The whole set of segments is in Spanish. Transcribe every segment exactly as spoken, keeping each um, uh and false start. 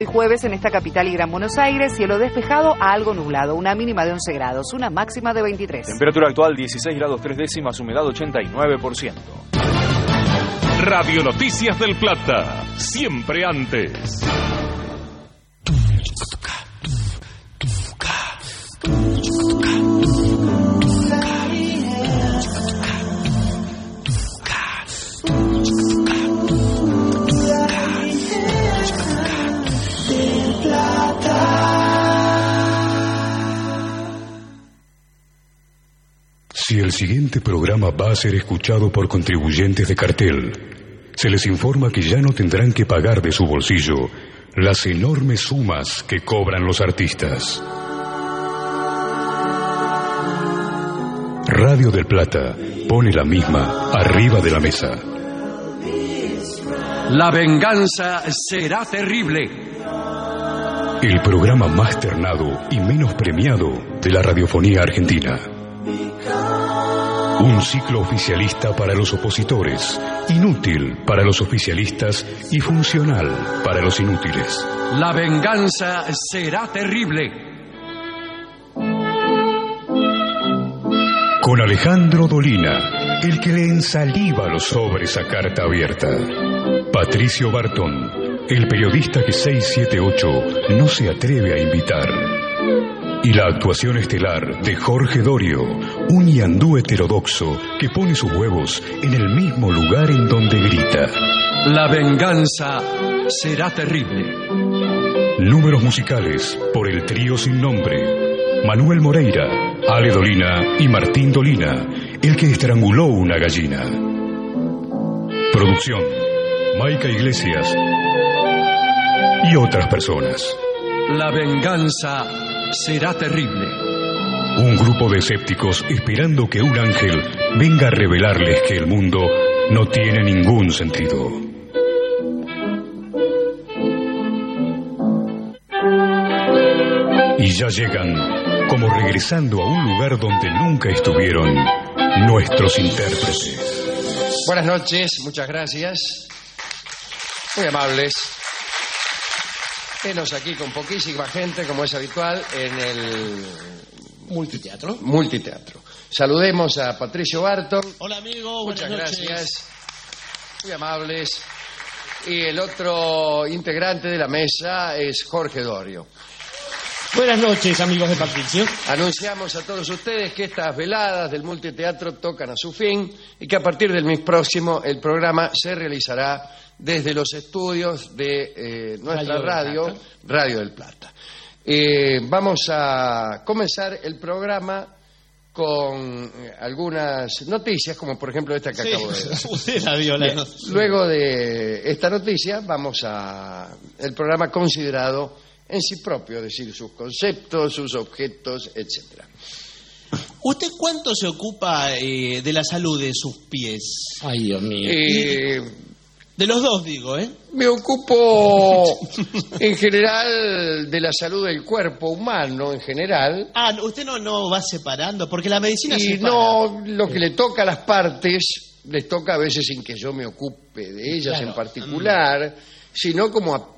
Hoy jueves en esta capital y Gran Buenos Aires, cielo despejado a algo nublado, una mínima de once grados, una máxima de veintitrés. Temperatura actual dieciséis grados tres décimas, humedad ochenta y nueve por ciento. Radio Noticias del Plata, siempre antes. Si el siguiente programa va a ser escuchado por contribuyentes de cartel, se les informa que ya no tendrán que pagar de su bolsillo las enormes sumas que cobran los artistas. Radio del Plata pone la misma arriba de la mesa. La venganza será terrible. El programa más ternado y menos premiado de la radiofonía argentina. Un ciclo oficialista para los opositores, inútil para los oficialistas y funcional para los inútiles. La venganza será terrible. Con Alejandro Dolina, el que le ensaliva los sobres a carta abierta. Patricio Bartón, el periodista que seiscientos setenta y ocho no se atreve a invitar. Y la actuación estelar de Jorge Dorio, un ñandú heterodoxo que pone sus huevos en el mismo lugar en donde grita. La venganza será terrible. Números musicales por el trío sin nombre. Manuel Moreira, Ale Dolina y Martín Dolina, el que estranguló una gallina. Producción, Maica Iglesias y otras personas. La venganza será terrible. Un grupo de escépticos esperando que un ángel venga a revelarles que el mundo no tiene ningún sentido. Y ya llegan, como regresando a un lugar donde nunca estuvieron, nuestros intérpretes. Buenas noches, muchas gracias. Muy amables. Venos aquí con poquísima gente, como es habitual, en el Multiteatro. Multiteatro. Saludemos a Patricio Barton. Hola, amigo. Muchas buenas gracias. Noches. Muy amables. Y el otro integrante de la mesa es Jorge Dorio. Buenas noches, amigos de Patricio. Anunciamos a todos ustedes que estas veladas del Multiteatro tocan a su fin y que a partir del mes próximo el programa se realizará desde los estudios de eh, nuestra radio, Radio, Radio del Plata. Eh, vamos a comenzar el programa con algunas noticias, como por ejemplo esta que sí, acabo de dar. Usted la vio, la noticia. Luego de esta noticia vamos a el programa considerado en sí propio, es decir, sus conceptos, sus objetos, etcétera. ¿Usted cuánto se ocupa eh, de la salud de sus pies? Ay, Dios mío. Eh, de los dos, digo, ¿eh? Me ocupo, en general, de la salud del cuerpo humano, en general. Ah, usted no, no va separando, porque la medicina y separa. No, lo que le toca a las partes, les toca a veces sin que yo me ocupe de ellas claro. en particular, sino como a,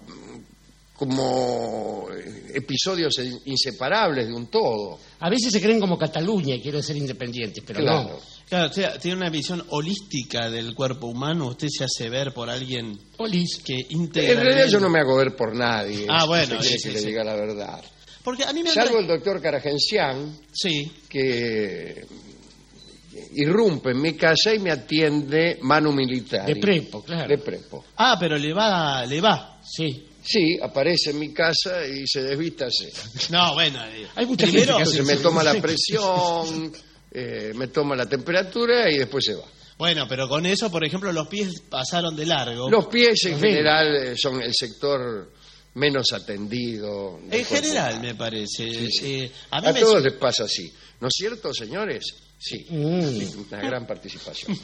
como episodios inseparables de un todo. A veces se creen como Cataluña y quieren ser independientes, pero claro. no. Claro, o sea, tiene una visión holística del cuerpo humano. Usted se hace ver por alguien Olis. que integra. En realidad yo no me hago ver por nadie. Ah, bueno, si sí, quiere sí, que sí. le diga la verdad. Porque a mí me Salvo el doctor Caragencián, sí. que irrumpe en mi casa y me atiende manu militar. De prepo, claro. De prepo. Ah, pero le va, le va. Sí. Sí, aparece en mi casa y se desvista así. No, bueno. Hay mucha primero, gente que Entonces me toma la presión, eh, me toma la temperatura y después se va. Bueno, pero con eso, por ejemplo, los pies pasaron de largo. Los pies en general son el sector menos atendido. En general, me parece. Sí, sí. Eh, a mí a me... todos les pasa así. ¿No es cierto, señores? Sí, mm. sí, una gran participación.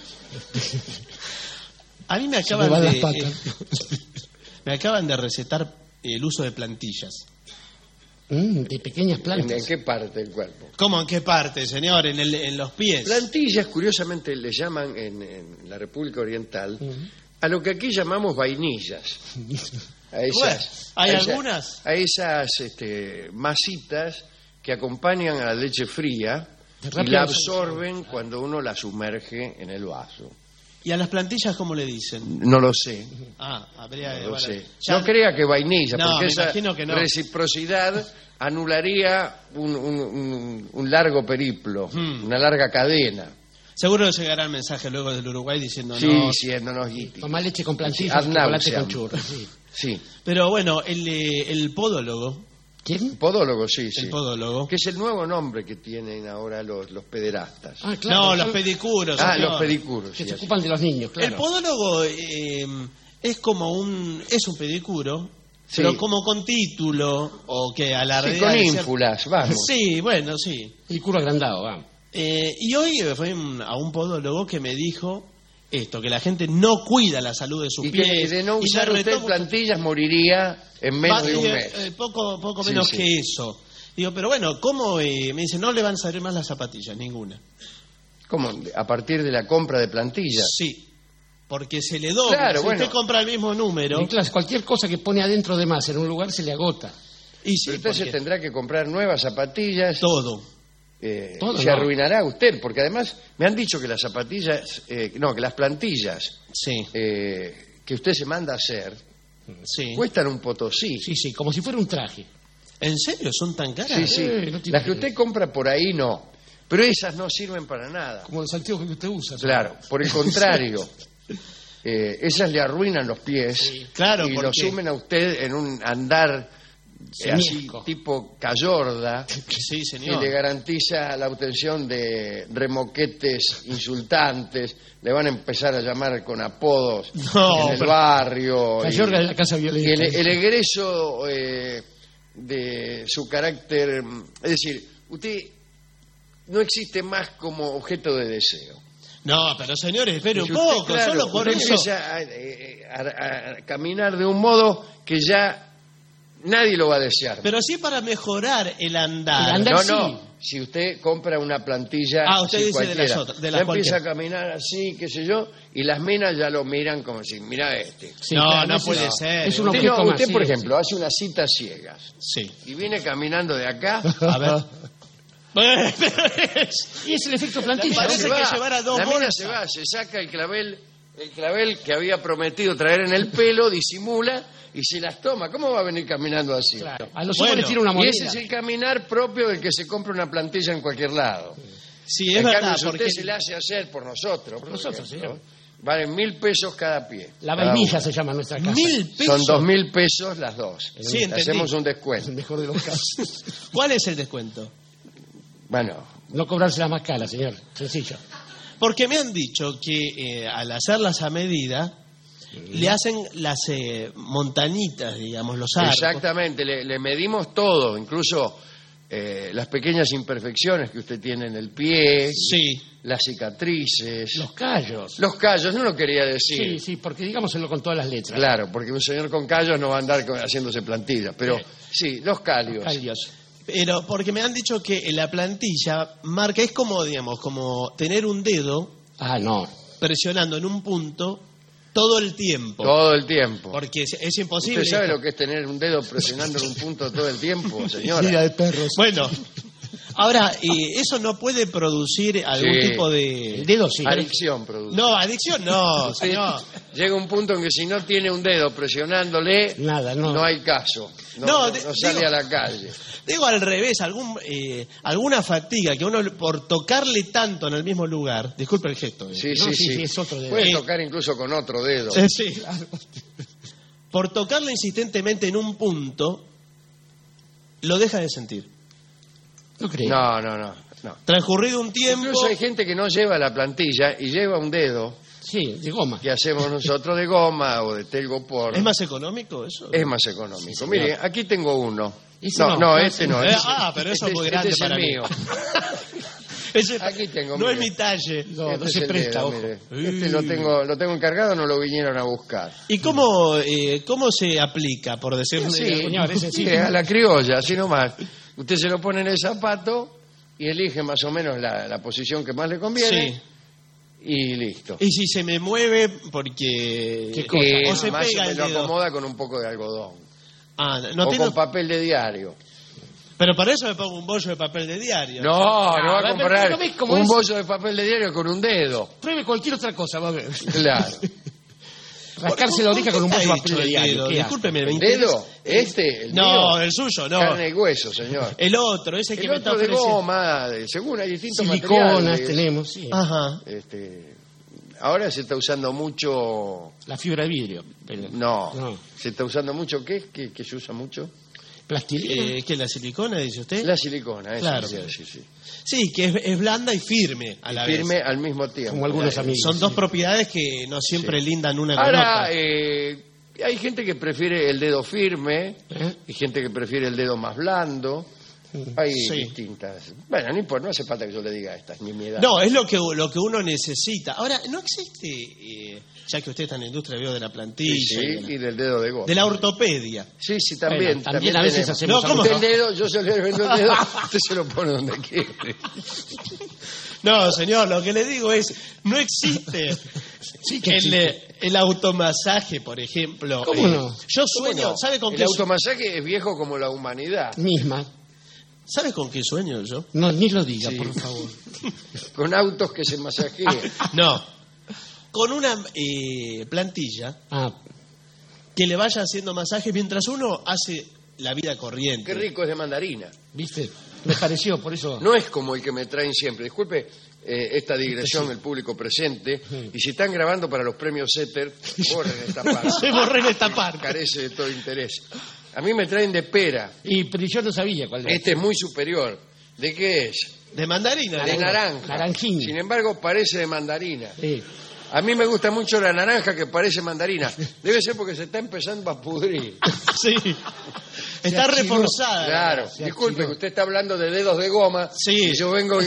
A mí me acaban me de... las patas. Eh, me acaban de recetar el uso de plantillas. Mm, de pequeñas plantas. ¿En, ¿En qué parte del cuerpo? ¿Cómo en qué parte, señor? En, el, en los pies. Plantillas, curiosamente, le llaman en, en la República Oriental uh-huh. a lo que aquí llamamos vainillas. A esas, Bueno, ¿hay a esas- algunas? A esas este, masitas que acompañan a la leche fría y rápido la absorción. absorben cuando uno la sumerge en el vaso. ¿Y a las plantillas cómo le dicen? No lo sé, Ah, habría... no lo bueno, sé. ya- No crea que vainilla, No, porque me esa imagino que no. reciprocidad anularía un, un- un- un largo periplo, Hmm. una larga cadena, Seguro llegará el mensaje luego del Uruguay diciendo sí, no. siéndonos guiti. Tomar leche con plantillas, Ad chocolate nauseam. con churros. Sí. Sí, Pero bueno, el, eh, el podólogo, ¿Quién? podólogo, sí, sí. el podólogo. Que es el nuevo nombre que tienen ahora los, los pederastas. Ah, claro. No, los son- pedicuros. Ah, señor. los pedicuros. Que sí, se así. ocupan de los niños, claro. El podólogo eh, es como un es un pedicuro, Sí. pero como con título o que alardea Sí, con de cier- ínfulas, vamos. Sí, bueno, sí. El culo agrandado, vamos. Eh, y hoy fue un- a un podólogo que me dijo esto, que la gente no cuida la salud de sus Y que pies. de no y usar me usted retó mucho- plantillas moriría en menos Va- de un eh, mes. eh, poco poco Sí, menos sí. que eso. Digo, pero bueno, ¿cómo? eh? Me dice, no le van a salir más las zapatillas, ninguna. ¿Cómo? ¿A partir de la compra de plantillas? Sí, porque se le dobla. Claro, si bueno. usted compra el mismo número, Y claro, cualquier cosa que pone adentro de más en un lugar se le agota. y sí, Pero entonces porque tendrá que comprar nuevas zapatillas. todo. eh, Todo se no. arruinará usted, porque además me han dicho que las zapatillas, eh, no, que las plantillas Sí, eh, que usted se manda a hacer sí. cuestan un potosí. Sí, sí, como si fuera un traje. ¿En serio? ¿Son tan caras? Sí, sí. Eh, no te Las que imaginas. usted compra por ahí no, pero esas no sirven para nada. Como los anteojos que usted usa. Claro, por el contrario, eh, esas le arruinan los pies Claro, y ¿por lo qué? sumen a usted en un andar eh, así Semiesco. tipo cayorda Sí, que señor. le garantiza la obtención de remoquetes insultantes, le van a empezar a llamar con apodos No, en el pero- barrio. La y- yorga de la casa y violenta. el, el egreso eh, de su carácter, es decir, usted no existe más como objeto de deseo. No, pero señores, espere un Si usted, poco, claro, solo por usted eso. empieza a, eh, a- a caminar de un modo que ya nadie lo va a desear. Pero sí para mejorar el andar. El andar- no, sí. no. Si usted compra una plantilla, Ah, usted así dice de las cualquiera, otras, de las ya empieza cualquiera. a caminar así, qué sé yo, y las minas ya lo miran como si, mira este. Sí, no, claro, no es puede una- ser. es un Usted, objeto no, más, usted, sí, por sí. ejemplo, hace unas citas ciegas Sí. y viene caminando de acá. A ver. Y es el efecto plantilla. Parece se que va, llevara dos la mina bolsas. se va, se saca el clavel, el clavel que había prometido traer en el pelo, disimula y se las toma. ¿Cómo va a venir caminando así? Claro. A los Bueno, hombres tiene una Y moneda. ese es el caminar propio del que se compra una plantilla en cualquier lado. Sí, es en verdad, cambio, si porque usted se la hace hacer por nosotros, por nosotros, ejemplo, señor. valen mil pesos cada pie. La cada vainilla uno. se llama en nuestra casa. mil pesos. Son dos mil pesos las dos. Sí, Le entendí. hacemos un El descuento. mejor de los casos. ¿Cuál es el descuento? Bueno, No cobrarse más cara, señor. Sencillo. Porque me han dicho que eh, al hacerlas a medida le hacen las eh, montañitas, digamos, los arcos. exactamente, le, le medimos todo, incluso eh, las pequeñas imperfecciones que usted tiene en el pie, Sí. las cicatrices, Los callos. los callos, no lo quería decir. Sí, sí, porque digámoslo con todas las letras. Claro, porque un señor con callos no va a andar con- haciéndose plantillas, pero sí, los calios. Callos. Pero porque me han dicho que la plantilla marca, es como, digamos, como tener un dedo Ah, no. presionando en un punto todo el tiempo. Todo el tiempo. Porque es, es imposible. ¿Usted sabe lo que es tener un dedo presionando en un punto todo el tiempo, señora? Mira de perros. Bueno, ahora, eh, eso no puede producir algún Sí. tipo El de... dedo sí. Adicción produce. No, adicción no, Usted señor. llega un punto en que si no tiene un dedo presionándole, Nada, no. no hay caso. No, No, no- de- no sale digo- a la calle. Digo al revés, algún, eh, alguna fatiga que uno por tocarle tanto en el mismo lugar, disculpe el gesto, eh. Sí, No, sí, sí, sí. sí, es otro dedo. Puede Eh, tocar incluso con otro dedo. Eh, sí. Por tocarle insistentemente en un punto, lo deja de sentir. No creo. No, no, no, no. Transcurrido un tiempo, Incluso hay gente que no lleva la plantilla y lleva un dedo Sí, de goma. que hacemos nosotros de goma o de telgopor. ¿es más económico eso? Es más económico. Mire, aquí tengo uno. Ese No, no, no, no, este no. Eh, este- ah, pero eso es este- muy grande este es para el mí. mío. Ese- Aquí tengo, no mire. es mi talle. No, Este no es se el presta, dedo, ojo. mire. Este lo tengo, lo tengo encargado, no lo vinieron a buscar. ¿Y cómo, eh, cómo se aplica, por decirlo Sí, señor, es sencillo. sí, a la criolla, así nomás. Usted se lo pone en el zapato y elige más o menos la, la posición que más le conviene. Sí. y listo. Y si se me mueve porque... ¿Qué cosa? Eh, o se más pega me el lo dedo. acomoda con un poco de algodón. Ah, no o tengo... con papel de diario. Pero para eso me pongo un bollo de papel de diario. No, no va a pero comprar ¿no ves cómo un es? bollo de papel de diario con un dedo. Pruebe cualquier otra cosa, va a ver. Claro. Rascarse la oreja con un ¿Qué bollo está de papel hecho de el diario. dedo? ¿Qué hace? Discúlpeme, me ¿El interesa. dedo? ¿Este? ¿El No, mío? el suyo, no. Carne y hueso, señor. El otro, ese que El me está otro de ofreciendo. goma, de- según hay distintos Siliconas materiales. tenemos, sí. Ajá. Este, ahora se está usando mucho... La fibra de vidrio. pero- No, No. se está usando mucho... ¿Qué? ¿Qué, qué se usa mucho? Plastilina. Eh, ¿Qué, la silicona, dice usted? La silicona, eso Claro. sí, sí, sí. Sí, que es, es blanda y firme a la Y firme vez. al mismo tiempo. Como algunos Claro. amigos. Son dos propiedades que no siempre lindan una con Ahora, otra. eh, hay gente que prefiere el dedo firme, ¿Eh? hay gente que prefiere el dedo más blando. Hay Sí. distintas. Bueno, no importa, no hace falta que yo le diga estas nimiedades. No, es lo que, lo que uno necesita. Ahora, no existe, eh, ya que usted está en la industria, veo de la plantilla, Sí, sí, y de, la, y del dedo de goma. de la ortopedia. Sí, sí, también. Bueno, también a veces tenemos. hacemos No, ¿cómo Usted no? el dedo, yo se le vendo el dedo, usted se lo pone donde quiere. No, señor, lo que le digo es, no existe Sí que el, existe. eh, el automasaje, por ejemplo. ¿Cómo Eh, no? Yo ¿Cómo sueño, no? ¿sabe con El qué su- automasaje es viejo como la humanidad. Misma. ¿Sabe con qué sueño yo? No, ni lo diga, Sí. por favor. Con autos que se masajean. No. Con una eh, plantilla Ah, que le vaya haciendo masaje mientras uno hace la vida corriente. Qué rico es de mandarina. ¿viste? Me pareció, por eso. No es como el que me traen siempre. Disculpe eh, esta digresión, el público presente. Y si están grabando para los premios Setter, borren esta parte. Se borren esta parte. Carece de todo interés. A mí me traen de pera. Y, pero yo no sabía cuál era. Este es muy superior. ¿De qué es? De mandarina. De ¿no? naranja. Naranjín. Sin embargo, parece de mandarina. Sí. A mí me gusta mucho la naranja que parece mandarina. Debe ser porque se está empezando a pudrir. Sí. Está achiló. reforzada. Claro. se Disculpe, achiló. que usted está hablando de dedos de goma. Sí. Y yo vengo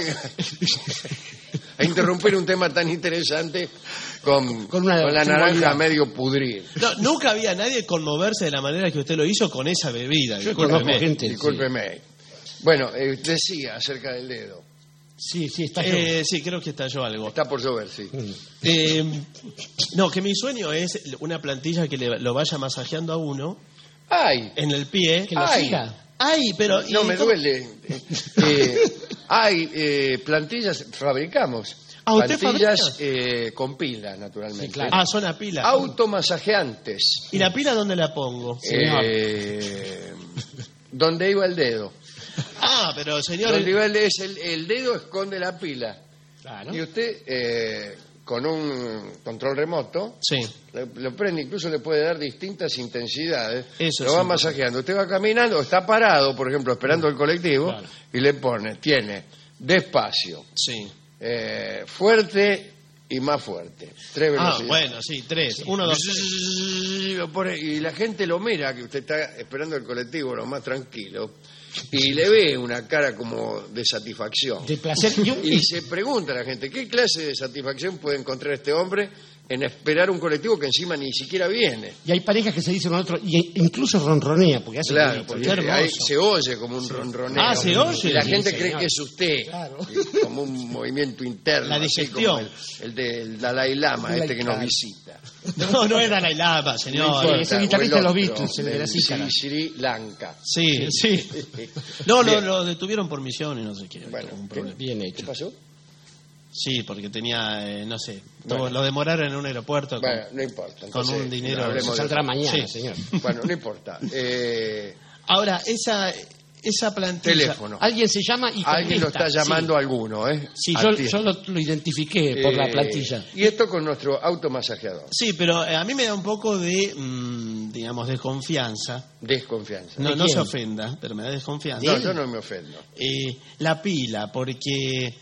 a interrumpir un tema tan interesante con, Con una con la naranja frivolidad. a medio pudrir. No, nunca había nadie conmoverse de la manera que usted lo hizo con esa bebida. Yo discúlpeme. conozco gente. Discúlpeme. Bueno, eh, decía acerca del dedo. Sí, sí, está yo. Eh, sí, creo que estalló algo. Está por llover, sí. Eh, no, que mi sueño es una plantilla que le, lo vaya masajeando a uno ¡Ay! en el pie. Que lo ay. siga. Ay, pero... No ¿y me cómo? duele. Eh, hay eh, plantillas, fabricamos. Ah, ¿usted plantillas fabrica? eh, con pila, naturalmente. Sí, claro. Ah, son a pila. Automasajeantes. ¿Y la pila dónde la pongo? Señor. Eh, donde iba el dedo. Ah, pero señor... Donde iba el dedo, es el, el dedo esconde la pila. Claro. Y usted, eh, con un control remoto, Sí. lo, lo prende, incluso le puede dar distintas intensidades. Eso lo es va importante. masajeando. Usted va caminando, está parado, por ejemplo, esperando el colectivo, Claro. y le pone, tiene despacio, Sí. eh, fuerte y más fuerte. Tres Ah, velocidades. bueno, sí, tres. Uno, dos, tres. Y lo pone- y la gente lo mira, que usted está esperando el colectivo lo más tranquilo, y le ve una cara como de satisfacción. De placer. Yo, Y se pregunta la gente, ¿qué clase de satisfacción puede encontrar este hombre en esperar un colectivo que encima ni siquiera viene? y hay parejas que se dicen a otro, y incluso ronronea, porque hace Claro, ruido, porque qué hermoso. ahí se oye como un ronroneo. Ah, ¿se oye? Y la Sí, gente señor. cree que es usted. Claro. Y como un movimiento interno. La así digestión. como el, el del Dalai Lama, Dalai este que nos Lama. visita. No, no era la Lama, señor. importa. ese guitarrista O el de los otro, Beatles, el de la del cítara. Sri, Sri Lanka. Sí, sí. No, lo, Bien. lo detuvieron por misión y no sé qué. Bueno, un ¿qué? problema. Bien ¿Qué hecho. pasó? Sí, porque tenía, eh, no sé, Bueno. todo- lo demoraron en un aeropuerto. con- Bueno, no importa. con entonces, un dinero- no hablemos Eso de- saldrá mañana, Sí. señor. Bueno, no importa. Eh, Ahora, esa, esa plantilla... teléfono. Alguien se llama y Alguien lo está contesta. llamando a alguno, ¿eh? Sí, sí yo, Atiende. yo lo, lo identifiqué por la Eh, plantilla. Y esto con nuestro automasajeador. Sí, pero eh, a mí me da un poco de, mm, digamos, desconfianza. Desconfianza. No, ¿De no quién? se ofenda, pero me da desconfianza. No, yo no me ofendo. Eh, la pila, porque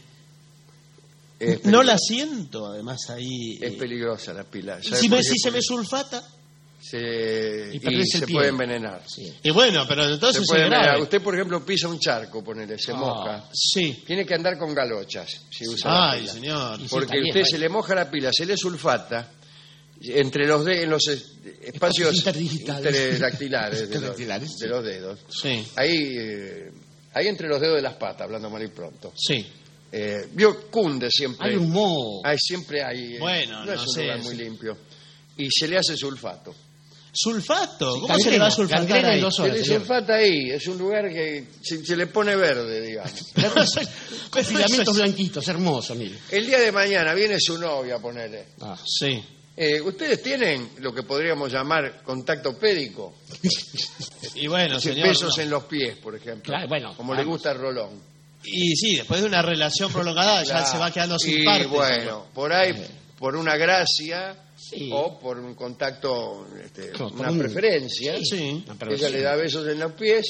Es no peligrosa. la siento, además, ahí. Es eh, peligrosa la pila. ¿Sabe si, por me- qué? si se me Porque sulfata. se, Y y perdés el se pie. puede envenenar. Sí. Y bueno, pero Se entonces puede es grave. envenenar. Usted, por ejemplo, pisa un charco, ponele, se Ah. moja. Sí. Tiene que andar con galochas si usa la Ay, pila. señor. Y sí, Porque está bien, usted vale. se le moja la pila, se le sulfata entre los de, en los es- espacios interdigitales. interdactilares de los, Interdactilares, de los dedos. Sí, Ahí, eh, ahí entre los dedos de las patas, hablando mal y pronto. sí. Eh, vio cunde siempre. Hay un moho. Hay, siempre hay. eh, Bueno, no, es no un sé, lugar sí. muy limpio. Y se le hace sulfato. ¿Sulfato? ¿Cómo Gangrena, se le va a sulfatar gangrena en ahí? dos Se horas, le señor. sulfata ahí. Es un lugar que se, se le pone verde, digamos. Con filamentos blanquitos, hermoso, mire. El día de mañana viene su novia a ponerle. Ah. Sí. Eh, ¿Ustedes tienen lo que podríamos llamar contacto pédico? Y bueno, Sí, señor. besos no. en los pies, por ejemplo. Claro, bueno, como le vamos. gusta a Rolón. Y sí, después de una relación prolongada ya Claro. se va quedando sin y parte. bueno, por ahí, por una gracia Sí. o por un contacto, este, Claro, una por un- preferencia. Sí. Ah, pero Ella sí. le da besos en los pies.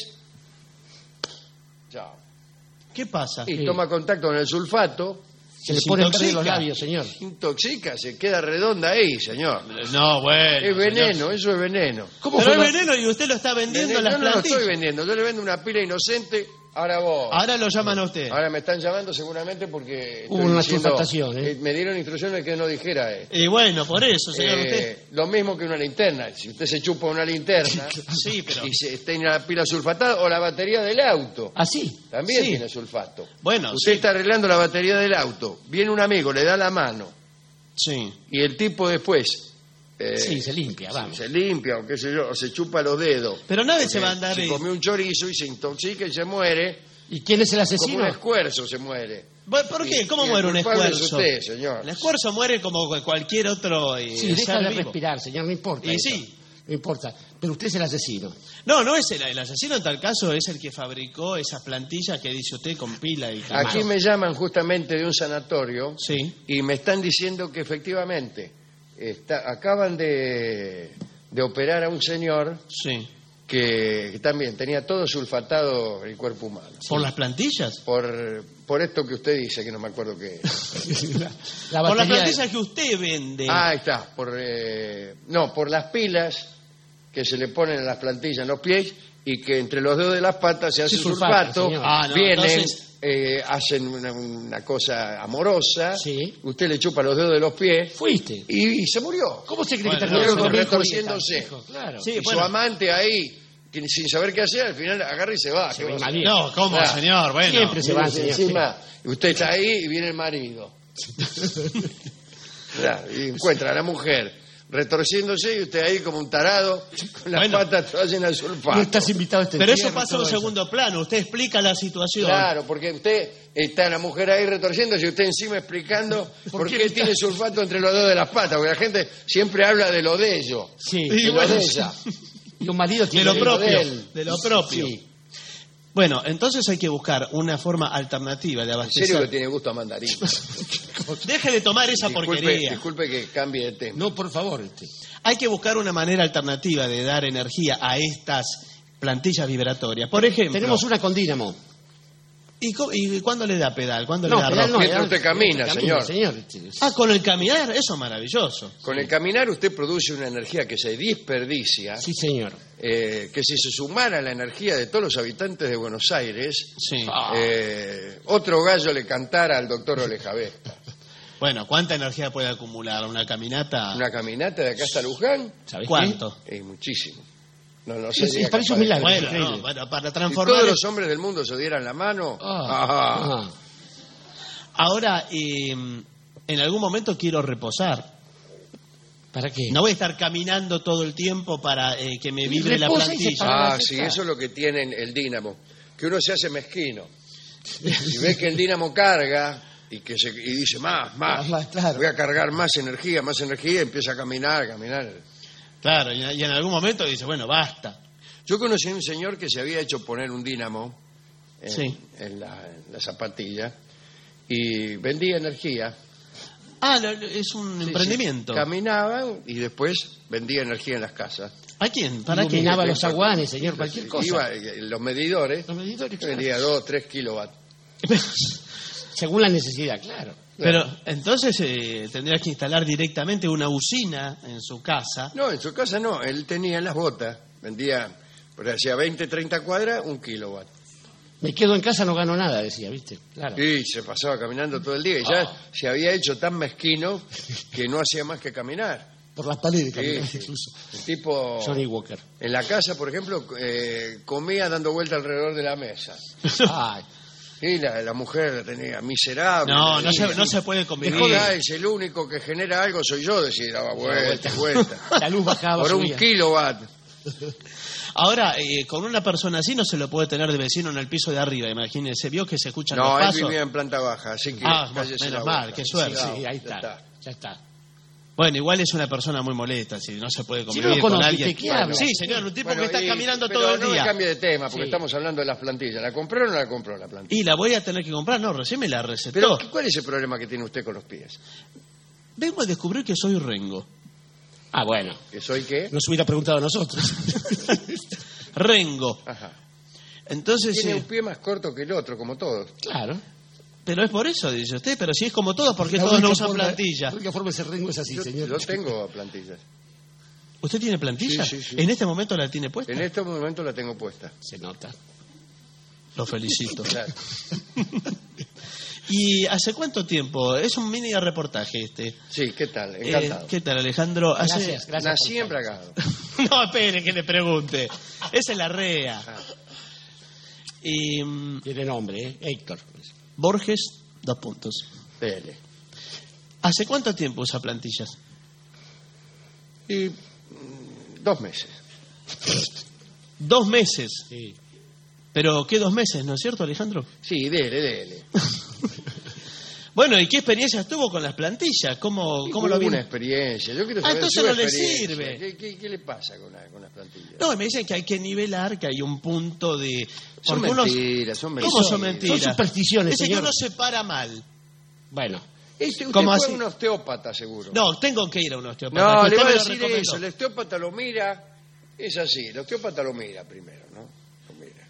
Chao. ¿Qué pasa? Y Sí. toma contacto con el sulfato. Se le Se ponen verdes intoxica. los labios, señor. Intoxica, se queda redonda ahí, señor. No, bueno. Es veneno, señor. eso es veneno. ¿Cómo Pero fue es la- veneno y usted lo está vendiendo en Veneno, las yo no lo plantillas. estoy vendiendo, yo le vendo una pila inocente. Ahora vos. Ahora lo llaman a usted. Ahora me están llamando seguramente porque Hubo estoy una diciendo- sulfatación, ¿eh? eh, me dieron instrucciones que no dijera esto. Y bueno, por eso, señor. Eh, usted... Lo mismo que una linterna. Si usted se chupa una linterna Sí, pero... y se tiene la pila sulfatada o la batería del auto, Así. también Sí. tiene sulfato. Bueno, Usted sí. está arreglando la batería del auto, viene un amigo, le da la mano Sí. y el tipo después eh, Sí, se limpia, vamos. se limpia o qué sé yo, o se chupa los dedos. Pero nadie se Porque va a andar... se eh, comió un chorizo y se intoxica y se muere. ¿Y quién es el Como asesino? un escuerzo se muere. bueno, ¿por qué? Y- ¿Cómo y el muere un culpable es escuerzo? usted, señor. El escuerzo muere como cualquier otro eh, Sí, deja ser de vivo. respirar, señor, no importa. Y eso. sí. No importa. Pero usted es el asesino. No, no es el, el asesino en tal caso, es el que fabricó esas plantillas que dice usted con pila y calmado. Aquí me llaman justamente de un sanatorio Sí. y me están diciendo que efectivamente está, acaban de, de operar a un señor Sí. que, que también tenía todo sulfatado el cuerpo humano. ¿Por las plantillas? Por, por esto que usted dice, que no me acuerdo qué es. La Por las batería de- plantillas que usted vende. Ah, ahí está. Por, eh, no, por las pilas que se le ponen en las plantillas en los pies y que entre los dedos de las patas se hace Sí, sulfato, sulfato, señor. Ah, no, vienen, entonces- eh, hacen una, una cosa amorosa, Sí. usted le chupa los dedos de los pies Fuiste. y, y se murió. ¿Cómo se cree Bueno, que Murió terminó no, con mi hijo retorciéndose. y tal? Claro. Sí, y bueno. su amante ahí, que sin saber qué hacer, al final agarra y se va. Se ¿Qué va va a hacer? mal. No, ¿cómo, Claro. señor? Bueno. Siempre se va, Viene señor. encima, y usted está ahí y viene el marido. Claro, y encuentra a la mujer retorciéndose y usted ahí como un tarado con las Bueno. patas todas llenas de sulfato. No estás invitado a este Pero eso entierro, pasa a un todo eso. segundo plano. Usted explica la situación. Claro, porque usted está la mujer ahí retorciéndose y usted encima explicando por, qué qué, está- tiene sulfato entre los dedos de las patas, porque la gente siempre habla de lo de ellos, Sí. de Y lo bueno, de ella. Y los maridos De tienen lo propio. de él. De lo propio. Sí. Bueno, entonces hay que buscar una forma alternativa de En serio que abastecer. tiene gusto a mandarín. Deje de tomar esa Disculpe, porquería. disculpe que cambie de tema. No, por favor. Este. Hay que buscar una manera alternativa de dar energía a estas plantillas vibratorias. Por ejemplo, Tenemos una con dínamo. ¿y, co- y cuándo le da pedal? ¿Cuándo No, le da pedal rock? no, Mientras pedal- usted camina, señor. señor. Este, Ah, con el caminar, eso es maravilloso. Con el caminar usted produce una energía que se desperdicia, Sí, señor. eh, que si se sumara a la energía de todos los habitantes de Buenos Aires, Sí. eh, otro gallo le cantara al doctor Olejavesta. Bueno, ¿cuánta energía puede acumular una caminata? Una caminata de acá hasta Luján, ¿Sabes ¿Cuánto? es muchísimo. No, no Sí, sé. sí, diga parece capaz un de- milagro. Bueno, increíble. no, bueno, para Si transformar... todos los hombres del mundo se dieran la mano, Ah, ajá. ah. Ahora, eh, en algún momento quiero reposar. ¿Para qué? No voy a estar caminando todo el tiempo para eh, que me Y vibre la reposa y se plantilla. para. Ah, sí, eso es lo que tiene el dínamo, que uno se hace mezquino. Si ve que el dínamo carga y que se y dice más, más, Más, claro. voy a cargar más energía, más energía, y empieza a caminar, a caminar. Claro, y, y en algún momento dice, bueno, basta. Yo conocí a un señor que se había hecho poner un dínamo en, Sí. en la, en la zapatilla y vendía energía. Ah, lo- lo- es un Sí, emprendimiento. sí. Caminaba y después vendía energía en las casas. ¿A quién? ¿Para qué? Iluminaba los aguanes, señor, cualquier cosa. Iba, eh, los medidores, Los medidores, claro. vendía dos, tres kilovatios. Según la necesidad, claro. Pero entonces eh, tendría que instalar directamente una usina en su casa. No, en su casa no, él tenía en las botas, vendía, por ahí hacía veinte, treinta cuadras, un kilowatt. Me quedo en casa, no gano nada, decía, ¿viste? Claro. Y se pasaba caminando todo el día y ya Ah. se había hecho tan mezquino que no hacía más que caminar. Por las paredes, Sí, caminaba sí. incluso. El tipo, Johnny Walker. en la casa, por ejemplo, eh, comía dando vuelta alrededor de la mesa. Ay, Y la, la mujer tenía miserable. No, no tenía. se, no se puede convivir. Dejó, ah, es el único que genera algo, soy yo, decir, daba vuelta, vuelta. La luz bajaba. Por un subía. kilowatt. Ahora, eh, con una persona así no se lo puede tener de vecino en el piso de arriba, imagínense. Vio que se escuchan No, los él pasos. vivía en planta baja, así que Ah, cállese menos la mal, boca. qué suerte. Sí, Sí, ahí ya está. Ya está. Bueno, igual es una persona muy molesta, si no se puede Si convivir no lo con conociste, alguien. ¿qué habla? Sí, señor, un tipo Bueno, que está y- caminando pero todo el no me día. cambie de tema, porque Sí. estamos hablando de las plantillas. ¿La compró o no la compró la plantilla? Y la voy a tener que comprar, no, recién me la recetó. Pero, ¿cuál es el problema que tiene usted con los pies? Vengo a descubrir que soy rengo. Ah, bueno. ¿Que soy qué? Nos hubiera preguntado a nosotros. Rengo. Ajá. Entonces, Tiene eh, un pie más corto que el otro, como todos. Claro. pero es por eso, dice usted, pero si es como todos, ¿por qué La todos no única usan forma- plantilla? La única forma de ser rengo es así, Yo, señor. yo tengo plantillas. ¿Usted tiene plantilla? Sí, sí, sí. ¿En este momento la tiene puesta? En este momento la tengo puesta. Se nota. Lo felicito. Claro. ¿Y hace cuánto tiempo? Es un mini reportaje este. Sí, ¿qué tal? Eh, Encantado. ¿Qué tal, Alejandro? Hace- Gracias, gracias. Nací por en Bragado. No, espere que le pregunte. Esa es la rea. Ah. Y mm, Tiene nombre, ¿eh? Héctor. Borges, dos puntos. Dele. ¿Hace cuánto tiempo usa plantillas? Y mm, dos meses. Dos meses. Sí. ¿Pero qué dos meses, no es cierto, Alejandro? Sí, dele, dele. Bueno, ¿y qué experiencias tuvo con las plantillas? ¿Cómo, cómo lo Hubo viene? una experiencia. Yo quiero Ah, saber entonces su no le experiencia. sirve. ¿Qué, qué, qué le pasa con, la- con las plantillas? No, me dicen que hay que nivelar, que hay un punto de... Son porque uno- mentiras, son mentiras. ¿Cómo son mentiras? Son supersticiones, Dice que señor. uno se para mal. Bueno. Este, usted ¿Cómo fue así? un osteópata, seguro. No, tengo que ir a un osteópata. No, que le usted voy a me lo decir recomendó. eso. El osteópata lo mira, es así. El osteópata lo mira primero, ¿no? Lo mira.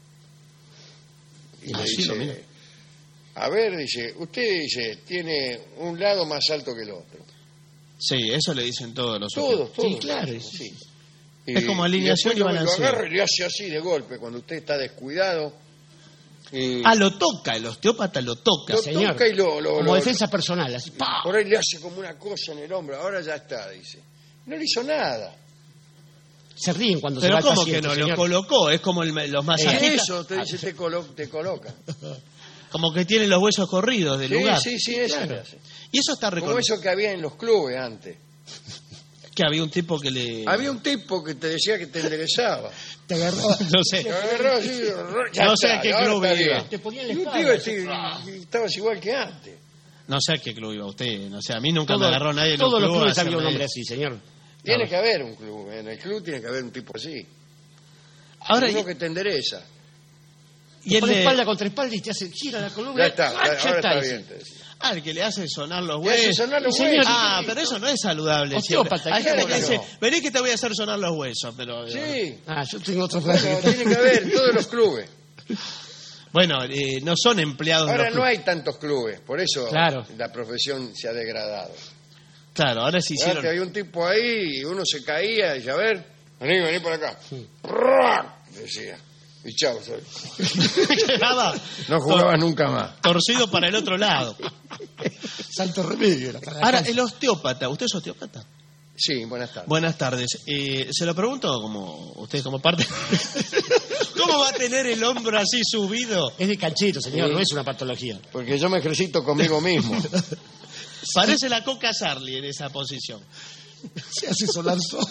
Y Ah, le sí, dice, lo mira. a ver, dice, usted dice, tiene un lado más alto que el otro. Sí, eso le dicen todos los Todos, osteópatas. todos. Sí, claro. Sí. Es como alineación después y lo- balanceo. Lo agarra y le hace así de golpe cuando usted está descuidado. Y Ah, lo toca, el osteópata lo toca. lo señor. toca y lo... lo- Como lo- defensa personal. Así, ¡pah! Por ahí le hace como una cosa en el hombro. Ahora ya está, dice. No le hizo nada. Se ríen cuando se Pero va el ¿cómo paciente, que no? señor. Lo colocó, es como el- los Y masajistas, eso te dice, te, colo- te coloca. como que tienen los huesos corridos del Sí, lugar. sí, sí, eso Claro. le hace. Y eso está Como reconocido. eso que había en los clubes antes. Que había un tipo que le... Había un tipo que te decía que te enderezaba. Te agarró. No sé. Te agarraba así, ya No sé está, a qué ahora club está iba. bien. Te ponía en la Y un espalda, pibe, así, sí, y estabas igual que antes. No sé a qué club iba usted. No sé, a mí nunca me Todo- agarró nadie en Todos un los club a clubes había un hacerme- hombre así, señor. Tiene que haber un club. En el club tiene que haber un tipo así. Ahora, Uno y, que te endereza. y Te el pone de- espalda contra espalda y te hace gira la columna. Ya está, ¡Ah, ya- ahora está dice. bien. Te decía. ah, el que le hace sonar los Te hace huesos. sonar los Sí, señor. huesos. Ah, sí. pero eso no es saludable. Osteópata, siempre. Hay claro gente que que dice, no. vení que te voy a hacer sonar los huesos. Pero Sí. Ah, yo tengo otro Bueno, frase. tiene que haber todos los clubes. Bueno, eh, no son empleados de Ahora los no clubes. hay tantos clubes, por eso Claro. la profesión se ha degradado. Claro, ahora sí hicieron... Antes había un tipo ahí y uno se caía y a ver, vení, vení por acá. ¡Ruah! Decía. Y chao. soy. Quedaba No jugabas nunca más. torcido para el otro lado. Santo remedio. era para la Ahora, casa. el osteópata, ¿usted es osteópata? Sí, buenas tardes. Buenas tardes. Eh, se lo pregunto como usted como parte... ¿Cómo va a tener el hombro así subido? Es de canchito, señor, Sí. no es una patología. Porque yo me ejercito conmigo mismo. Parece la Coca Sarli en esa posición. Se hace solar solo.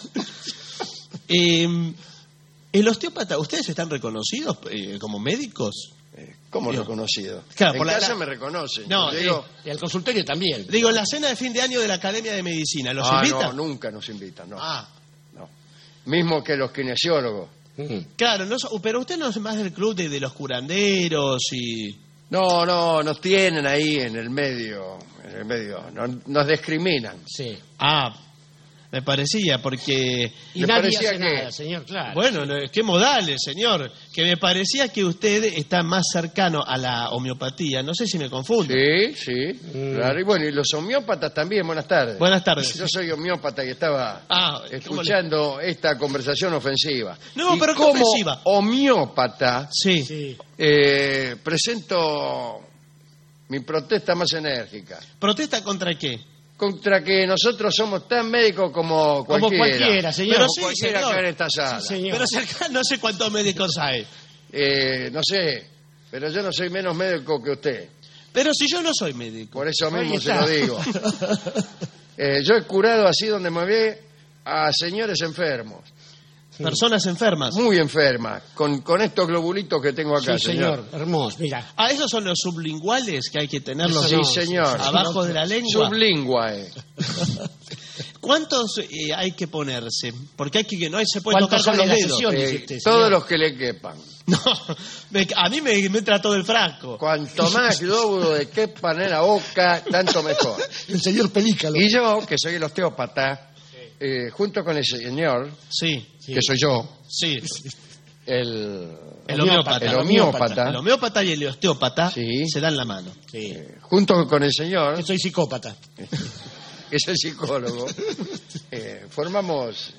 Eh, el osteópata, ¿ustedes están reconocidos eh, como médicos? Eh, ¿Cómo Digo, reconocido? claro, en por la- casa la- me reconocen. No, Yo digo, Y al consultorio también. Digo, en la cena de fin de año de la Academia de Medicina, ¿los ah, invitan? no, nunca nos invitan, no, Ah, no. Mismo que los kinesiólogos. Mm. claro, no, so- pero usted no es más del club de, de los curanderos y... No, no, nos tienen ahí en el medio, en el medio, no- nos discriminan. Sí. Ah, me parecía, porque... Y ¿Le nadie parecía hace que- nada, señor, claro. Bueno, no, qué modales, señor. Que me parecía que usted está más cercano a la homeopatía. No sé si me confundo. Sí, sí, claro. Y bueno, y los homeópatas también, buenas tardes. Buenas tardes. Yo soy homeópata y estaba Ah, ¿cómo escuchando esta conversación ofensiva. No, Y pero ¿qué como ofensiva? homeópata Sí. Sí. eh, presento mi protesta más enérgica ¿Protesta contra qué? contra que nosotros somos tan médicos como Como cualquiera. cualquiera, señor. Pero Como sí, cualquiera señor. acá en esta sala. Sí, señor. Pero si acá no sé cuántos médicos hay. Eh, no sé, Pero yo no soy menos médico que usted. Pero si yo no soy médico. Por eso Ahí mismo se está. lo digo. Eh, yo he curado así donde me ve a señores enfermos, Personas enfermas. muy enfermas, con, con estos globulitos que tengo acá, Sí, señor. Hermoso. Mira. Ah, esos son los sublinguales que hay que tenerlos Sí, no, señor. abajo de la lengua. Sublinguae. ¿Cuántos eh, hay que ponerse? Porque hay que no hay- se puede tocar ¿Cuántos con los sale la dedos. sesión? Eh, dice usted, todos señor. los que le quepan. No, me- a mí me, me entra todo el frasco. Cuanto más glóbulos de quepan en la boca, tanto mejor. El señor Pelícalo. Y yo, que soy el osteópata, eh, junto con el señor, Sí, que soy yo, sí. el, El homeópata. el homeópata, El homeópata y el osteópata Sí. se dan la mano. Sí. junto con el señor, Que soy psicópata. que es el psicólogo, eh, formamos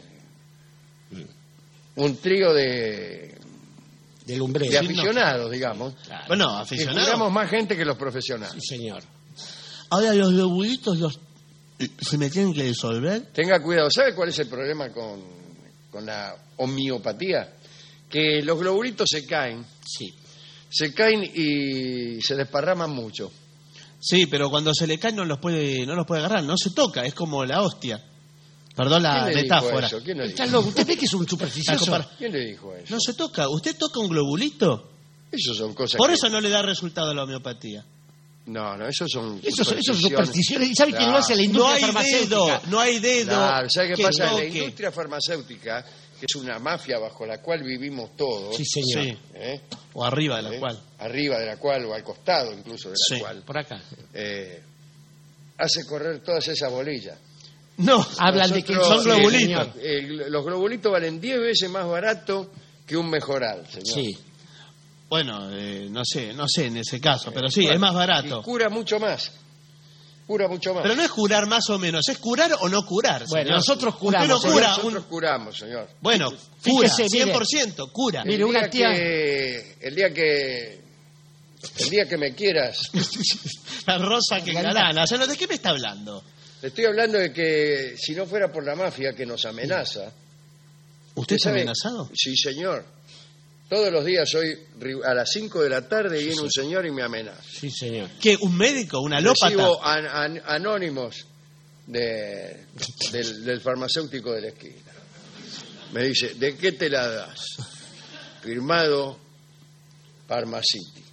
un trío de, Del umbrero. de aficionados, digamos. Claro. Bueno, Que aficionados. curamos más gente que los profesionales. Sí, señor. Ahora los globulitos los se me tienen que disolver. Tenga cuidado. ¿Sabe cuál es el problema con, con la homeopatía? Que los globulitos se caen, Sí. se caen y se desparraman mucho. Sí, pero cuando se le caen no los puede no los puede agarrar, no se toca, es como la hostia. Perdón la ¿Quién le dijo metáfora. eso? ¿Quién le Está dijo? loco. ¿Usted ve que es un Está supersticioso? compar- ¿Quién le dijo eso? No se toca. ¿Usted toca un globulito? Eso son cosas Por que- eso no le da resultado a la homeopatía. No, no, eso son Eso, eso es supersticiones. supersticiones. ¿Y sabe quién lo hace? La No industria hay farmacéutica. dedo, no hay dedo. Claro, ¿sabe qué que pasa? En la toque. industria farmacéutica, que es una mafia bajo la cual vivimos todos, Sí, señor. Sí, ¿eh? o arriba de la ¿eh? cual. arriba de la cual o al costado incluso de la Sí. cual, Por acá. eh, hace correr todas esas bolillas. No, Hablan de que Nosotros, son eh, globulitos. señor. eh, los globulitos valen diez veces más barato que un mejoral, señor. Sí. bueno, eh, no sé, no sé en ese caso, pero sí, Bueno, es más Y barato. cura mucho más. Cura mucho más. Pero no es curar más o menos, es curar o no curar. Bueno, señor. nosotros Usted curamos, no señor. cura Nosotros un- curamos, señor. Bueno, Fíjese, cura, mire. cien por ciento, cura. Mire, el una día tía- que el día que el día que me quieras, La rosa que engalana. O sea, ¿de qué me está hablando? le estoy hablando de que si no fuera por la mafia que nos amenaza. ¿Usted está sabe- amenazado? Sí, señor. Todos los días hoy a las cinco de la tarde viene un señor y me amenaza. Sí, señor. ¿Qué? ¿Un médico? ¿Un alópata? Recibo an- an- anónimos de, del, del farmacéutico de la esquina. Me dice, ¿de qué te la das? Firmado Pharmacity.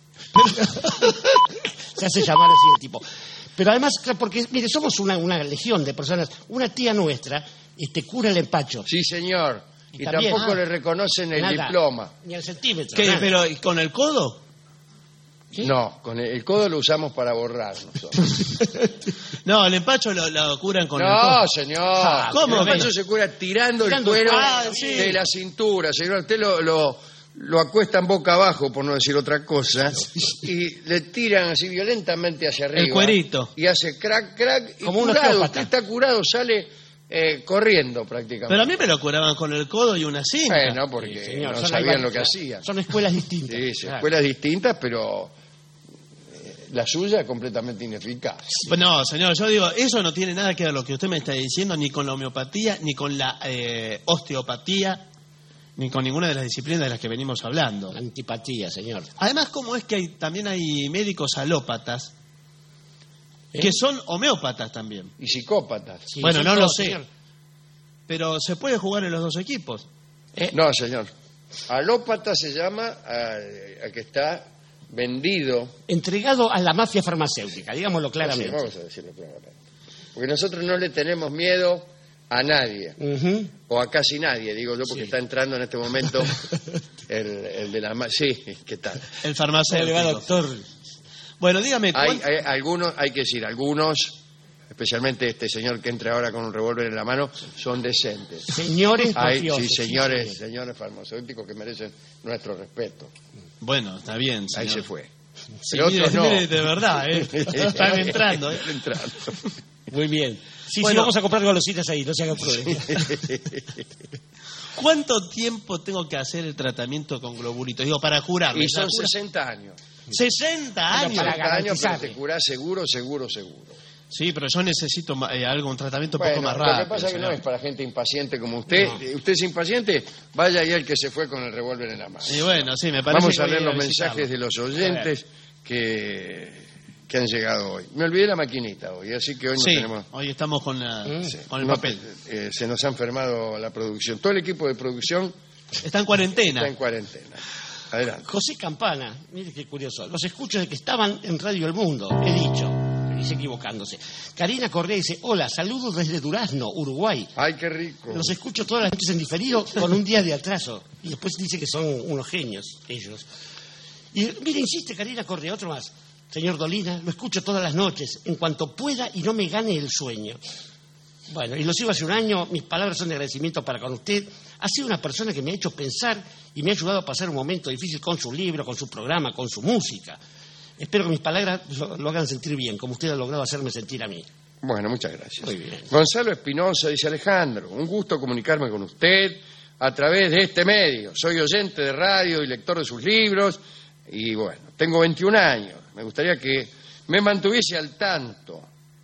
Se hace llamar así el tipo. Pero además, claro, porque, mire, somos una, una legión de personas. Una tía nuestra este, cura el empacho. Sí, señor. Y, Y también, tampoco ah, le reconocen el Nada. diploma. Ni al centímetro. ¿Qué? nada. ¿Pero y con el codo? ¿Sí? No, con el, el codo lo usamos para borrar nosotros. No, el empacho lo, lo curan con el No, codo. señor. ¿Cómo? El empacho se cura tirando, Tirando el el cuero ah, sí. de la cintura. Señor, usted lo, lo, lo acuestan boca abajo, por no decir otra cosa, y le tiran así violentamente hacia arriba. El cuerito. Y hace crack, crack, y Como un curado. osteópata. Usted está curado, sale eh, corriendo prácticamente. Pero a mí me lo curaban con el codo y una cinta. Bueno, porque Sí, señor, no son sabían ahí lo que varias- hacían. Son escuelas distintas. Sí, sí, Claro. escuelas distintas, pero eh, la suya es completamente ineficaz. No, señor, yo digo, eso no tiene nada que ver lo que usted me está diciendo ni con la homeopatía, ni con la eh, osteopatía, ni con ninguna de las disciplinas de las que venimos hablando. Antipatía, señor. Además, ¿cómo es que hay, también hay médicos alópatas ¿Eh? que son homeópatas también? Y psicópatas. Sí, Bueno, son no lo todos, sé. señor. Pero se puede jugar en los dos equipos. ¿Eh? No, señor. Alópata se llama a, a que está vendido. Entregado a la mafia farmacéutica, digámoslo Sí, claramente. vamos a decirlo claramente. Porque nosotros no le tenemos miedo a nadie, Ujú. o a casi nadie, digo yo, porque Sí. está entrando en este momento el, el de la... ma- Sí, ¿qué tal? El ¿Cómo le va, farmacéutico. doctor? Bueno, dígame, Hay, ¿cuánto- hay algunos, hay que decir, algunos, especialmente este señor que entra ahora con un revólver en la mano, son decentes. Señores Hay, mafiosos. sí, señores, señores farmacéuticos que merecen nuestro respeto. Bueno, está bien, Ahí señor. se fue. Sí, Pero mire, otros no. mire, de verdad, ¿eh? Están entrando, ¿eh? Entrando. Muy bien. Sí, Bueno. sí, vamos a comprar golositas ahí, no se hagan problema. ¿Cuánto tiempo tengo que hacer el tratamiento con globulitos? Digo, para curarme. Y son ¿La cura- sesenta años. sesenta Pero años. para sesenta años, pero garantizarle. te curás seguro, seguro, seguro. Sí, pero yo necesito eh, algo, un tratamiento un Bueno, poco más rápido. lo que pasa es que no señor. es para gente impaciente como usted. No. Eh, Usted es impaciente, vaya ahí el que se fue con el revólver en la mano. Y bueno, sí, me parece Vamos que a voy leer ir los visitarlo. mensajes de los oyentes que, que han llegado hoy. Me olvidé la maquinita hoy, así que hoy no Sí, tenemos... hoy estamos con, la, Sí. con el No, papel. eh, se nos ha enfermado la producción. Todo el equipo de producción Está en cuarentena. está en cuarentena. Adelante. José Campana, mire qué curioso. Los escucho de que estaban en Radio El Mundo, he dicho. Dice equivocándose. Karina Correa dice, hola, saludos desde Durazno, Uruguay. Ay, qué rico. Los escucho todas las noches en diferido con un día de atraso. Y después dice que son unos genios ellos. Y mire, insiste Karina Correa, otro más. Señor Dolina, lo escucho todas las noches, en cuanto pueda y no me gane el sueño. Bueno, y lo sigo hace un año, mis palabras son de agradecimiento para con usted. Ha sido una persona que me ha hecho pensar y me ha ayudado a pasar un momento difícil con su libro, con su programa, con su música. Espero que mis palabras lo, lo hagan sentir bien, como usted ha logrado hacerme sentir a mí. Bueno, muchas gracias. Muy bien. Gonzalo Espinosa dice, Alejandro, un gusto comunicarme con usted a través de este medio. Soy oyente de radio y lector de sus libros y bueno, tengo veintiún años. Me gustaría que me mantuviese al tanto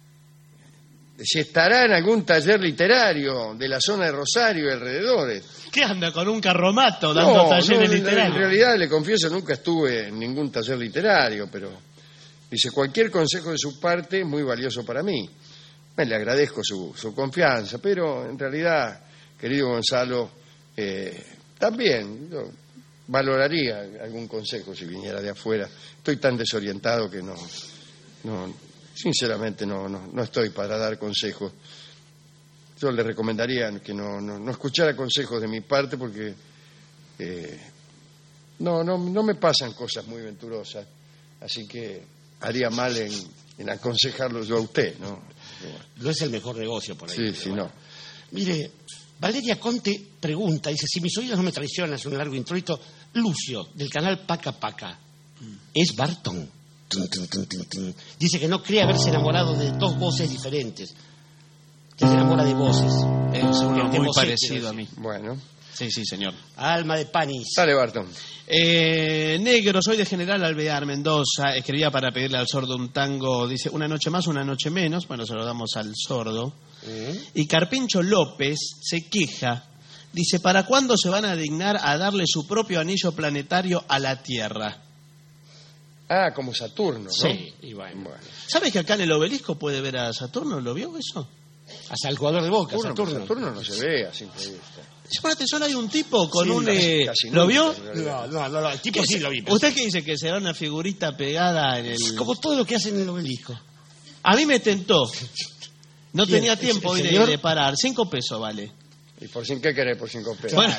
de si estará en algún taller literario de la zona de Rosario y alrededores. ¿Qué anda con un carromato dando No, talleres no, en literarios? realidad, le confieso, nunca estuve en ningún taller literario, pero dice, cualquier consejo de su parte es muy valioso para mí. Me le agradezco su, su confianza, pero en realidad, querido Gonzalo, eh, también yo valoraría algún consejo si viniera de afuera. Estoy tan desorientado que no, no sinceramente no, no, no estoy para dar consejos. Yo le recomendaría que no, no, no escuchara consejos de mi parte porque eh, no, no, no me pasan cosas muy venturosas, así que haría mal en, en aconsejarlo yo a usted, ¿no? No es el mejor negocio por ahí. Sí, sí, no. Mire, Valeria Conte pregunta, dice, si mis oídos no me traicionan, es un largo introito, Lucio, del canal Paca Paca, ¿es Barton? Tun, tun, tun, tun, tun. Dice que no cree haberse enamorado de dos voces diferentes, que se enamora de voces. Es uno De muy voces, parecido quiero a mí. Bueno, Sí, sí, señor. Alma de Panis. dale, Barton. Eh, negro, soy de General Alvear, Mendoza. Escribía para pedirle al sordo un tango. Dice, una noche más, una noche menos. Bueno, se lo damos al sordo. ¿Eh? Y Carpincho López se queja. Dice, ¿para cuándo se van a dignar a darle su propio anillo planetario a la Tierra? Ah, como Saturno, ¿no? Sí, y bueno. Bueno. ¿Sabes que acá en el obelisco puede ver a Saturno? ¿Lo vio eso? Hasta el jugador de Boca, Saturno, Saturno. Saturno no se ve a simple vista. Pon atención, hay un tipo con Sí, un... casi- eh, casi ¿Lo nunca, vio? en realidad. No, no, no, no, el tipo ¿Qué sí se- lo vi. pero- ¿Usted qué dice? ¿Que será una figurita pegada en el...? Como todo lo que hacen en el obelisco. A mí me tentó. No ¿Quién? tenía tiempo ¿El de, señor? de parar. Cinco pesos vale. ¿Y por sin qué querés? Por cinco pesos. Bueno,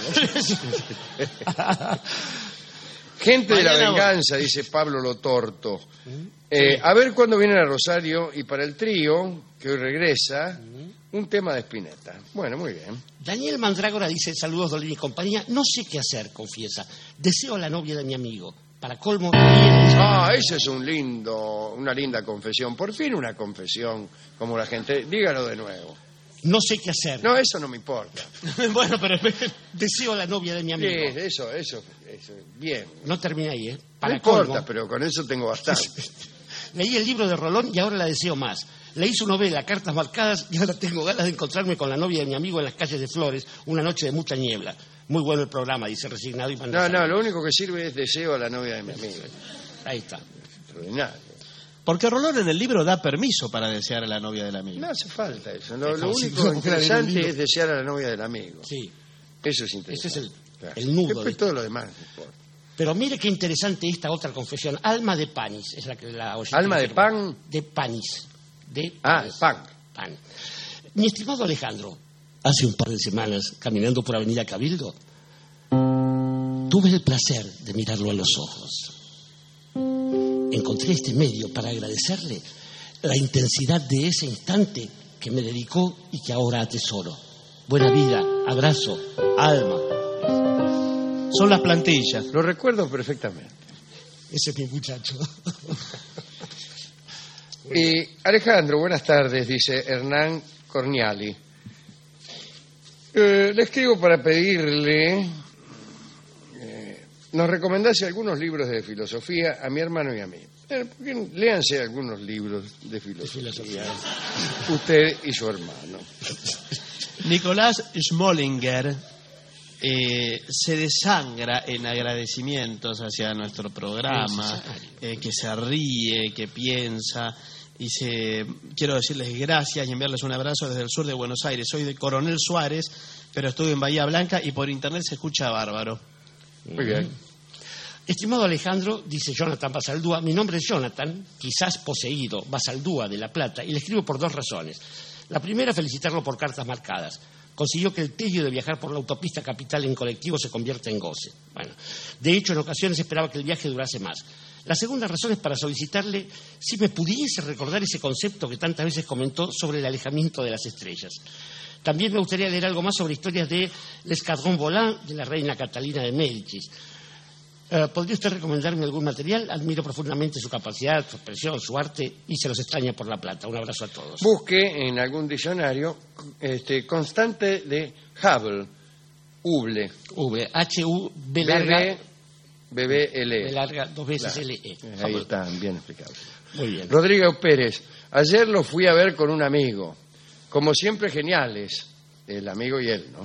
Gente de la Mañana voy. venganza, dice Pablo Lotorto. Eh, a ver cuándo vienen a Rosario y para el trío, que hoy regresa, un tema de Spinetta. Bueno, muy bien. Daniel Mandrágora dice, saludos Dolina y compañía, no sé qué hacer, confiesa. Deseo a la novia de mi amigo. Para colmo, Ah, ese es un lindo, una linda confesión. Por fin una confesión, como la gente. Dígalo de nuevo. no sé qué hacer. No, eso no me importa. bueno, pero... Deseo a la novia de mi Sí, amigo. eso, eso, eso, bien. No terminé ahí, ¿eh? No Para importa, colmo, pero con eso tengo bastante. leí el libro de Rolón y ahora la deseo más. Leí su novela, Cartas Marcadas, y ahora tengo ganas de encontrarme con la novia de mi amigo en las calles de Flores, una noche de mucha niebla. Muy bueno el programa, dice resignado y manda No, no, saludos. lo único que sirve es deseo a la novia de mi amigo. Ahí está. Extraordinario. Porque Rolón en el libro da permiso para desear a la novia del amigo. No hace falta eso. Lo, Es lo como si único no fuera leer un interesante libro. es desear a la novia del amigo. Sí. Eso es interesante. Ese es el- Claro. el nudo Después de- todo lo demás. no importa. Pero mire qué interesante esta otra confesión. Alma de Panis, es la que la oyente ¿Alma de firma. pan? De Panis. De Ah, Panis. pan. Pan. Mi estimado Alejandro, hace un par de semanas, caminando por Avenida Cabildo, tuve el placer de mirarlo a los ojos. Encontré este medio para agradecerle la intensidad de ese instante que me dedicó y que ahora atesoro. Buena vida, abrazo, alma. Son las plantillas. Lo recuerdo perfectamente. Ese es mi muchacho. Y Alejandro, buenas tardes, dice Hernán Corniali. Eh, le escribo para pedirle... eh, nos recomendase algunos libros de filosofía a mi hermano y a mí. Eh, léanse algunos libros de filosofía, de filosofía. Usted y su hermano. Nicolás Schmollinger eh, se desangra en agradecimientos hacia nuestro programa, eh, que se ríe, que piensa. Y se, quiero decirles gracias y enviarles un abrazo desde el sur de Buenos Aires. Soy de Coronel Suárez, pero estuve en Bahía Blanca y por internet se escucha bárbaro. Muy bien. Estimado Alejandro, dice Jonathan Basaldúa, mi nombre es Jonathan, quizás poseído, Basaldúa de La Plata, y le escribo por dos razones. La primera, felicitarlo por cartas marcadas. Consiguió que el tedio de viajar por la autopista capital en colectivo se convierta en goce. Bueno, de hecho, en ocasiones esperaba que el viaje durase más. La segunda razón es para solicitarle si me pudiese recordar ese concepto que tantas veces comentó sobre el alejamiento de las estrellas. También me gustaría leer algo más sobre historias de l'Escadrón Volant de la reina Catalina de Médicis. Uh, ¿Podría usted recomendarme algún material? Admiro profundamente su capacidad, su expresión, su arte y se los extraña por La Plata. Un abrazo a todos. Busque en algún diccionario este, constante de Hubble. Hubble. V, H U B larga. B B L E. B larga, dos veces claro. L E. Ahí está, bien explicado. Muy bien. Rodrigo Pérez. Ayer lo fui a ver con un amigo. Como siempre, geniales. El amigo y él, ¿no?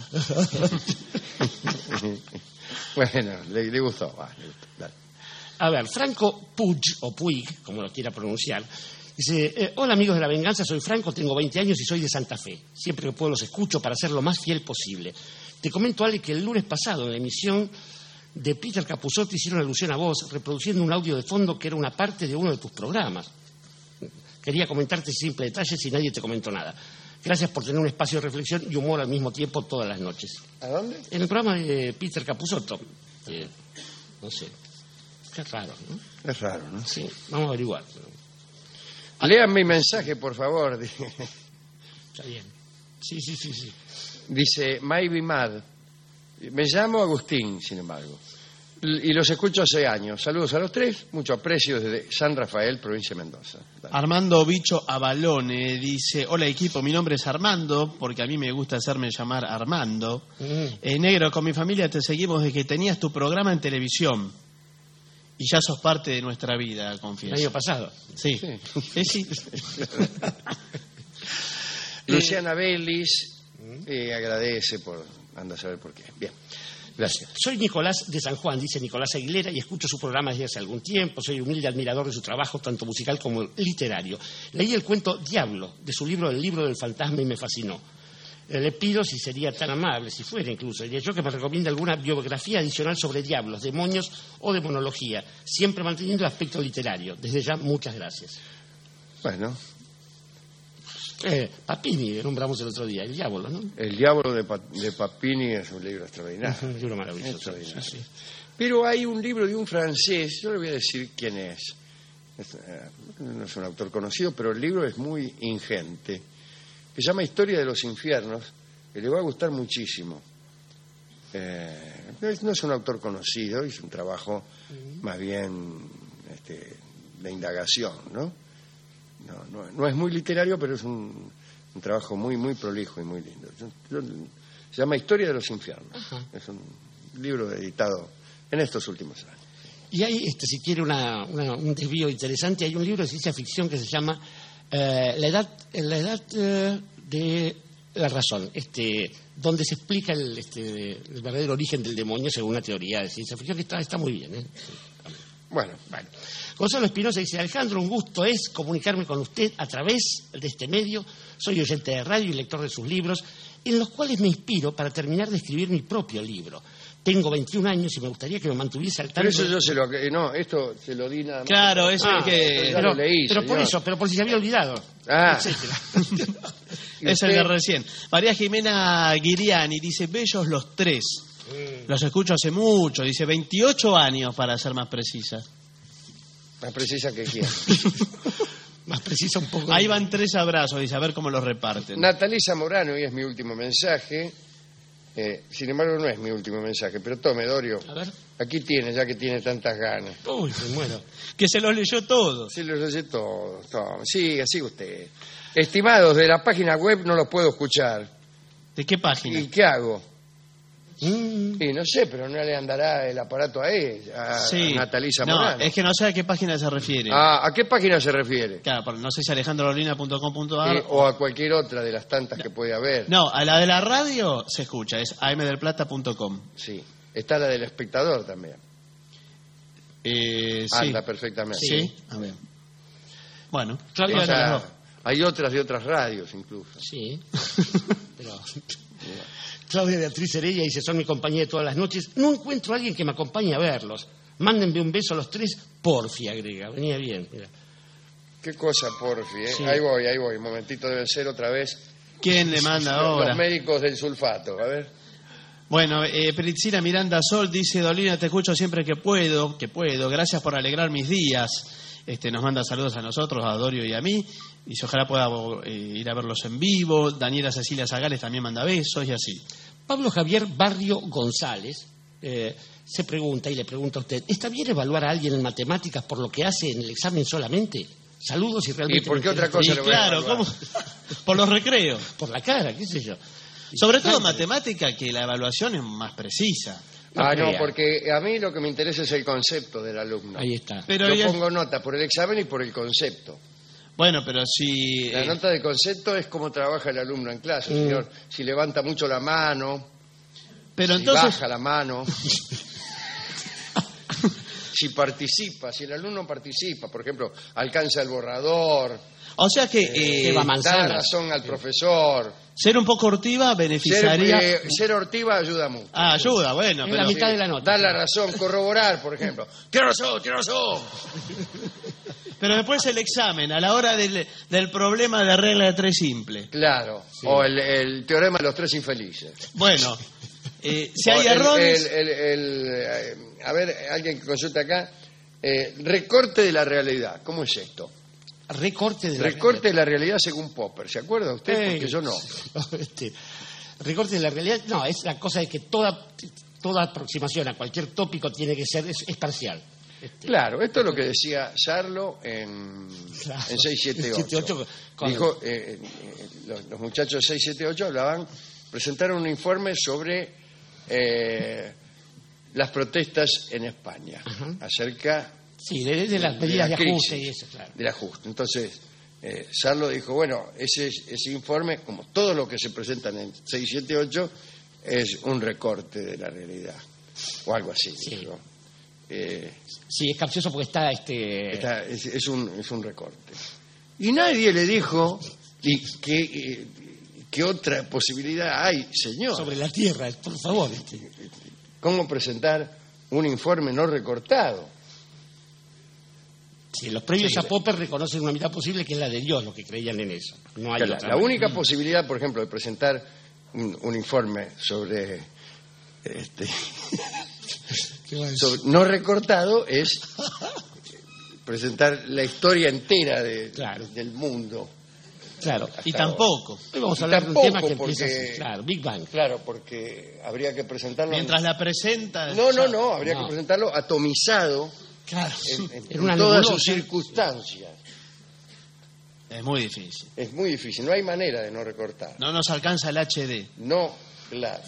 Bueno, le, le gustó. Va, le gustó. Dale. A ver, Franco Puig, o Puig, como lo quiera pronunciar, dice, eh, hola amigos de La Venganza, soy Franco, tengo veinte años y soy de Santa Fe. Siempre que puedo los escucho para ser lo más fiel posible. Te comento, Ale, que el lunes pasado en la emisión de Peter Capusotto hicieron alusión a vos, reproduciendo un audio de fondo que era una parte de uno de tus programas. Quería comentarte simple detalle si nadie te comentó nada. Gracias por tener un espacio de reflexión y humor al mismo tiempo todas las noches. ¿A dónde? En el programa de Peter Capusotto. Eh, no sé. Qué raro, ¿no? Es raro, ¿no? Sí, vamos a averiguar. Lean mi mensaje, por favor. Está bien. Sí, sí, sí, sí. Dice, May Be Mad. Me llamo Agustín, sin embargo. Y los escucho hace años. Saludos a los tres. Mucho aprecio desde San Rafael, provincia de Mendoza. Dale. Armando Bicho Abalone dice, hola equipo, mi nombre es Armando, porque a mí me gusta hacerme llamar Armando. Mm. Eh, negro, con mi familia te seguimos desde que tenías tu programa en televisión. Y ya sos parte de nuestra vida, confieso. El año pasado. Sí. Sí. Eh, sí. Luciana Vélez eh, agradece por... Anda a saber por qué. Bien. Gracias. Soy Nicolás de San Juan, dice Nicolás Aguilera, y escucho su programa desde hace algún tiempo. Soy humilde admirador de su trabajo, tanto musical como literario. Leí el cuento Diablo, de su libro El libro del fantasma, y me fascinó. Eh, le pido, si sería tan amable, si fuera incluso, diría yo, que me recomiende alguna biografía adicional sobre diablos, demonios o demonología, siempre manteniendo el aspecto literario. Desde ya, muchas gracias. Bueno. Eh, Papini, nombramos el otro día, el diablo, ¿no? El diablo de, pa de Papini es un libro extraordinario. Un libro maravilloso. Extraordinario. Sí, sí. Pero hay un libro de un francés, yo le voy a decir quién es. es eh, no es un autor conocido, pero el libro es muy ingente, que se llama Historia de los Infiernos, que le va a gustar muchísimo. Eh, no, es, no es un autor conocido, es un trabajo uh-huh. más bien este, de indagación, ¿no? No, no, no es muy literario, pero es un, un trabajo muy muy prolijo y muy lindo. Yo, yo, se llama Historia de los Infiernos. Ajá. Es un libro editado en estos últimos años. Y hay, este, si quiere una, una, un desvío interesante, hay un libro de ciencia ficción que se llama eh, La edad, la edad eh, de la razón, este, donde se explica el, este, el verdadero origen del demonio según una teoría de ciencia ficción que está, está muy bien. ¿eh? Bueno, bueno. Gonzalo Espinosa dice, Alejandro, un gusto es comunicarme con usted a través de este medio. Soy oyente de radio y lector de sus libros, en los cuales me inspiro para terminar de escribir mi propio libro. Tengo veintiún años y me gustaría que me mantuviese al tanto. Pero eso yo se lo... No, esto se lo di nada más. Claro, eso ah, es que... Pero, lo leí, pero por eso, pero por si se había olvidado. Ah. Es el de recién. María Jimena Guiriani dice, bellos los tres. Mm. Los escucho hace mucho, dice veintiocho años para ser más precisa. Más precisa que quién. Más precisa un poco. Ahí van tres abrazos, dice, a ver cómo los reparten. Natalisa Morano, y es mi último mensaje. Eh, sin embargo, no es mi último mensaje, pero tome, Dorio. A ver. Aquí tiene, ya que tiene tantas ganas. Uy, me muero. Que se los leyó todos. Se los leyó todos. Tome. Siga, siga usted. Estimados, de la página web no los puedo escuchar. ¿De qué página? ¿Y qué hago? Mm. Y no sé, pero no le andará el aparato a ella, a, Sí. a Natalisa No, Morano. es que no sé a qué página se refiere. Ah, ¿a qué página se refiere? Claro, pero no sé si alejandro dolina punto com punto a r Eh, o a cualquier otra de las tantas que puede haber. No, a la de la radio se escucha, es a m del plata punto com. Sí. Está la del espectador también. Eh, sí. Anda perfectamente. Sí, a ver. Bueno, O Claudia, sea, las dos. hay otras de otras radios incluso. Sí. Pero... Claudia Beatriz Heredia dice, son mi compañía de todas las noches. No encuentro a alguien que me acompañe a verlos. Mándenme un beso a los tres, porfi, agrega. Venía bien, mira. Qué cosa, porfi, ¿eh? Sí. Ahí voy, ahí voy. Un momentito, deben ser otra vez ¿Quién le manda ahora? los médicos del sulfato. A ver. Bueno, eh, Priscila Miranda Sol dice, Dolina, te escucho siempre que puedo, que puedo. Gracias por alegrar mis días. Este, nos manda saludos a nosotros, a Dorio y a mí. Dice, ojalá pueda eh, ir a verlos en vivo. Daniela Cecilia Zagales también manda besos y así. Pablo Javier Barrio González eh, se pregunta y le pregunta a usted, ¿está bien evaluar a alguien en matemáticas por lo que hace en el examen solamente? Saludos y realmente... ¿Y por qué me otra interesa- cosa Y le voy a claro, evaluar? ¿cómo? Por los recreos. Por la cara, qué sé yo. Sobre todo matemática, que la evaluación es más precisa. No Ah, no, crea. porque a mí lo que me interesa es el concepto del alumno. Ahí está. Pero Yo ella- pongo nota por el examen y por el concepto. Bueno, pero si... La eh, nota de concepto es cómo trabaja el alumno en clase, Mm. señor. Si levanta mucho la mano, pero si entonces... baja la mano, si participa, si el alumno participa, por ejemplo, alcanza el borrador, O sea que eh, Eva da Manzanas. razón al profesor. ser un poco hortiva Ser, beneficiaría... eh, ser hortiva ayuda mucho. Ah, ayuda, bueno, Es pero... la mitad de la nota. Dar la razón, corroborar, por ejemplo. Tiene razón, tiene razón. Pero después el examen, a la hora del, del problema de regla de tres simple. Claro. O el, el teorema de los tres infelices. Bueno, eh, si O hay el- errores... el- el- el, eh, a ver, alguien que consulta acá. Eh, recorte de la realidad. ¿Cómo es esto? Recorte de la Recorte de la realidad según Popper. ¿Se acuerda usted? Ey. Porque yo no. Este, recorte de la realidad, no, es la cosa de que toda, toda aproximación a cualquier tópico tiene que ser, es, es parcial. Este, Claro, esto es lo que decía Sarlo en, Claro. en seis siete ocho. seis siete ocho con- Dijo, eh, eh, los, los muchachos de seis siete ocho hablaban, presentaron un informe sobre eh, las protestas en España, Ajá. acerca sí, de, de las de medidas la de ajuste crisis, y eso, claro. del ajuste. Entonces, eh, Sarlo dijo, bueno, ese, ese informe, como todo lo que se presenta en seis siete ocho, es un recorte de la realidad, o algo así. Sí. dijo. Eh, Sí, es capcioso porque está este Está- es, es un, es un recorte. Y nadie le dijo y qué eh, qué otra posibilidad hay, señor. sobre la tierra, por favor. Este. ¿Cómo presentar un informe no recortado? Sí, los previos Sí. a Popper reconocen una mitad posible que es la de Dios, los que creían en eso. No hay Que la, otra la manera. única posibilidad, por ejemplo, de presentar un, un informe sobre, este, ¿Qué va a decir? sobre no recortado es presentar la historia entera de- Claro. del mundo. Claro. Y hasta tampoco. Hoy vamos Y a hablar de un tampoco, tema que empieza porque- así, claro, Big Bang. Claro, porque habría que presentarlo. Mientras la presenta... No, no, no, habría No. que presentarlo atomizado Claro, en, en- en en una todas nebulosa. sus circunstancias. Es muy difícil. Es muy difícil, no hay manera de no recortar. No nos alcanza el H D. No, claro.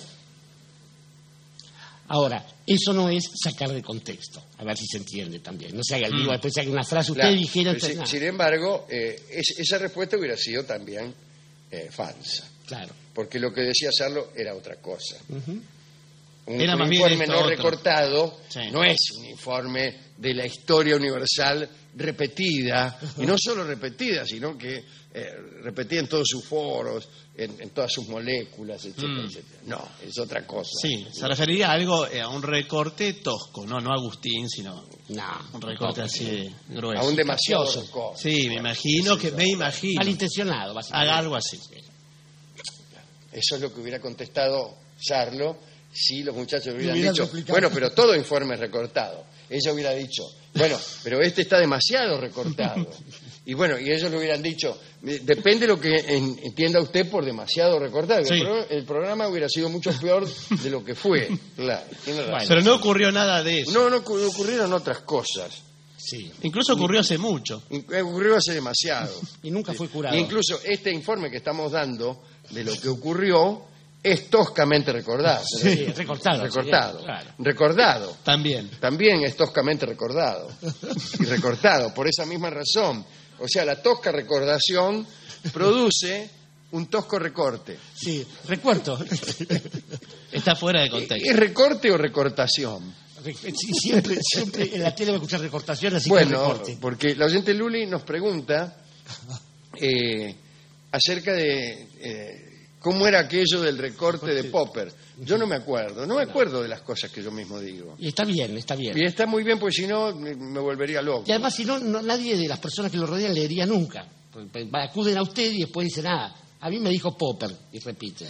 Ahora, eso no es sacar de contexto. A ver si se entiende también. No se haga el vivo, Mm. después se haga una frase. Usted claro. dijera... Pero sin, nada. sin embargo, eh, es- esa respuesta hubiera sido también eh, falsa, Claro. porque lo que decía Sarlo era otra cosa. Ujú. Un, Era un más bien informe esto no otro. recortado Sí. no es un informe de la historia universal repetida, y no solo repetida, sino que eh, repetida en todos sus foros, en, en todas sus moléculas, etcétera, Mm. etcétera. No, es otra cosa. Sí, se referiría a algo, eh, a un recorte tosco, no, no Agustín, sino No. un recorte así grueso. Aún demasiado Capcioso. recorte. Sí, me imagino que, me imagino. Malintencionado, básicamente. Haga algo así. Eso es lo que hubiera contestado Sarlo si los muchachos hubieran hubieran dicho, replicado. bueno, pero todo informe es recortado. Ella hubiera dicho, bueno, pero este está demasiado recortado. Y bueno, y ellos le hubieran dicho, eh, depende lo que en- entienda usted por demasiado recortado. El, Sí. pro- el programa hubiera sido mucho peor de lo que fue. Claro, tiene razón. Pero no ocurrió nada de eso. No, no ocur- ocurrieron otras cosas. Sí. Incluso ocurrió hace mucho. In- Ocurrió hace demasiado. Y nunca fue curado. E incluso este informe que estamos dando de lo que ocurrió es toscamente recordado. Sí, recortado. Recortado. Sí, claro. Recordado. También. También es toscamente recordado. Y recortado, por esa misma razón. O sea, la tosca recordación produce un tosco recorte. Sí, recuerdo. Está fuera de contexto. ¿Es recorte o recortación? Sí, siempre, siempre en la tele va a escuchar recortación, así Bueno, que recorte. porque la oyente Luli nos pregunta eh, acerca de eh, cómo era aquello del recorte de Popper. Yo no me acuerdo, no me acuerdo de las cosas que yo mismo digo. Y está bien, está bien. Y está muy bien, porque si no me, me volvería loco. Y además, si no, no, nadie de las personas que lo rodean leería nunca. Acuden a usted y después dicen, ah, a mí me dijo Popper, y repite.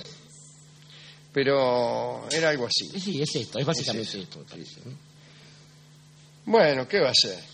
Pero era algo así. Sí, es esto, es básicamente es esto, me parece, ¿no? Bueno, ¿qué va a ser?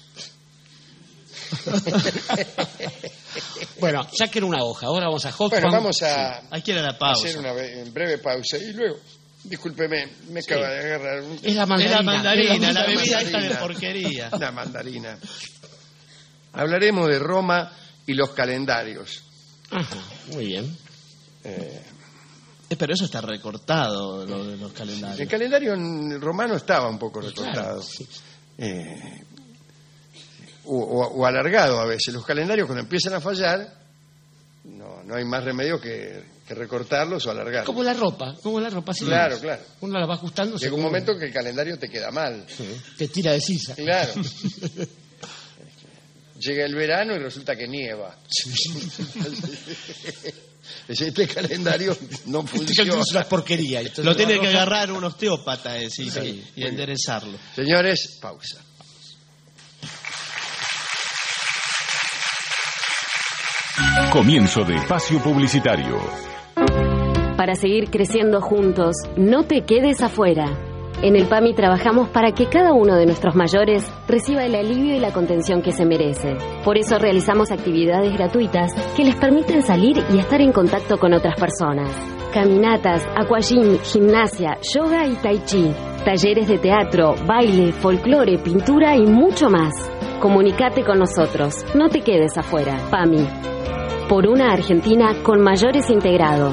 Bueno, ya que era una hoja, ahora vamos a Hot Bueno, Fun. vamos a Hay que ir a la pausa. hacer una be- breve pausa y luego, discúlpeme, me Sí. acaba de agarrar un- Es la Es mandarina. la mandarina, es la bebida mandarina. esta de porquería. una mandarina. Hablaremos de Roma y los calendarios. Ajá, muy bien. Eh, Eh, Pero eso está recortado, lo de los calendarios. el calendario en- romano estaba un poco Claro, recortado. sí. Eh, o, o- o alargado a veces. Los calendarios cuando empiezan a fallar, no, no hay más remedio que, que recortarlos o alargarlos. Como la ropa, como la ropa. Sí. Claro, claro. Uno la va ajustando. Llega un según- momento que el calendario te queda mal. Sí, te tira de sisa. Claro. Llega el verano y resulta que nieva. Este calendario no Este funciona. calendario es una porquería. Entonces, Lo tiene la que ropa- agarrar un osteópata ese, y- Sí, y, muy bien. enderezarlo. Señores, pausa. Comienzo de espacio publicitario. Para seguir creciendo juntos, no te quedes afuera. En el PAMI trabajamos para que cada uno de nuestros mayores reciba el alivio y la contención que se merece. Por eso realizamos actividades gratuitas que les permiten salir y estar en contacto con otras personas. Caminatas, aquagym, gimnasia, yoga y tai chi. Talleres de teatro, baile, folclore, pintura y mucho más. Comunicate con nosotros. No te quedes afuera. PAMI. Por una Argentina con mayores integrados.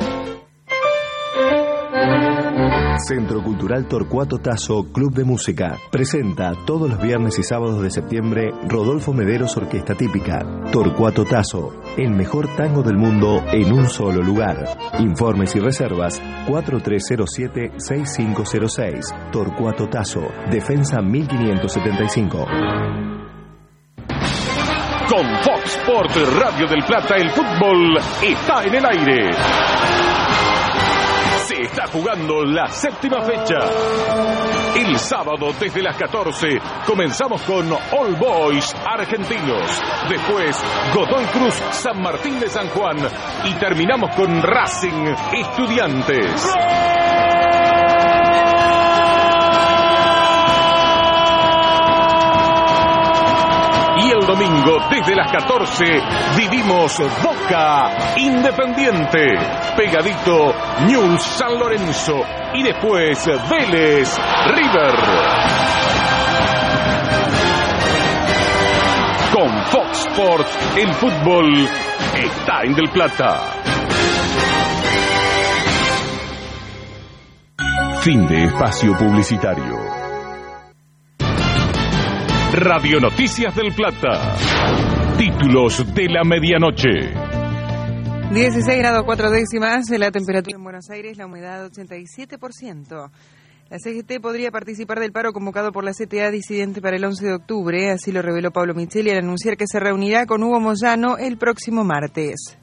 Centro Cultural Torcuato Tasso Club de Música presenta todos los viernes y sábados de septiembre Rodolfo Mederos Orquesta Típica. Torcuato Tasso, el mejor tango del mundo en un solo lugar. Informes y reservas cuatro tres cero siete, seis cinco cero seis. Torcuato Tasso, Defensa mil quinientos setenta y cinco. Con Fox Sports Radio del Plata, el fútbol está en el aire. Se está jugando la séptima fecha. El sábado desde las catorce comenzamos con All Boys Argentinos. Después Godoy Cruz San Martín de San Juan. Y terminamos con Racing Estudiantes. Y el domingo, desde las catorce, vivimos Boca Independiente. Pegadito, Newell's San Lorenzo. Y después, Vélez River. Con Fox Sports, el fútbol está en Del Plata. Fin de espacio publicitario. Radio Noticias del Plata. Títulos de la medianoche. dieciséis grados cuatro décimas, la temperatura en Buenos Aires, la humedad ochenta y siete por ciento. La C G T podría participar del paro convocado por la C T A disidente para el once de octubre, así lo reveló Pablo Micheli al anunciar que se reunirá con Hugo Moyano el próximo martes.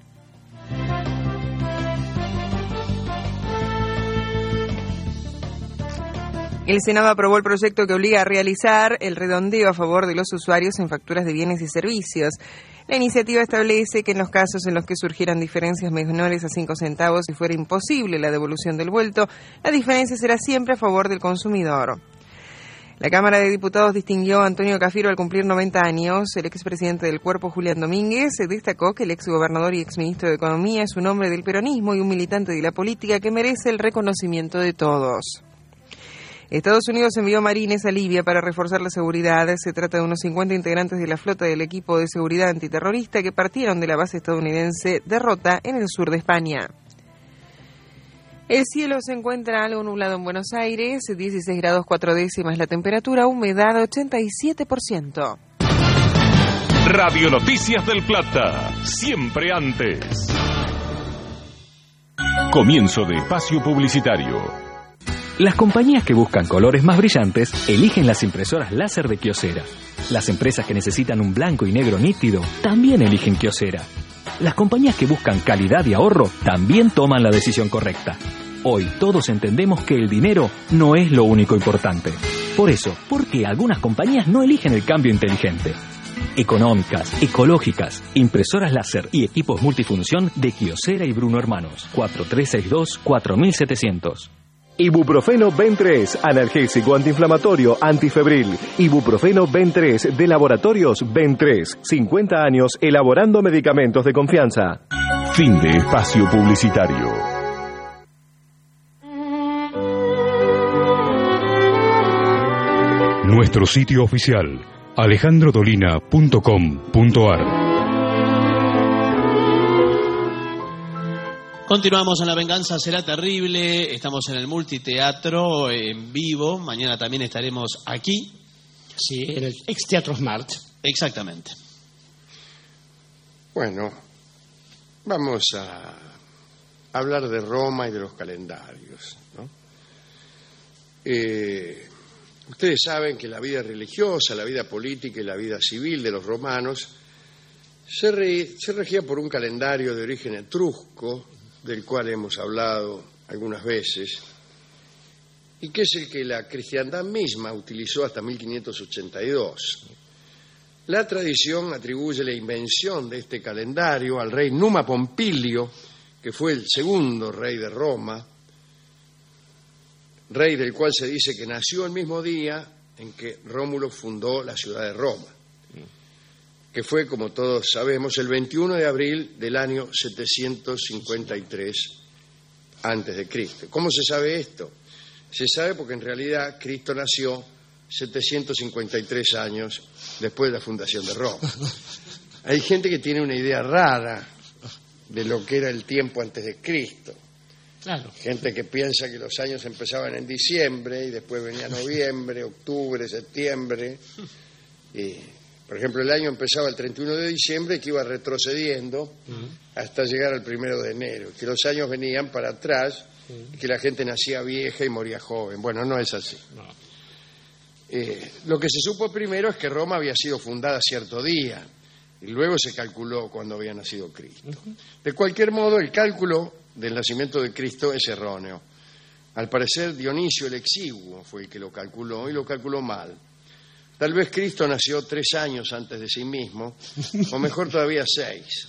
El Senado aprobó el proyecto que obliga a realizar el redondeo a favor de los usuarios en facturas de bienes y servicios. La iniciativa establece que en los casos en los que surgieran diferencias menores a cinco centavos y fuera imposible la devolución del vuelto, la diferencia será siempre a favor del consumidor. La Cámara de Diputados distinguió a Antonio Cafiero al cumplir noventa años. El expresidente del Cuerpo, Julián Domínguez, destacó que el exgobernador y exministro de Economía es un hombre del peronismo y un militante de la política que merece el reconocimiento de todos. Estados Unidos envió marines a Libia para reforzar la seguridad. Se trata de unos cincuenta integrantes de la flota del equipo de seguridad antiterrorista que partieron de la base estadounidense de Rota en el sur de España. El cielo se encuentra algo nublado en Buenos Aires, dieciséis grados cuatro décimas la temperatura, humedad ochenta y siete por ciento. Radio Noticias del Plata, siempre antes. Comienzo de espacio publicitario. Las compañías que buscan colores más brillantes eligen las impresoras láser de Kyocera. Las empresas que necesitan un blanco y negro nítido también eligen Kyocera. Las compañías que buscan calidad y ahorro también toman la decisión correcta. Hoy todos entendemos que el dinero no es lo único importante. Por eso, ¿por qué algunas compañías no eligen el cambio inteligente? Económicas, ecológicas, impresoras láser y equipos multifunción de Kyocera y Bruno Hermanos. cuatro tres seis dos cuatro siete cero cero. Ibuprofeno Ben tres, analgésico antiinflamatorio, antifebril. Ibuprofeno Ben tres de Laboratorios Ben tres. cincuenta años elaborando medicamentos de confianza. Fin de espacio publicitario. Nuestro sitio oficial, alejandro dolina punto com punto ar. Continuamos en La Venganza Será Terrible. Estamos en el Multiteatro en vivo. Mañana también estaremos aquí. Sí, en el ex Teatro Smart. Exactamente. Bueno, vamos a hablar de Roma y de los calendarios, ¿no? Eh, ustedes saben que la vida religiosa, la vida política y la vida civil de los romanos se, re, se regía por un calendario de origen etrusco, del cual hemos hablado algunas veces, y que es el que la cristiandad misma utilizó hasta mil quinientos ochenta y dos. La tradición atribuye la invención de este calendario al rey Numa Pompilio, que fue el segundo rey de Roma, rey del cual se dice que nació el mismo día en que Rómulo fundó la ciudad de Roma, que fue, como todos sabemos, el veintiuno de abril del año setecientos cincuenta y tres antes de Cristo. ¿Cómo se sabe esto? Se sabe porque en realidad Cristo nació setecientos cincuenta y tres años después de la fundación de Roma. Hay gente que tiene una idea rara de lo que era el tiempo antes de Cristo. Claro. Gente que piensa que los años empezaban en diciembre y después venía noviembre, octubre, septiembre. Y, por ejemplo, el año empezaba el treinta y uno de diciembre y que iba retrocediendo uh-huh. hasta llegar al primero de enero. Que los años venían para atrás uh-huh. y que la gente nacía vieja y moría joven. Bueno, no es así. No. Eh, lo que se supo primero es que Roma había sido fundada cierto día y luego se calculó cuando había nacido Cristo. Uh-huh. De cualquier modo, el cálculo del nacimiento de Cristo es erróneo. Al parecer, Dionisio el Exiguo fue el que lo calculó y lo calculó mal. Tal vez Cristo nació tres años antes de sí mismo, o mejor todavía seis.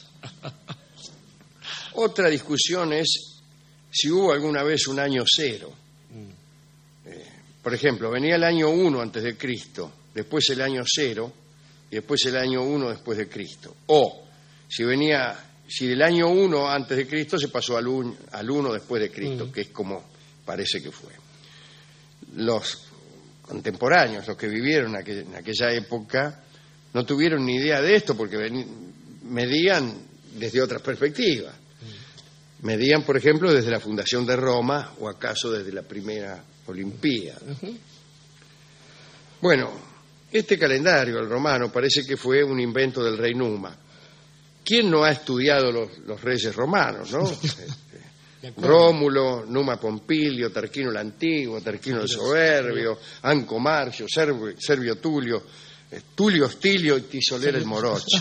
Otra discusión es si hubo alguna vez un año cero. Eh, por ejemplo, venía el año uno antes de Cristo, después el año cero, y después el año uno después de Cristo. O, si venía, si del año uno antes de Cristo se pasó al, un, al uno después de Cristo, mm. que es como parece que fue. Los contemporáneos, los que vivieron aquel, en aquella época, no tuvieron ni idea de esto porque ven, medían desde otras perspectivas. Medían, por ejemplo, desde la fundación de Roma o acaso desde la primera Olimpíada. Uh-huh. Bueno, este calendario, el romano, parece que fue un invento del rey Numa. ¿Quién no ha estudiado los, los reyes romanos, no? Rómulo, Numa Pompilio, Tarquino el Antiguo, Tarquino el Soberbio, Anco Marcio, Servio, Servio Tulio, eh, Tulio Hostilio y Tisolera el Morocho.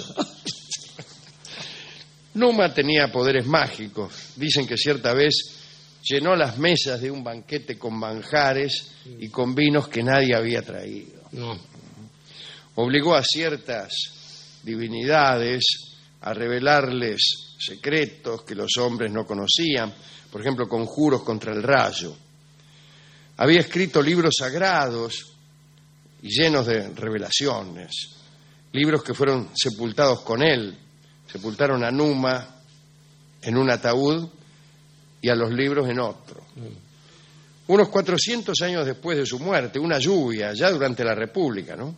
Numa tenía poderes mágicos. Dicen que cierta vez llenó las mesas de un banquete con manjares y con vinos que nadie había traído. No. Obligó a ciertas divinidades a revelarles secretos que los hombres no conocían, por ejemplo, conjuros contra el rayo. Había escrito libros sagrados y llenos de revelaciones, libros que fueron sepultados con él. Sepultaron a Numa en un ataúd y a los libros en otro. Mm. Unos cuatrocientos años después de su muerte, una lluvia, ya durante la República, ¿no?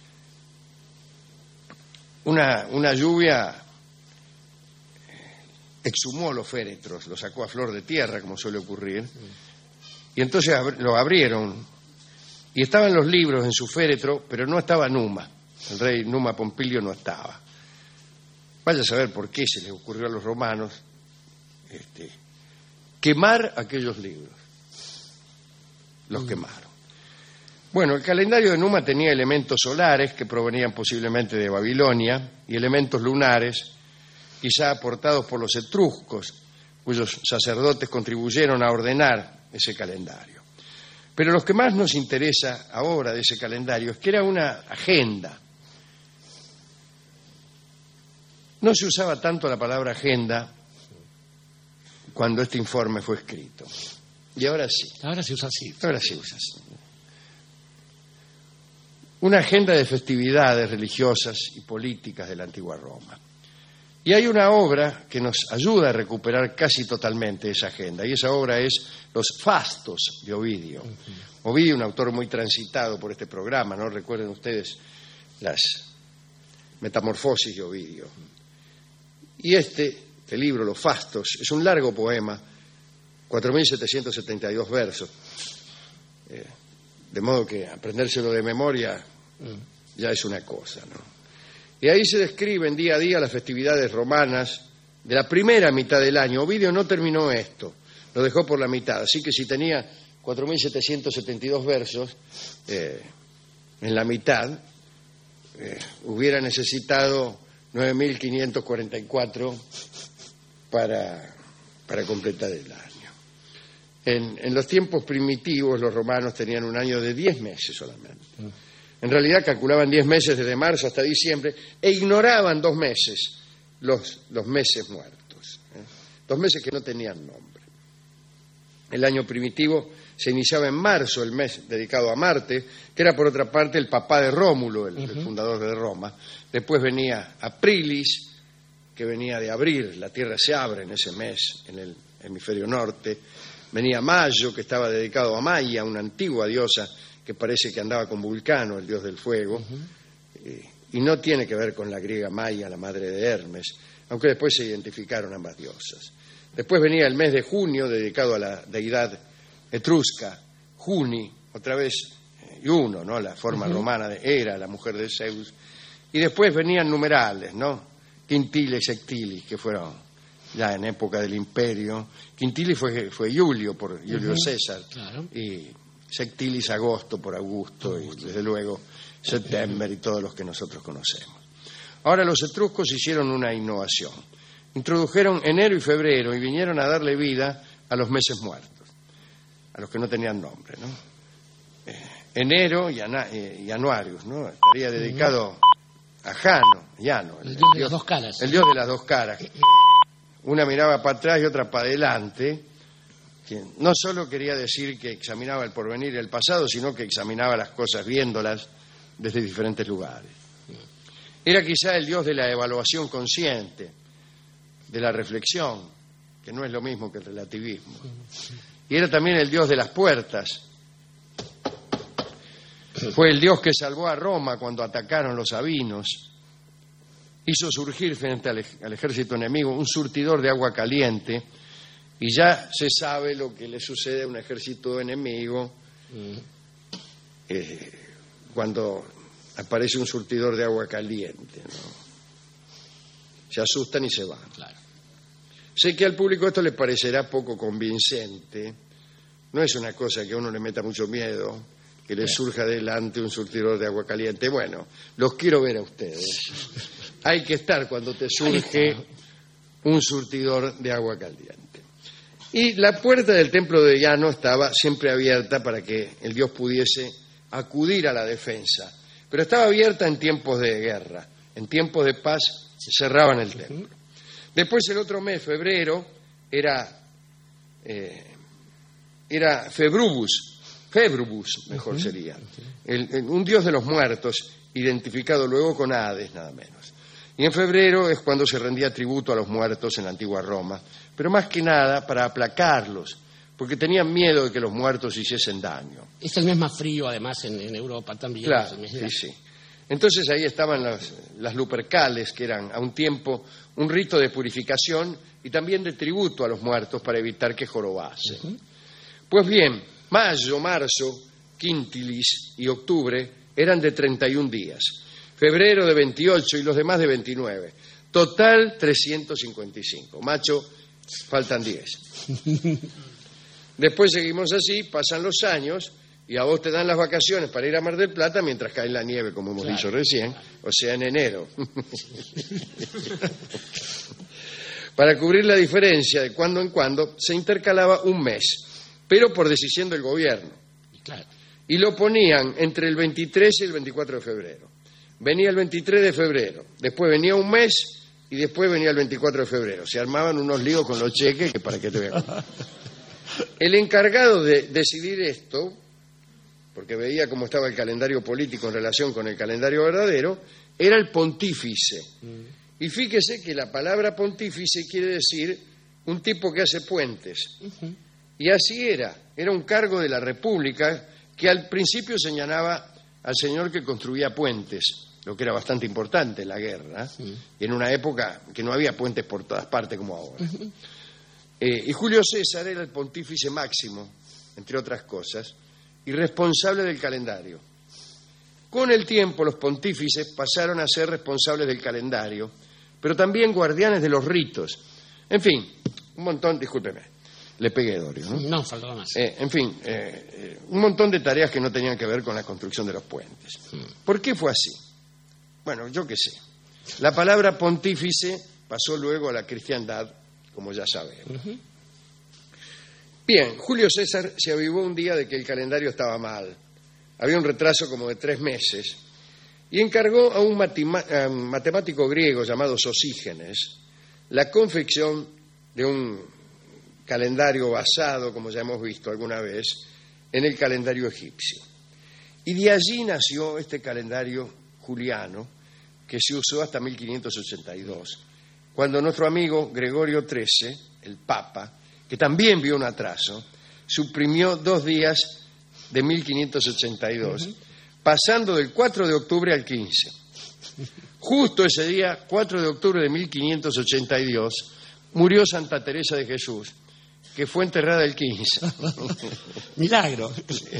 Una, una lluvia exhumó los féretros, los sacó a flor de tierra, como suele ocurrir, y entonces lo abrieron, y estaban los libros en su féretro, pero no estaba Numa, el rey Numa Pompilio no estaba. Vaya a saber por qué se les ocurrió a los romanos este, quemar aquellos libros. Los quemaron. Bueno, el calendario de Numa tenía elementos solares que provenían posiblemente de Babilonia y elementos lunares, quizá aportados por los etruscos, cuyos sacerdotes contribuyeron a ordenar ese calendario. Pero lo que más nos interesa ahora de ese calendario es que era una agenda. No se usaba tanto la palabra agenda cuando este informe fue escrito. Y ahora sí. Ahora se usa así. Ahora se usa así. Una agenda de festividades religiosas y políticas de la antigua Roma. Y hay una obra que nos ayuda a recuperar casi totalmente esa agenda, y esa obra es Los Fastos de Ovidio. Uh-huh. Ovidio, un autor muy transitado por este programa, ¿no? Recuerden ustedes las Metamorfosis de Ovidio. Y este, este libro, Los Fastos, es un largo poema, cuatro mil setecientos setenta y dos versos, eh, de modo que aprendérselo de memoria ya es una cosa, ¿no? Y ahí se describen día a día las festividades romanas de la primera mitad del año. Ovidio no terminó esto, lo dejó por la mitad, así que si tenía cuatro mil setecientos setenta y dos versos, eh, en la mitad eh, hubiera necesitado nueve mil quinientos cuarenta y cuatro para, para completar el año. En, en los tiempos primitivos los romanos tenían un año de diez meses solamente. En realidad calculaban diez meses desde marzo hasta diciembre e ignoraban dos meses, los, los meses muertos, ¿eh? Dos meses que no tenían nombre. El año primitivo se iniciaba en marzo, el mes dedicado a Marte, que era por otra parte el papá de Rómulo, el, uh-huh. el fundador de Roma. Después venía Aprilis, que venía de abrir, la tierra se abre en ese mes en el hemisferio norte. Venía Mayo, que estaba dedicado a Maya, una antigua diosa que parece que andaba con Vulcano, el dios del fuego, uh-huh. eh, y no tiene que ver con la griega Maya, la madre de Hermes, aunque después se identificaron ambas diosas. Después venía el mes de junio, dedicado a la deidad etrusca, Juni, otra vez eh, Juno, ¿no? La forma uh-huh. romana de Hera, la mujer de Zeus. Y después venían numerales, ¿no? Quintilis, Sextilis, que fueron ya en época del Imperio. Quintilis fue, fue Julio, por Julio uh-huh. César, claro. Y Sextilis Agosto por Augusto, Augusto, y desde luego September y todos los que nosotros conocemos. Ahora los etruscos hicieron una innovación. Introdujeron enero y febrero y vinieron a darle vida a los meses muertos, a los que no tenían nombre, ¿no? Eh, enero y, ana, eh, y Anuarius, ¿no? Estaría dedicado a Jano, Jano, el, el, dios el dios de las dos caras. El dios de las dos caras. Una miraba para atrás y otra para adelante. No solo quería decir que examinaba el porvenir y el pasado, sino que examinaba las cosas viéndolas desde diferentes lugares. Era quizá el dios de la evaluación consciente, de la reflexión, que no es lo mismo que el relativismo. Y era también el dios de las puertas. Fue el dios que salvó a Roma cuando atacaron los sabinos. Hizo surgir frente al, al ejército enemigo un surtidor de agua caliente. Y ya se sabe lo que le sucede a un ejército enemigo eh, cuando aparece un surtidor de agua caliente, ¿no? Se asustan y se van. Claro. Sé que al público esto le parecerá poco convincente. No es una cosa que a uno le meta mucho miedo, que le surja delante un surtidor de agua caliente. Bueno, los quiero ver a ustedes. Hay que estar cuando te surge un surtidor de agua caliente. Y la puerta del templo de Llano estaba siempre abierta para que el dios pudiese acudir a la defensa. Pero estaba abierta en tiempos de guerra. En tiempos de paz se cerraban el templo. Después el otro mes, febrero, era, eh, era Februbus, Februbus mejor sería, el, el, un dios de los muertos, identificado luego con Hades, nada menos. Y en febrero es cuando se rendía tributo a los muertos en la antigua Roma, pero más que nada para aplacarlos, porque tenían miedo de que los muertos hiciesen daño. Es el mes más frío, además, en, en Europa también. Claro, sí, sí. Entonces ahí estaban las, las Lupercales, que eran a un tiempo un rito de purificación y también de tributo a los muertos para evitar que jorobasen. Uh-huh. Pues bien, mayo, marzo, quintilis y octubre eran de treinta y un días, febrero de veintiocho y los demás de veintinueve. Total trescientos cincuenta y cinco. Macho, faltan diez. Después seguimos así, pasan los años y a vos te dan las vacaciones para ir a Mar del Plata mientras cae la nieve, como hemos claro. dicho recién, o sea, en enero. Para cubrir la diferencia de cuando en cuando se intercalaba un mes, pero por decisión del gobierno. Claro. Y lo ponían entre el veintitrés y el veinticuatro de febrero. Venía el veintitrés de febrero, después venía un mes y después venía el veinticuatro de febrero. Se armaban unos líos con los cheques que para qué te voy a contar. El encargado de decidir esto, porque veía cómo estaba el calendario político en relación con el calendario verdadero, era el pontífice. Mm. Y fíjese que la palabra pontífice quiere decir un tipo que hace puentes. Uh-huh. Y así era, era un cargo de la República que al principio señalaba al señor que construía puentes, lo que era bastante importante en la guerra, uh-huh. y en una época que no había puentes por todas partes como ahora. Uh-huh. Eh, y Julio César era el pontífice máximo, entre otras cosas, y responsable del calendario. Con el tiempo los pontífices pasaron a ser responsables del calendario, pero también guardianes de los ritos. En fin, un montón, discúlpeme, le pegué Dorio, ¿no? No, faltaba más. Eh, en fin, eh, eh, un montón de tareas que no tenían que ver con la construcción de los puentes. ¿Por qué fue así? Bueno, yo qué sé. La palabra pontífice pasó luego a la cristiandad, como ya sabemos. Uh-huh. Bien, Julio César se avivó un día de que el calendario estaba mal. Había un retraso como de tres meses. Y encargó a un matima- a un matemático griego llamado Sosígenes la confección de un calendario basado, como ya hemos visto alguna vez, en el calendario egipcio. Y de allí nació este calendario juliano que se usó hasta mil quinientos ochenta y dos, cuando nuestro amigo Gregorio trece, el Papa, que también vio un atraso, suprimió dos días de mil quinientos ochenta y dos, uh-huh. pasando del cuatro de octubre al quince. Justo ese día, cuatro de octubre de mil quinientos ochenta y dos, murió Santa Teresa de Jesús, que fue enterrada el quince. Milagro.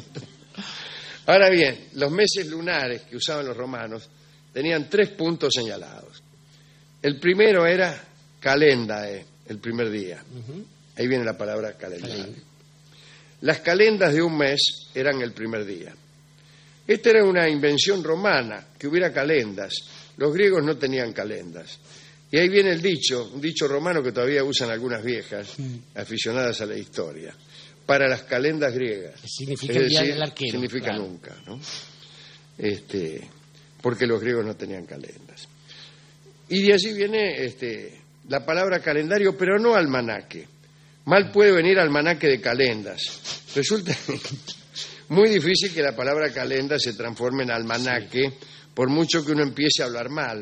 Ahora bien, los meses lunares que usaban los romanos tenían tres puntos señalados. El primero era calendae, el primer día. Uh-huh. Ahí viene la palabra calendario. Las calendas de un mes eran el primer día. Esta era una invención romana, que hubiera calendas. Los griegos no tenían calendas. Y ahí viene el dicho, un dicho romano que todavía usan algunas viejas, aficionadas a la historia, para las calendas griegas. Significa es el día decir, del arquero. Significa claro. nunca, ¿no? Este, porque los griegos no tenían calendas. Y de allí viene este, la palabra calendario, pero no almanaque. Mal puede venir almanaque de calendas. Resulta muy difícil que la palabra calenda se transforme en almanaque, sí. por mucho que uno empiece a hablar mal.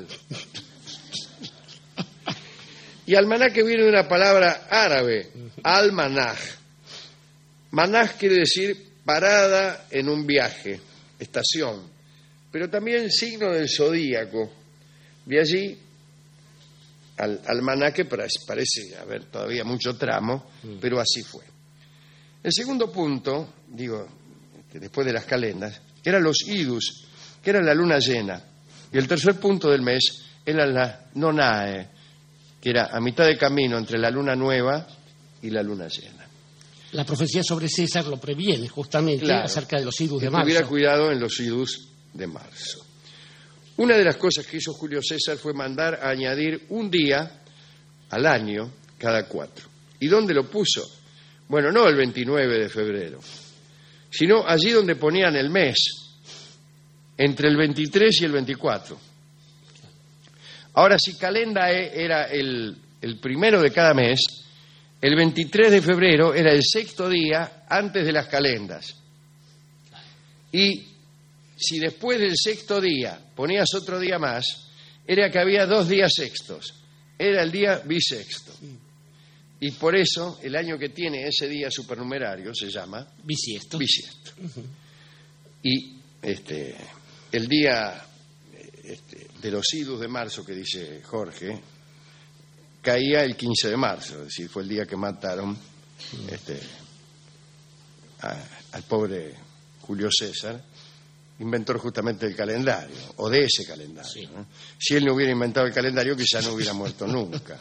Y almanaque viene de una palabra árabe, al-manaj. Manaj quiere decir parada en un viaje, estación, pero también signo del zodíaco. De allí, al almanaque parece haber todavía mucho tramo, pero así fue. El segundo punto, digo, después de las calendas, eran los idus, que era la luna llena. Y el tercer punto del mes era la nonae, que era a mitad de camino entre la luna nueva y la luna llena. La profecía sobre César lo previene justamente claro, acerca de los idus de marzo. Que tuviera cuidado en los idus de marzo. Una de las cosas que hizo Julio César fue mandar a añadir un día al año cada cuatro. ¿Y dónde lo puso? Bueno, no el veintinueve de febrero, sino allí donde ponían el mes, entre el veintitrés y el veinticuatro. Ahora, si calendae era el, el primero de cada mes, el veintitrés de febrero era el sexto día antes de las calendas. Y si después del sexto día ponías otro día más, era que había dos días sextos. Era el día bisexto. Y por eso el año que tiene ese día supernumerario se llama bisiesto. bisiesto. Uh-huh. Y este, el día este, de los idus de marzo que dice Jorge, caía el quince de marzo, es decir, fue el día que mataron este, a, al pobre Julio César, inventor justamente del calendario, o de ese calendario. Sí. ¿no? Si él no hubiera inventado el calendario, quizá no hubiera muerto nunca.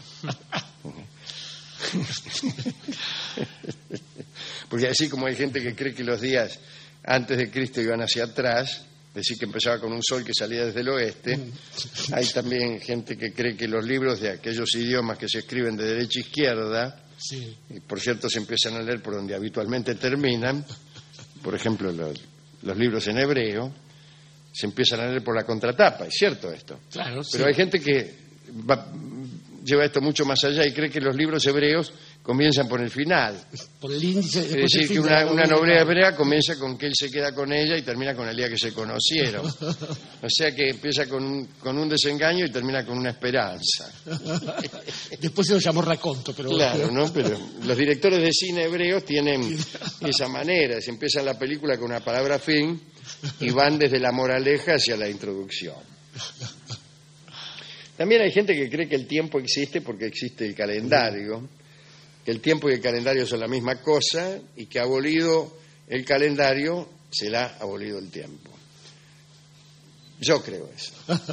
Porque así como hay gente que cree que los días antes de Cristo iban hacia atrás, es decir, que empezaba con un sol que salía desde el oeste, hay también gente que cree que los libros de aquellos idiomas que se escriben de derecha a izquierda, sí. y por cierto se empiezan a leer por donde habitualmente terminan, por ejemplo los, los libros en hebreo, se empiezan a leer por la contratapa, es cierto esto. Claro, pero sí. hay gente que va, lleva esto mucho más allá y cree que los libros hebreos comienzan por el final. Por el índice. Es decir, que una, una novela hebrea comienza con que él se queda con ella y termina con el día que se conocieron. O sea que empieza con un, con un desengaño y termina con una esperanza. Después se lo llamó raconto, pero... Claro, ¿no? Pero los directores de cine hebreos tienen esa manera. Se empieza la película con una palabra fin y van desde la moraleja hacia la introducción. También hay gente que cree que el tiempo existe porque existe el calendario, que el tiempo y el calendario son la misma cosa y que abolido el calendario se le ha abolido el tiempo. Yo creo eso.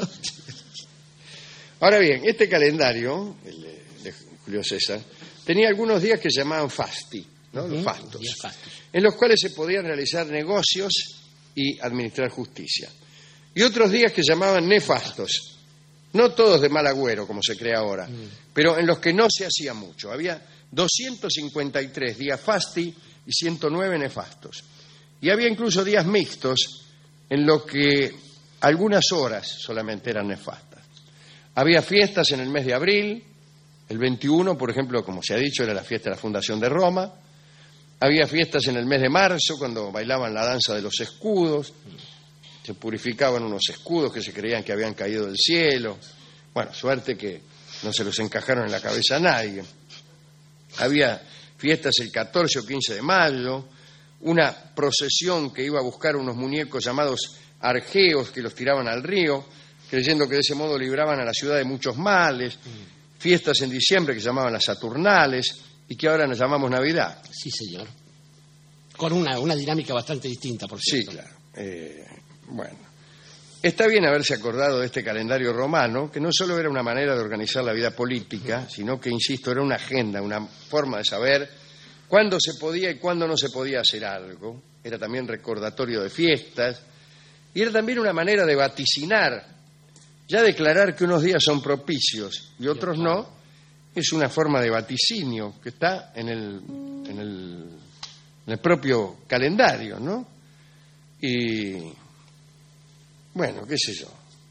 Ahora bien, este calendario, el de Julio César, tenía algunos días que se llamaban fasti, ¿no? Los fastos, en los cuales se podían realizar negocios y administrar justicia. Y otros días que llamaban nefastos, no todos de mal agüero, como se cree ahora, pero en los que no se hacía mucho. Había doscientos cincuenta y tres días fasti y ciento nueve nefastos. Y había incluso días mixtos en los que algunas horas solamente eran nefastas. Había fiestas en el mes de abril, el veintiuno, por ejemplo, como se ha dicho, era la fiesta de la fundación de Roma. Había fiestas en el mes de marzo, cuando bailaban la danza de los escudos. Se purificaban unos escudos que se creían que habían caído del cielo. Bueno, suerte que no se los encajaron en la cabeza a nadie. Había fiestas el catorce o quince de mayo, una procesión que iba a buscar unos muñecos llamados argeos que los tiraban al río, creyendo que de ese modo libraban a la ciudad de muchos males. Fiestas en diciembre que se llamaban las Saturnales y que ahora nos llamamos Navidad. Sí, señor. Con una, una dinámica bastante distinta, por cierto. Sí, claro. Eh, bueno, está bien haberse acordado de este calendario romano, que no solo era una manera de organizar la vida política, sino que, insisto, era una agenda, una forma de saber cuándo se podía y cuándo no se podía hacer algo. Era también recordatorio de fiestas y era también una manera de vaticinar, ya declarar que unos días son propicios y otros no, es una forma de vaticinio que está en el, en el, en el propio calendario, ¿no? Y, bueno, qué sé yo.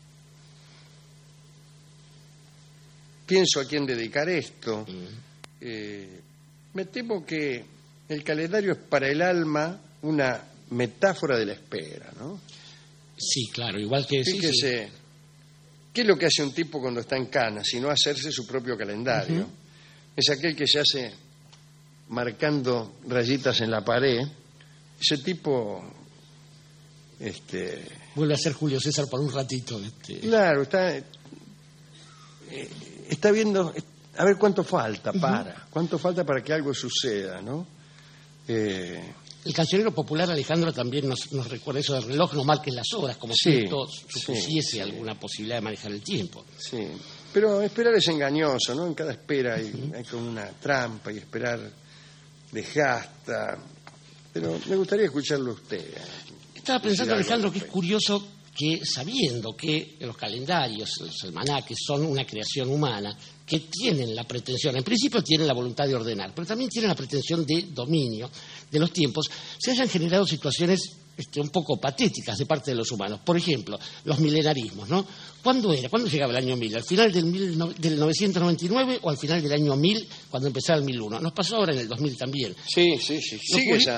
Pienso a quién dedicar esto. Eh, me temo que el calendario es para el alma una metáfora de la espera, ¿no? Sí, claro, igual que... Fíjese, sí, sí. ¿Qué es lo que hace un tipo cuando está en cana? Sino hacerse su propio calendario. Uh-huh. Es aquel que se hace marcando rayitas en la pared. Ese tipo... Este... vuelve a ser Julio César por un ratito. Este... Claro, está... Eh, está viendo... A ver cuánto falta para. Uh-huh. Cuánto falta para que algo suceda, ¿no? Eh... El cancionero popular Alejandro también nos, nos recuerda eso del reloj, no marques las horas, como si sí, esto supusiese sí, sí. alguna posibilidad de manejar el tiempo. Sí, pero esperar es engañoso, ¿no? En cada espera hay, uh-huh. hay como una trampa y esperar desgasta. Pero me gustaría escucharlo a usted. Estaba pensando, Alejandro, que es curioso que, sabiendo que los calendarios, los almanaques, son una creación humana, que tienen la pretensión, en principio tienen la voluntad de ordenar, pero también tienen la pretensión de dominio de los tiempos, se hayan generado situaciones este, un poco patéticas de parte de los humanos. Por ejemplo, los milenarismos, ¿no? ¿Cuándo era? ¿Cuándo llegaba el año mil? ¿Al final del, mil, del novecientos noventa y nueve o al final del año mil, cuando empezaba el mil uno? Nos pasó ahora en el dos mil también. Sí, sí, sí. Sigue esa,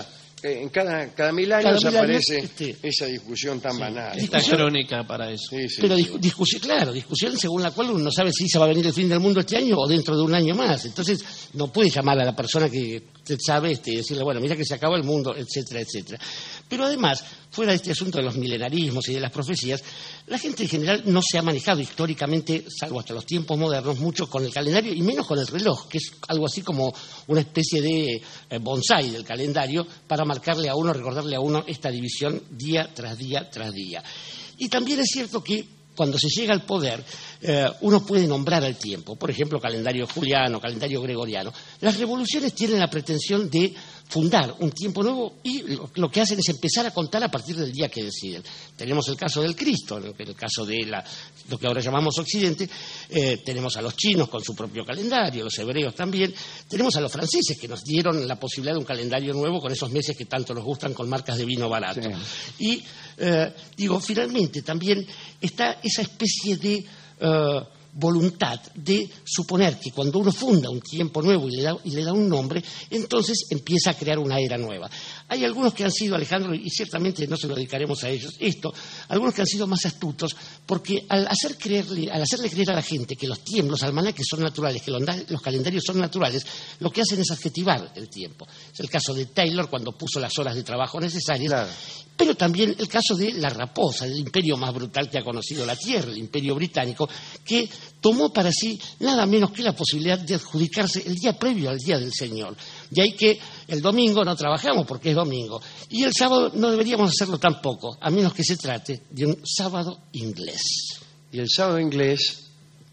eh, en cada, cada mil años Cada mil aparece años, este, esa discusión tan banal. Esta crónica para eso. Sí, sí, Pero sí. dis- discusión, claro, discusión según la cual uno no sabe si se va a venir el fin del mundo este año o dentro de un año más. Entonces, no puede llamar a la persona que usted sabe este, y decirle, bueno, mira que se acabó el mundo, etcétera, etcétera. Pero además, fuera de este asunto de los milenarismos y de las profecías, la gente en general no se ha manejado históricamente, salvo hasta los tiempos modernos, mucho con el calendario y menos con el reloj, que es algo así como una especie de eh, bonsai del calendario para marcarle a uno, recordarle a uno esta división día tras día tras día. Y también es cierto que cuando se llega al poder, eh, uno puede nombrar al tiempo. Por ejemplo, calendario juliano, calendario gregoriano. Las revoluciones tienen la pretensión de fundar un tiempo nuevo y lo, lo que hacen es empezar a contar a partir del día que deciden. Tenemos el caso del Cristo, el, el caso de la, lo que ahora llamamos Occidente. Eh, tenemos a los chinos con su propio calendario, los hebreos también. Tenemos a los franceses que nos dieron la posibilidad de un calendario nuevo con esos meses que tanto nos gustan con marcas de vino barato. Sí. Y eh, digo, finalmente también está esa especie de uh, voluntad de suponer que cuando uno funda un tiempo nuevo y le, da, y le da un nombre, entonces empieza a crear una era nueva. Hay algunos que han sido, Alejandro, y ciertamente no se lo dedicaremos a ellos, esto, algunos que han sido más astutos, porque al, hacer creerle, al hacerle creer a la gente que los tiempos, los almanaques son naturales, que los, los calendarios son naturales, lo que hacen es adjetivar el tiempo. Es el caso de Taylor cuando puso las horas de trabajo necesarias, claro. Pero también el caso de la raposa, el imperio más brutal que ha conocido la Tierra, el imperio británico, que tomó para sí nada menos que la posibilidad de adjudicarse el día previo al día del Señor. De ahí que el domingo no trabajamos porque es domingo, y el sábado no deberíamos hacerlo tampoco, a menos que se trate de un sábado inglés. Y el sábado inglés,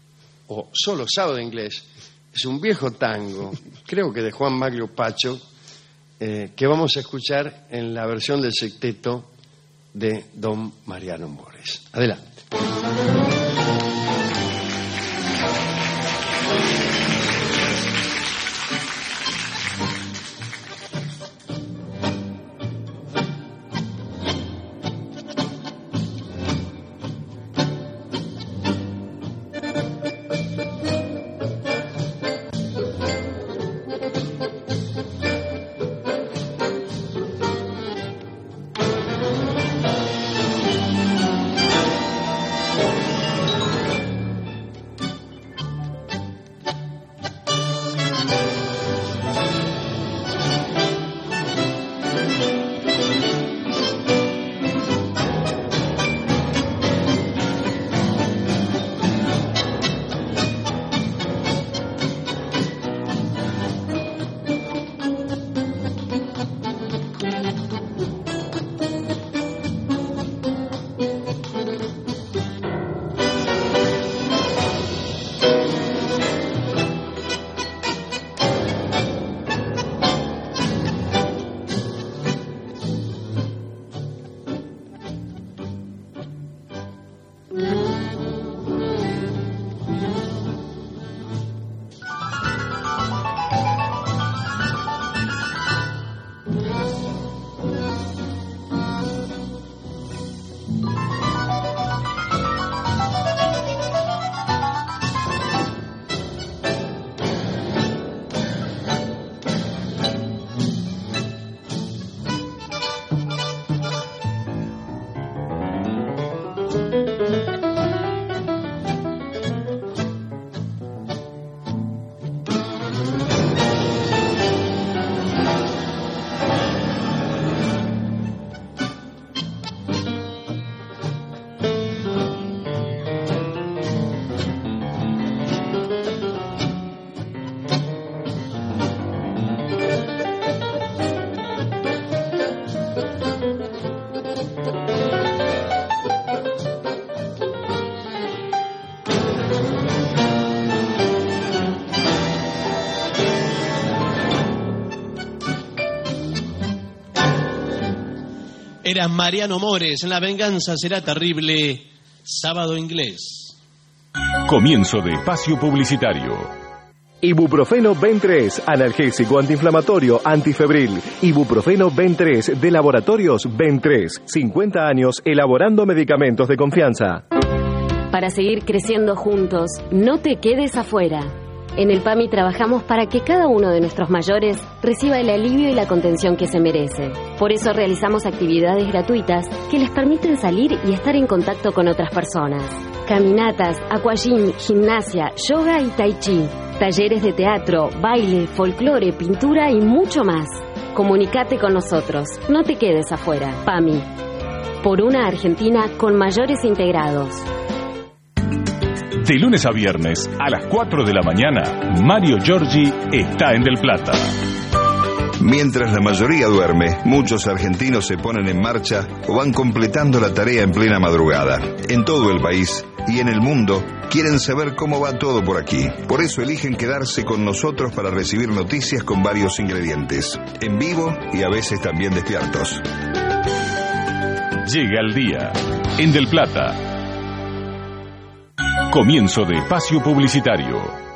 o solo sábado inglés, es un viejo tango, creo que de Juan Maglio Pacho, eh, que vamos a escuchar en la versión del sexteto de don Mariano Mores. Adelante. Era Mariano Mores, en La venganza será terrible, sábado inglés. Comienzo de espacio publicitario. Ibuprofeno Ben tres, analgésico antiinflamatorio, antifebril. Ibuprofeno Ben tres, de Laboratorios Ben tres. cincuenta años elaborando medicamentos de confianza. Para seguir creciendo juntos, no te quedes afuera. En el PAMI trabajamos para que cada uno de nuestros mayores reciba el alivio y la contención que se merece. Por eso realizamos actividades gratuitas que les permiten salir y estar en contacto con otras personas. Caminatas, aquagym, gimnasia, yoga y tai chi. Talleres de teatro, baile, folclore, pintura y mucho más. Comunicate con nosotros. No te quedes afuera. PAMI. Por una Argentina con mayores integrados. De lunes a viernes, a las cuatro de la mañana, Mario Giorgi está en Del Plata. Mientras la mayoría duerme, muchos argentinos se ponen en marcha o van completando la tarea en plena madrugada. En todo el país y en el mundo quieren saber cómo va todo por aquí. Por eso eligen quedarse con nosotros para recibir noticias con varios ingredientes, en vivo y a veces también despiertos. Llega el día en Del Plata. Comienzo de espacio publicitario.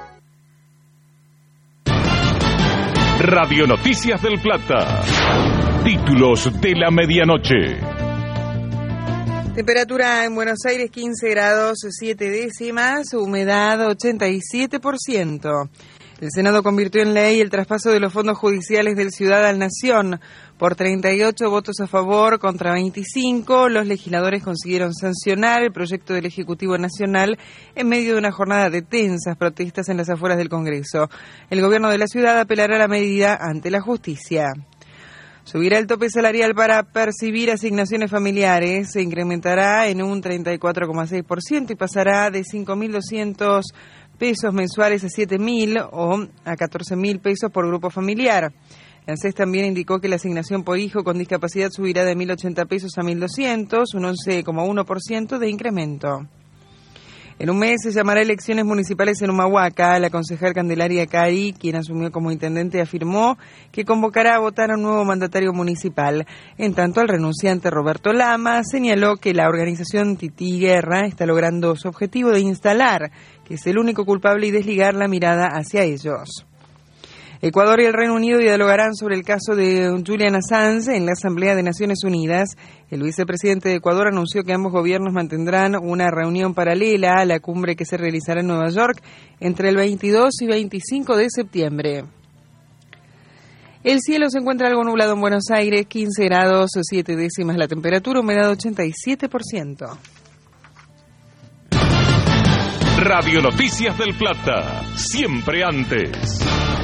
Radio Noticias del Plata. Títulos de la medianoche. Temperatura en Buenos Aires quince grados siete décimas, humedad ochenta y siete por ciento. El Senado convirtió en ley el traspaso de los fondos judiciales del Ciudad al Nación. Por treinta y ocho votos a favor contra veinticinco, los legisladores consiguieron sancionar el proyecto del Ejecutivo Nacional en medio de una jornada de tensas protestas en las afueras del Congreso. El gobierno de la ciudad apelará la medida ante la justicia. Subirá el tope salarial para percibir asignaciones familiares, se incrementará en un treinta y cuatro coma seis por ciento y pasará de cinco mil doscientos pesos mensuales a siete mil o a catorce mil pesos por grupo familiar. La ANSES también indicó que la asignación por hijo con discapacidad subirá de mil ochenta pesos a mil doscientos, un once coma uno por ciento de incremento. En un mes se llamará elecciones municipales en Humahuaca. La concejal Candelaria Cari, quien asumió como intendente, afirmó que convocará a votar a un nuevo mandatario municipal. En tanto, el renunciante Roberto Lama señaló que la organización Tití Guerra está logrando su objetivo de instalar, que es el único culpable, y desligar la mirada hacia ellos. Ecuador y el Reino Unido dialogarán sobre el caso de Julian Assange en la Asamblea de Naciones Unidas. El vicepresidente de Ecuador anunció que ambos gobiernos mantendrán una reunión paralela a la cumbre que se realizará en Nueva York entre el veintidós y veinticinco de septiembre. El cielo se encuentra algo nublado en Buenos Aires, quince grados siete décimas la temperatura, humedad ochenta y siete por ciento. Radio Noticias del Plata, siempre antes.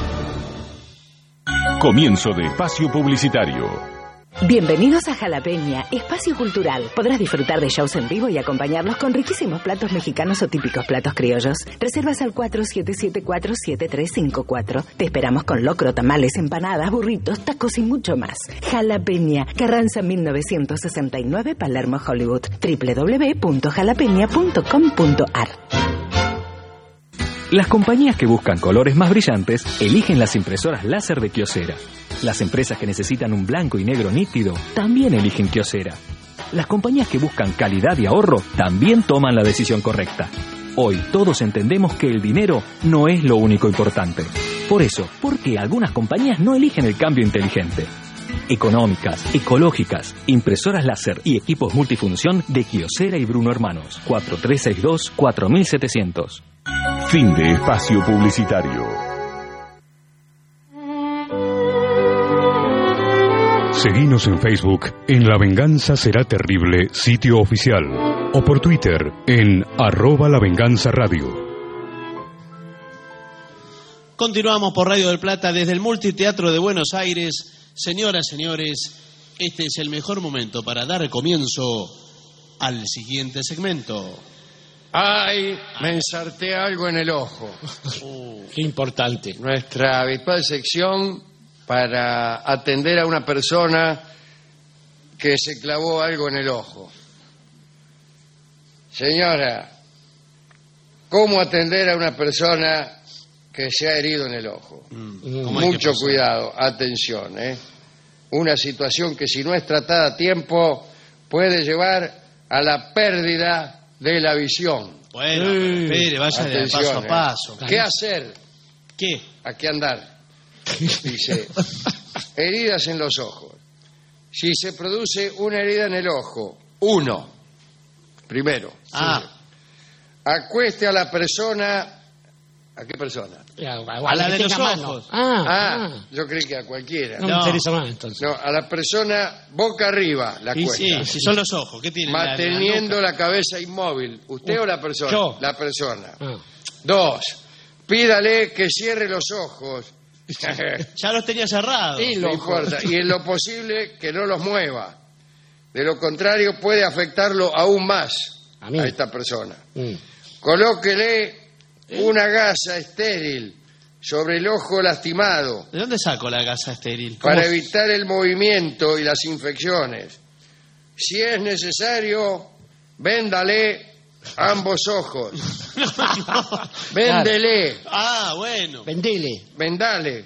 Comienzo de espacio publicitario. Bienvenidos a Jalapeña, espacio cultural. Podrás disfrutar de shows en vivo y acompañarlos con riquísimos platos mexicanos o típicos platos criollos. Reservas al cuatro siete siete cuatro siete tres cinco cuatro. Te esperamos con locro, tamales, empanadas, burritos, tacos y mucho más. Jalapeña, Carranza mil novecientos sesenta y nueve, Palermo, Hollywood. doble u doble u doble u punto jalapeña punto com punto a r. Las compañías que buscan colores más brillantes eligen las impresoras láser de Kyocera. Las empresas que necesitan un blanco y negro nítido también eligen Kyocera. Las compañías que buscan calidad y ahorro también toman la decisión correcta. Hoy todos entendemos que el dinero no es lo único importante. Por eso, ¿por qué algunas compañías no eligen el cambio inteligente? Económicas, ecológicas, impresoras láser y equipos multifunción de Kyocera y Bruno Hermanos. cuatro tres seis dos cuatro siete cero cero. Fin de espacio publicitario. Seguinos en Facebook en La Venganza Será Terrible, sitio oficial, o por Twitter en arroba La Venganza Radio. Continuamos por Radio del Plata desde el Multiteatro de Buenos Aires. Señoras, señores, este es el mejor momento para dar comienzo al siguiente segmento. Ay, me ensarté algo en el ojo. Uh, qué importante. Nuestra habitual sección para atender a una persona que se clavó algo en el ojo. Señora, ¿cómo atender a una persona que se ha herido en el ojo? Mm. Mucho cuidado, atención, ¿eh? Una situación que si no es tratada a tiempo puede llevar a la pérdida de la visión. Bueno, sí. Espere, vaya de paso a paso. ¿Qué hacer? ¿Qué? ¿A qué andar? Dice, heridas en los ojos. Si se produce una herida en el ojo, uno, primero, ah. acueste a la persona ¿A qué persona? A, A la de los ojos. Ah, Ah, ah. yo creí que a cualquiera. No, No. me interesa más entonces. No, a la persona boca arriba, la Y cuesta. sí, si son los ojos, ¿qué tiene? La- la Manteniendo nuca. la cabeza inmóvil. ¿Usted o la persona? Yo. La persona. Ah. Dos, pídale que cierre los ojos. Ya los tenía cerrados. No importa. Y en lo posible que no los mueva. De lo contrario puede afectarlo aún más A a, mí. esta persona. Mm. Colóquele una gasa estéril sobre el ojo lastimado ¿De dónde saco la gasa estéril? para ¿Cómo? evitar el movimiento y las infecciones. Si es necesario, véndale ambos ojos. Véndele, Ah, bueno. Vendele. vendale.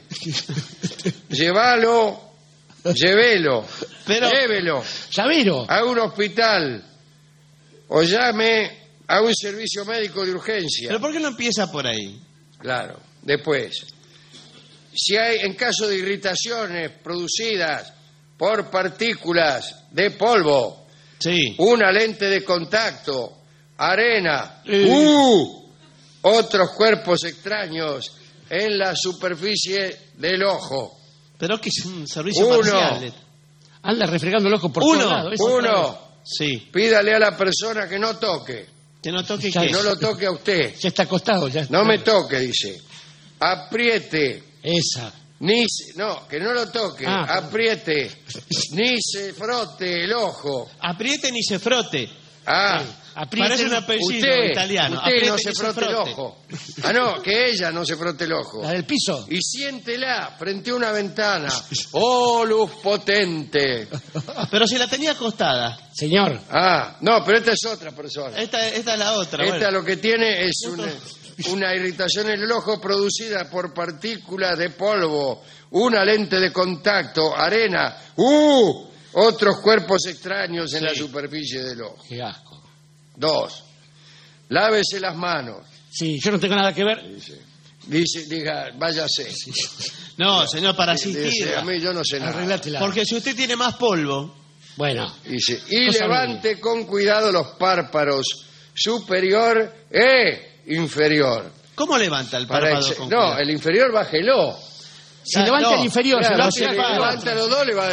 Llévalo, llévelo, Pero- llévelo Llavero. a un hospital o llame a un servicio médico de urgencia. ¿Pero por qué no empieza por ahí? Claro. Después, si hay, en caso de irritaciones producidas por partículas de polvo, Sí. una lente de contacto, arena, uh, otros cuerpos extraños en la superficie del ojo. Pero que es un servicio Uno. parcial. Anda refregando el ojo por Uno. todos lados. Eso otra vez. Uno, Sí. pídale a la persona que no toque, Que no toque Ya qué. que no lo toque a usted. Ya está acostado. Ya. No me toque, dice. Apriete. Esa. Ni se- no, que no lo toque, Ah, perdón. apriete, ni se frote el ojo. Apriete ni se frote. Ah, Apriete. Parece un apellido usted, italiano. usted Apriete no ni se frote el ojo. Ah, no, que ella no se frote el ojo. La del piso. Y siéntela frente a una ventana. ¡Oh, luz potente! Pero si la tenía acostada. Señor. Ah, no, pero esta es otra persona. Esta, esta es la otra. Esta bueno. lo que tiene es una, una irritación en el ojo producida por partículas de polvo, una lente de contacto, arena, ¡uh! Otros cuerpos extraños en Sí. la superficie del ojo. Qué asco. Dos, lávese las manos. Sí, yo no tengo nada que ver. Dice, dice diga, váyase. No, señor, para Dice, asistir. a mí yo no sé nada. Arreglátela. Porque si usted tiene más polvo. Bueno. Dice, y Cosa levante con cuidado los párpados superior e inferior. ¿Cómo levanta el Para párpado? ex- con no, cuidado? el inferior bájelo. Si Ah, levanta no. el inferior, Claro, se si lo le hace levanta los dos, le va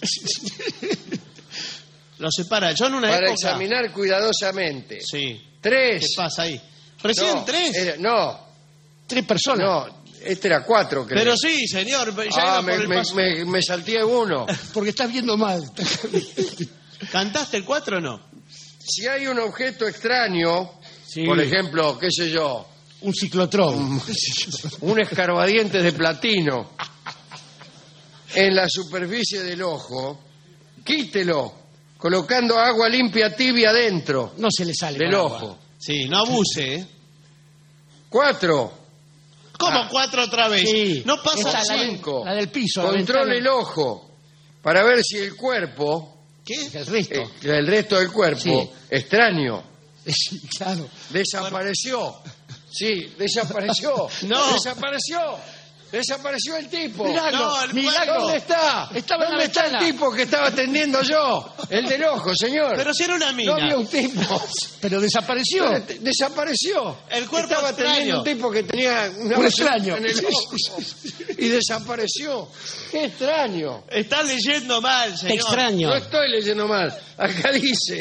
Lo separa. Yo en una para época. examinar cuidadosamente. Sí. Tres. ¿Qué pasa ahí? Recién No, tres. era- no, tres personas. no, este era cuatro, creo. Pero sí, señor. Ya Ah, iba me, por el me, paso. me- me salté uno. Porque estás viendo mal. ¿Cantaste el cuatro o no? Si hay un objeto extraño, Sí. por ejemplo, qué sé yo, Un ciclotrón. un escarbadiente de platino en la superficie del ojo, quítelo, colocando agua limpia tibia dentro No se le sale. del con agua. ojo. Sí, no abuse, ¿eh? Cuatro, ¿Cómo Ah. cuatro otra vez? Sí. No pasa Esta, así. la, del- cinco. la del piso. la controle el ventana. ojo para ver si el cuerpo, ¿Qué? El resto. eh, el resto del cuerpo, Sí. extraño, Sí, claro. desapareció. Sí, desapareció. No. Desapareció. Desapareció el tipo. Milagro, No, el milagro. ¿Dónde está? Estaba en la ¿Dónde está el ventana. tipo que estaba atendiendo yo? El del ojo, señor. Pero si era una no mina. había un tipo. Pero desapareció. Pero desapareció. El cuerpo Estaba extraño. atendiendo un tipo que tenía una Un basura extraño. en el ojo. Y desapareció. Qué extraño. Está leyendo mal, señor. Extraño. No estoy leyendo mal. Acá dice.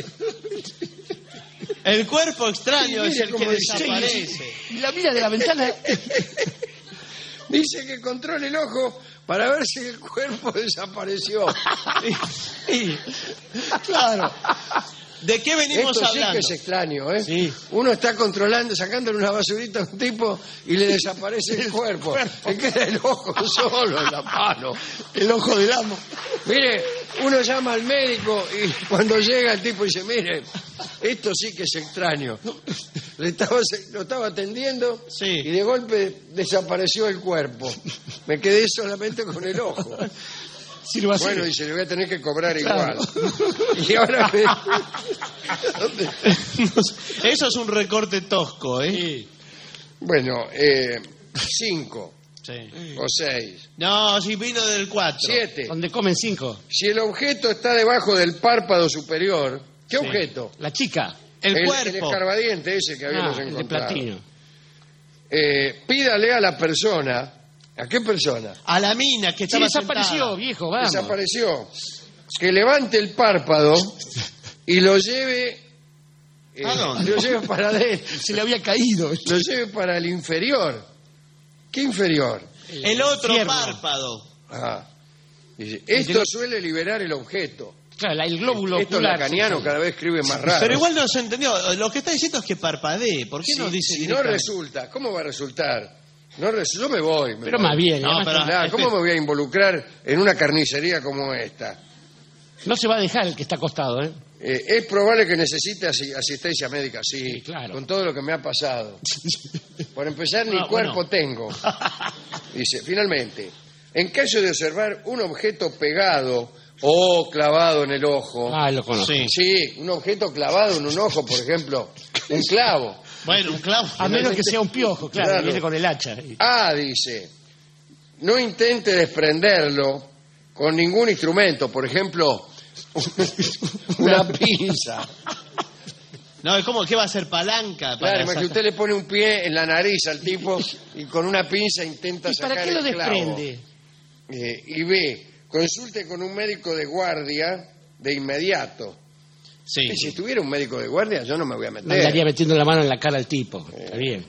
El cuerpo extraño Sí, es mire el que cómo dice. desaparece. Y la mira de la ventana. Dice que controle el ojo para ver si el cuerpo desapareció. Claro. ¿De qué venimos Esto sí hablando? que es extraño, ¿eh? Sí. Uno está controlando, sacándole una basurita a un tipo y le desaparece el cuerpo. Le queda el ojo solo en la mano. El ojo del amo. Mire, uno llama al médico y cuando llega el tipo dice, mire, esto sí que es extraño. Le estaba, lo estaba atendiendo Sí. y de golpe desapareció el cuerpo. Me quedé solamente con el ojo. Sirva así. Bueno, dice, le voy a tener que cobrar Claro. igual. Y ahora me... ¿Dónde? Eso es un recorte tosco, ¿eh? Sí. Bueno, eh, cinco Sí. o seis, No, si vino del cuatro. siete. Donde comen cinco. Si el objeto está debajo del párpado superior, ¿qué Sí. objeto? La chica. El, el, cuerpo. el escarbadiente ese que habíamos Ah, el de encontrado. platino. eh, pídale a la persona, ¿a qué persona? A la mina que Sí, estaba desapareció, sentada. viejo, vamos. Desapareció. Que levante el párpado y lo lleve, eh, ¿A dónde? lo lleve para adentro, Se le había caído. lo lleve para el inferior. ¿Qué inferior? El otro Ciervo. párpado. Ah. Dice, esto suele liberar el objeto. Claro, el glóbulo Esto ocular. lacaniano cada vez escribe más raro. Pero igual no se entendió. Lo que está diciendo es que parpadee. ¿Por qué si, no dice si no directamente? resulta, ¿cómo va a resultar? No resu- yo me voy. me Pero voy. más bien, No, además, pero- Claro, ¿cómo me voy a involucrar en una carnicería como esta? no se va a dejar el que está acostado, ¿eh? Eh, es probable que necesite asi- asistencia médica, sí, Sí, claro. con todo lo que me ha pasado. Por empezar, ni No, cuerpo bueno. tengo. Dice, finalmente, en caso de observar un objeto pegado o clavado en el ojo, Ah, lo conozco. Sí. sí, un objeto clavado en un ojo, por ejemplo, un clavo. Bueno, un clavo. A menos que sea un piojo, claro, Claro. viene con el hacha. Ah, dice, no intente desprenderlo con ningún instrumento, por ejemplo, una pinza. No, es como que va a ser palanca. Para Claro, más que sacar- usted le pone un pie en la nariz al tipo y con una pinza intenta ¿Y sacar para qué lo el clavo. desprende? Eh, y ve, consulte con un médico de guardia de inmediato. Sí. Y si estuviera un médico de guardia, yo no me voy a Me meter. andaría metiendo la mano en la cara al tipo. Está bien.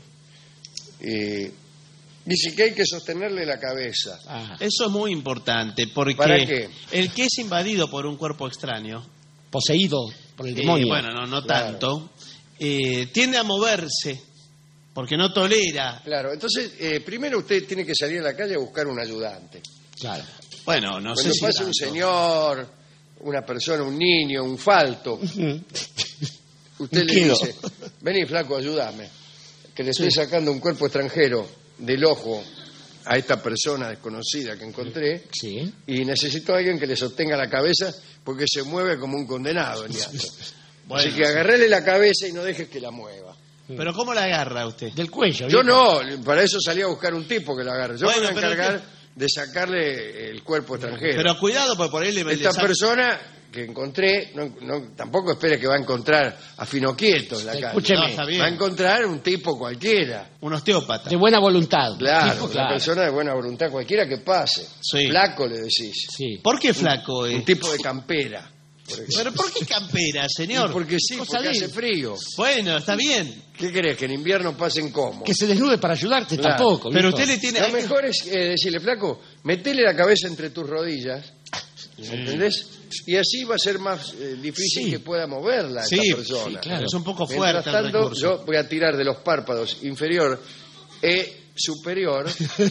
Eh, dice que hay que sostenerle la cabeza. Ah, Eso es muy importante porque ¿Para qué? el que es invadido por un cuerpo extraño, poseído por el eh, demonio. bueno, no, no Claro. tanto, eh, tiende a moverse porque no tolera. Claro, entonces, eh, primero usted tiene que salir a la calle a buscar un ayudante. Claro. Bueno, no Cuando sé si pase un tanto. señor, una persona, un niño, un falto, usted Un le quedo. dice, vení flaco, ayúdame, que le estoy sacando un cuerpo extranjero del ojo a esta persona desconocida que encontré Sí. y necesito a alguien que le sostenga la cabeza porque se mueve como un condenado el niato. Bueno, Así que agarrele la cabeza y no dejes que la mueva. Pero ¿cómo la agarra usted? Del cuello. Yo viejo. no, para eso salí a buscar un tipo que lo agarre. Yo Bueno, me voy a pero encargar usted- de sacarle el cuerpo extranjero. Pero cuidado, porque por ahí le, le Esta saca- persona que encontré, no, no- tampoco espere que va a encontrar a Finoquieto en la calle. Escúcheme. No, está bien. Va a encontrar un tipo cualquiera. Un osteópata. De buena voluntad. Claro, Tipo, una claro. persona de buena voluntad, cualquiera que pase. Sí. Flaco le decís. Sí. ¿Por qué flaco? eh? Un tipo de campera. por ejemplo. ¿Pero por qué campera, señor? Y porque sí, Cosa porque de él. hace frío. Bueno, está bien. ¿Qué querés? Que en invierno pasen como. Que se desnude para ayudarte Claro. tampoco. Pero viejo. usted le tiene... Lo mejor es eh, decirle, flaco, metele la cabeza entre tus rodillas, ¿entendés? Y así va a ser más eh, difícil Sí. que pueda moverla Sí, esta persona. sí, claro. Es un poco Mientras fuerte el tanto, recurso. yo voy a tirar de los párpados inferior e superior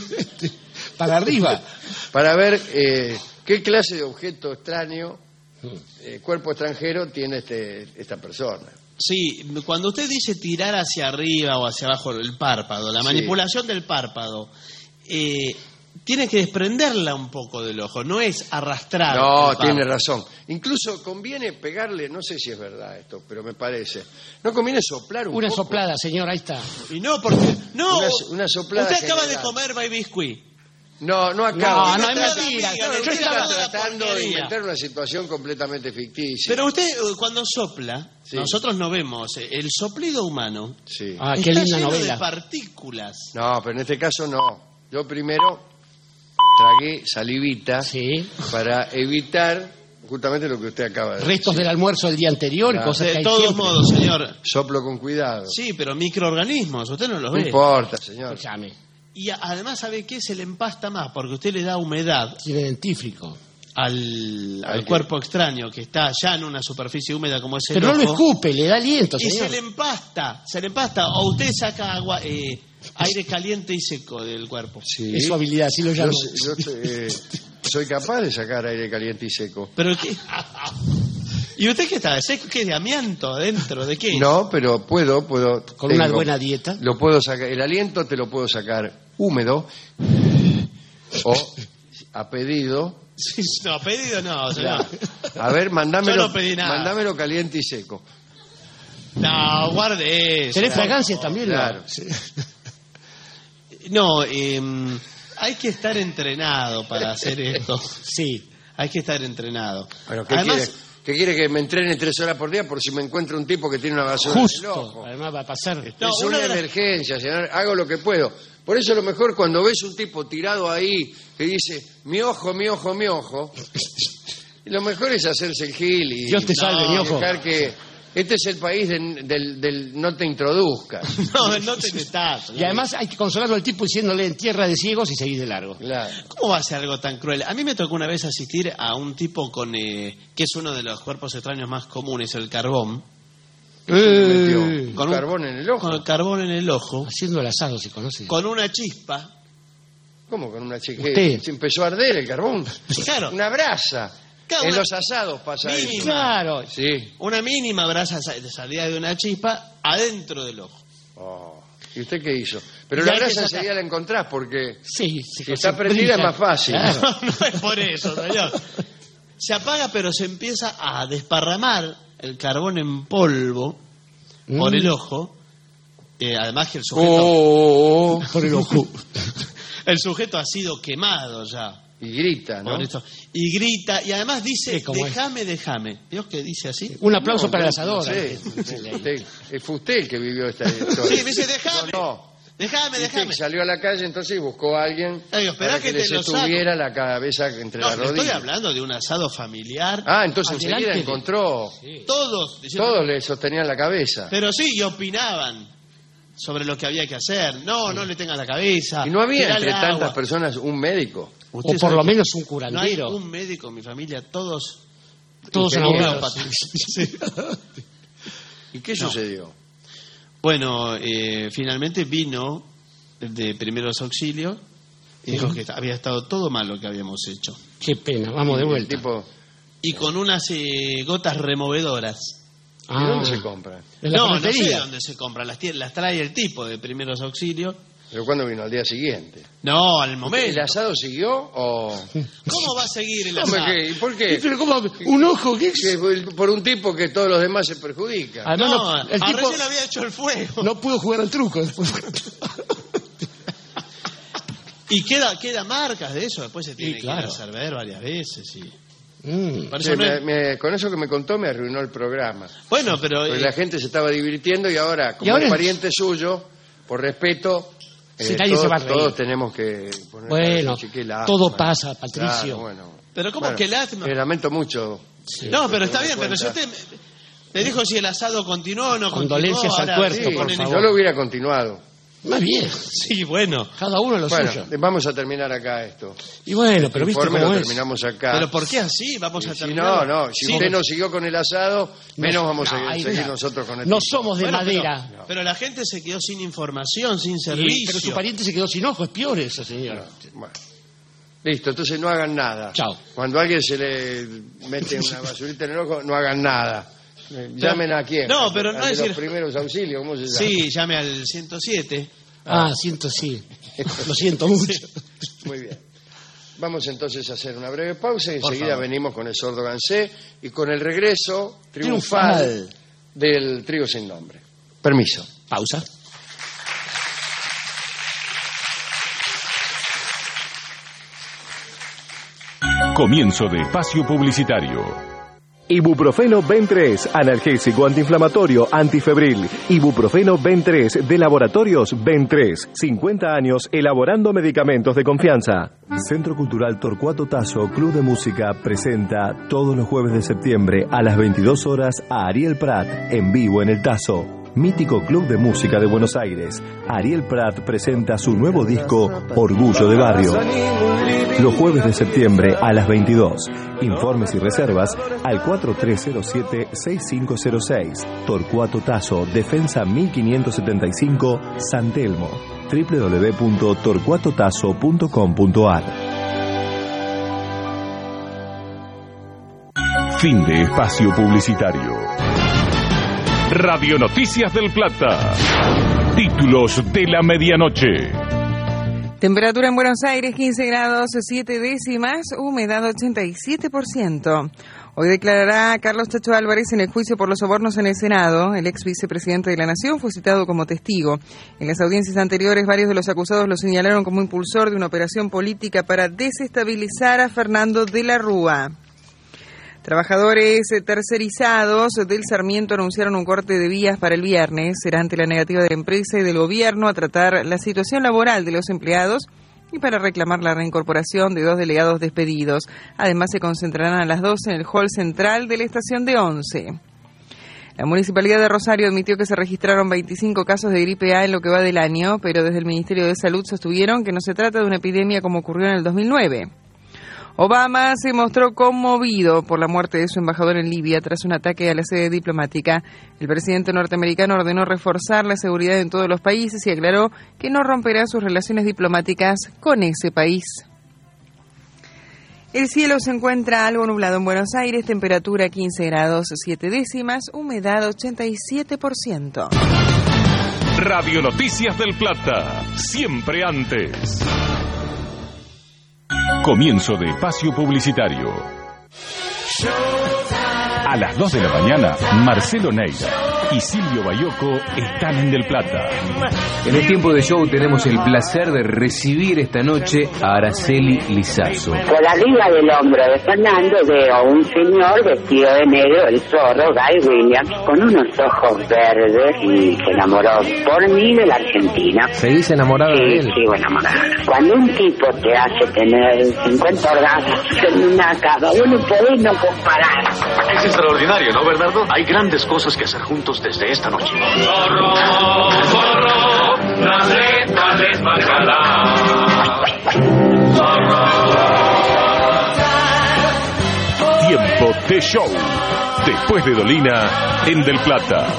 Para arriba. para ver eh, qué clase de objeto extraño, eh, cuerpo extranjero tiene este, esta persona. Sí, cuando usted dice tirar hacia arriba o hacia abajo el párpado, la Sí. manipulación del párpado, eh, tiene que desprenderla un poco del ojo, no es arrastrar. No, el tiene párpado. razón. Incluso conviene pegarle, no sé si es verdad esto, pero me parece. ¿No conviene soplar un Una poco? soplada, señor, ahí está. Y no, porque... No, Una, una soplada usted acaba de general. comer baby biscuit. No, no acabo. No, no, Está es mentira. amiga, Yo le Yo estoy estaba hablando de tratando de porquería. inventar una situación completamente ficticia. Pero usted eh, cuando sopla, Sí. nosotros no vemos, eh, el soplido humano Sí. Ah, qué está linda lleno de novela. partículas. No, pero en este caso no. Yo primero tragué salivita Sí. para evitar justamente lo que usted acaba de decir. Restos del almuerzo del día anterior y Claro. cosas que De hay todos siempre. modos, señor. Soplo con cuidado. Sí, pero microorganismos, usted no los No ve. importa, señor. Escúchame. Y a- además, ¿sabe qué? Se le empasta más, porque usted le da humedad Tiene dentífrico. al, al ¿Al qué? cuerpo extraño que está ya en una superficie húmeda como es el Pero no lo ojo, escupe, le da aliento, y se señor. le empasta, se le empasta. O usted saca agua, eh, aire caliente y seco del cuerpo. Sí. Es su habilidad, así lo Yo, llamo. sé- yo sé, eh, soy capaz de sacar aire caliente y seco. Pero qué... ¿Y usted qué está? ¿Seco? ¿Qué? ¿De amianto adentro? ¿De qué? No, pero puedo, puedo. Con una tengo- buena dieta. Lo puedo sacar. El aliento te lo puedo sacar húmedo o a pedido. Sí, no, pedido no, señor. A ver, mandámelo, Yo no pedí nada. mandámelo caliente y seco. No, guarde eso. ¿Tenés fragancias también? no? Claro. No, eh, hay que estar entrenado para hacer esto. Sí. Hay que estar entrenado. Bueno, ¿qué Además, quiere? que quiere que me entrene tres horas por día por si me encuentro un tipo que tiene una basura Justo, en el ojo. además va a pasar. Es No, una, una de las- emergencia, señor. Hago lo que puedo. Por eso lo mejor cuando ves un tipo tirado ahí que dice, mi ojo, mi ojo, mi ojo, lo mejor es hacerse el gil y Dios te salve, no, mi ojo. dejar que este es el país del, del, del no te introduzcas. No, no te metas. Y además hay que consolarlo al tipo diciéndole en tierra de ciegos y seguir de largo. Claro. ¿Cómo va a ser algo tan cruel? A mí me tocó una vez asistir a un tipo con eh, que es uno de los cuerpos extraños más comunes, el carbón. Eh, Con un carbón en el ojo. Con el carbón en el ojo. Haciendo el asado, si conoce. Con una chispa. ¿Cómo con una chica? Usted. Se empezó a arder el carbón. Claro. Una brasa. Claro, en una- los asados pasa eso. Mínima. Claro. Sí. Una mínima brasa sa- salía de una chispa adentro del ojo. Oh. ¿Y usted qué hizo? Pero Y la hay que brasa sacar- enseguida la encontrás porque Sí, si está prendida es más fácil. Claro. No, no es por eso, señor. Se apaga, pero se empieza a desparramar el carbón en polvo por Mm. el ojo. Eh, además que el sujeto, Oh, Por el ojo. el sujeto ha sido quemado ya. y grita, ¿no? Por esto. Y grita, y además dice, Sí, como es. déjame, déjame. ¿Dios que dice así? Un aplauso No, para el no, asador. no sé. Usted- eh, fue usted el que vivió esta historia. Sí, me dice, déjame. No, no. Déjame, Y usted déjame. salió a la calle entonces y buscó a alguien Ay, Dios, esperá para que, que te les lo saco. estuviera la cabeza entre No, las le estoy rodillas. hablando de un asado familiar. Ah, entonces Adelante. enseguida encontró. Todos diciendo- Todos le sostenían la cabeza. Pero sí, y opinaban sobre lo que había que hacer. No, no le tengas la cabeza. Y no había tirale entre tantas agua. personas un médico. O Usted por sabe lo que menos un No hay curandero. un médico en mi familia, todos... Todos son ingenieros. abogados. Sí. ¿Y qué No. sucedió? Bueno, eh, finalmente vino el de primeros auxilios y dijo que había estado todo mal lo que habíamos hecho. Qué pena, vamos de El vuelta. tipo, Y con unas eh, gotas removedoras. ¿y Ah, dónde se compran? en la No, no sé ferretería. dónde se compran. Las, tie- las trae el tipo de primeros auxilios. ¿Pero cuándo vino? Al día siguiente. No, al ¿El momento. asado siguió o...? ¿Cómo va a seguir el Hombre, asado? ¿qué? ¿Y por Sí, qué? pero ¿cómo? Un ojo, ¿qué? Que por un tipo que todos los demás se perjudican. Además, No, no, el a tipo recién había hecho el fuego. no pudo jugar al truco después. Y queda, queda marcas de eso. Después se tiene Sí, que ir a claro. hacer ver varias veces. Y... Mm. Por Sí, eso no me- es- me- con eso que me contó me arruinó el programa. Bueno, pero... Porque eh, la gente se estaba divirtiendo y ahora, como Y ahora es es- pariente suyo, por respeto, eh, Sí, nadie todos, se va a reír. todos tenemos que poner Bueno, cabeza, qué lástima. todo pasa, Patricio. Claro, bueno. Pero ¿cómo Bueno, que lástima? eh, lamento mucho. No, pero está me bien, pero si cuenta. usted me, me dijo si el asado continuó o no continuó... Condolencias al ahora tuerto, sí, por ponen- favor. Yo lo hubiera continuado. Más bien, Sí, bueno. cada uno lo Bueno, suyo. vamos a terminar acá esto. Y bueno, pero El viste informe cómo lo es. terminamos acá. ¿Pero por qué así? Vamos a Si terminar... no, no, si Sí. usted no siguió con el asado, menos vamos no, a ahí seguir no. nosotros con el No tipo. somos de Bueno, pero- madera. Pero, la gente se quedó sin información, sin Sí, servicio. pero su pariente se quedó sin ojo, es peor eso, señor. Bueno. Listo, entonces no hagan nada. Chao. Cuando a alguien se le mete una basurita en el ojo, no hagan nada. Eh, Llamen a quién. No, pero Al no de decir- los primeros auxilios, ¿cómo se llama? Sí, llame al ciento siete. Ah, siento sí. Lo siento mucho. Muy bien. Vamos entonces a hacer una breve pausa y Por enseguida favor. venimos con el sordo Gansé y con el regreso triunfal, Triunfal. del trío sin nombre. Permiso. Pausa. Comienzo de espacio publicitario. Ibuprofeno Ben tres, analgésico antiinflamatorio, antifebril. Ibuprofeno Ben tres, de Laboratorios Ben tres. cincuenta años elaborando medicamentos de confianza. Centro Cultural Torcuato Tasso, Club de Música, presenta todos los jueves de septiembre a las veintidós horas a Ariel Prat, en vivo en el Tasso. Mítico Club de Música de Buenos Aires. Ariel Prat presenta su nuevo disco Orgullo de Barrio. Los jueves de septiembre a las veintidós. Informes y reservas al cuatro tres cero siete, seis cinco cero seis. Torcuato Tasso, Defensa mil quinientos setenta y cinco, San Telmo. doble u doble u doble u punto torcuato tasso punto com punto a r. Fin de espacio publicitario. Radio Noticias del Plata. Títulos de la medianoche. Temperatura en Buenos Aires quince grados siete décimas, humedad ochenta y siete por ciento. Hoy declarará Carlos Chacho Álvarez en el juicio por los sobornos en el Senado. El ex vicepresidente de la Nación fue citado como testigo. En las audiencias anteriores, varios de los acusados lo señalaron como impulsor de una operación política para desestabilizar a Fernando de la Rúa. Trabajadores tercerizados del Sarmiento anunciaron un corte de vías para el viernes. Será ante la negativa de la empresa y del gobierno a tratar la situación laboral de los empleados y para reclamar la reincorporación de dos delegados despedidos. Además, se concentrarán a las doce en el hall central de la estación de Once. La Municipalidad de Rosario admitió que se registraron veinticinco casos de gripe A en lo que va del año, pero desde el Ministerio de Salud sostuvieron que no se trata de una epidemia como ocurrió en el dos mil nueve. Obama se mostró conmovido por la muerte de su embajador en Libia tras un ataque a la sede diplomática. El presidente norteamericano ordenó reforzar la seguridad en todos los países y aclaró que no romperá sus relaciones diplomáticas con ese país. El cielo se encuentra algo nublado en Buenos Aires, temperatura quince grados siete décimas, humedad ochenta y siete por ciento. Radio Noticias del Plata, siempre antes. Comienzo de espacio publicitario. A las dos de la mañana, Marcelo Neira y Silvio Bayoco están en Del Plata. En el tiempo de show tenemos el placer de recibir esta noche a Araceli Lizazo. Por arriba del hombro de Fernando veo un señor vestido de negro, el zorro, Guy Williams, con unos ojos verdes y se enamoró por mí de la Argentina. ¿Seguís enamorada sí, de él? Sí, bueno, enamorada. Cuando un tipo te hace tener cincuenta orgasmos en una cama, uno puede no comparar. Es extraordinario, ¿no, Bernardo? Hay grandes cosas que hacer juntos desde esta noche. Zorro, zorro, las letras les bajará. Tiempo de show. Después de Dolina, en Del Plata.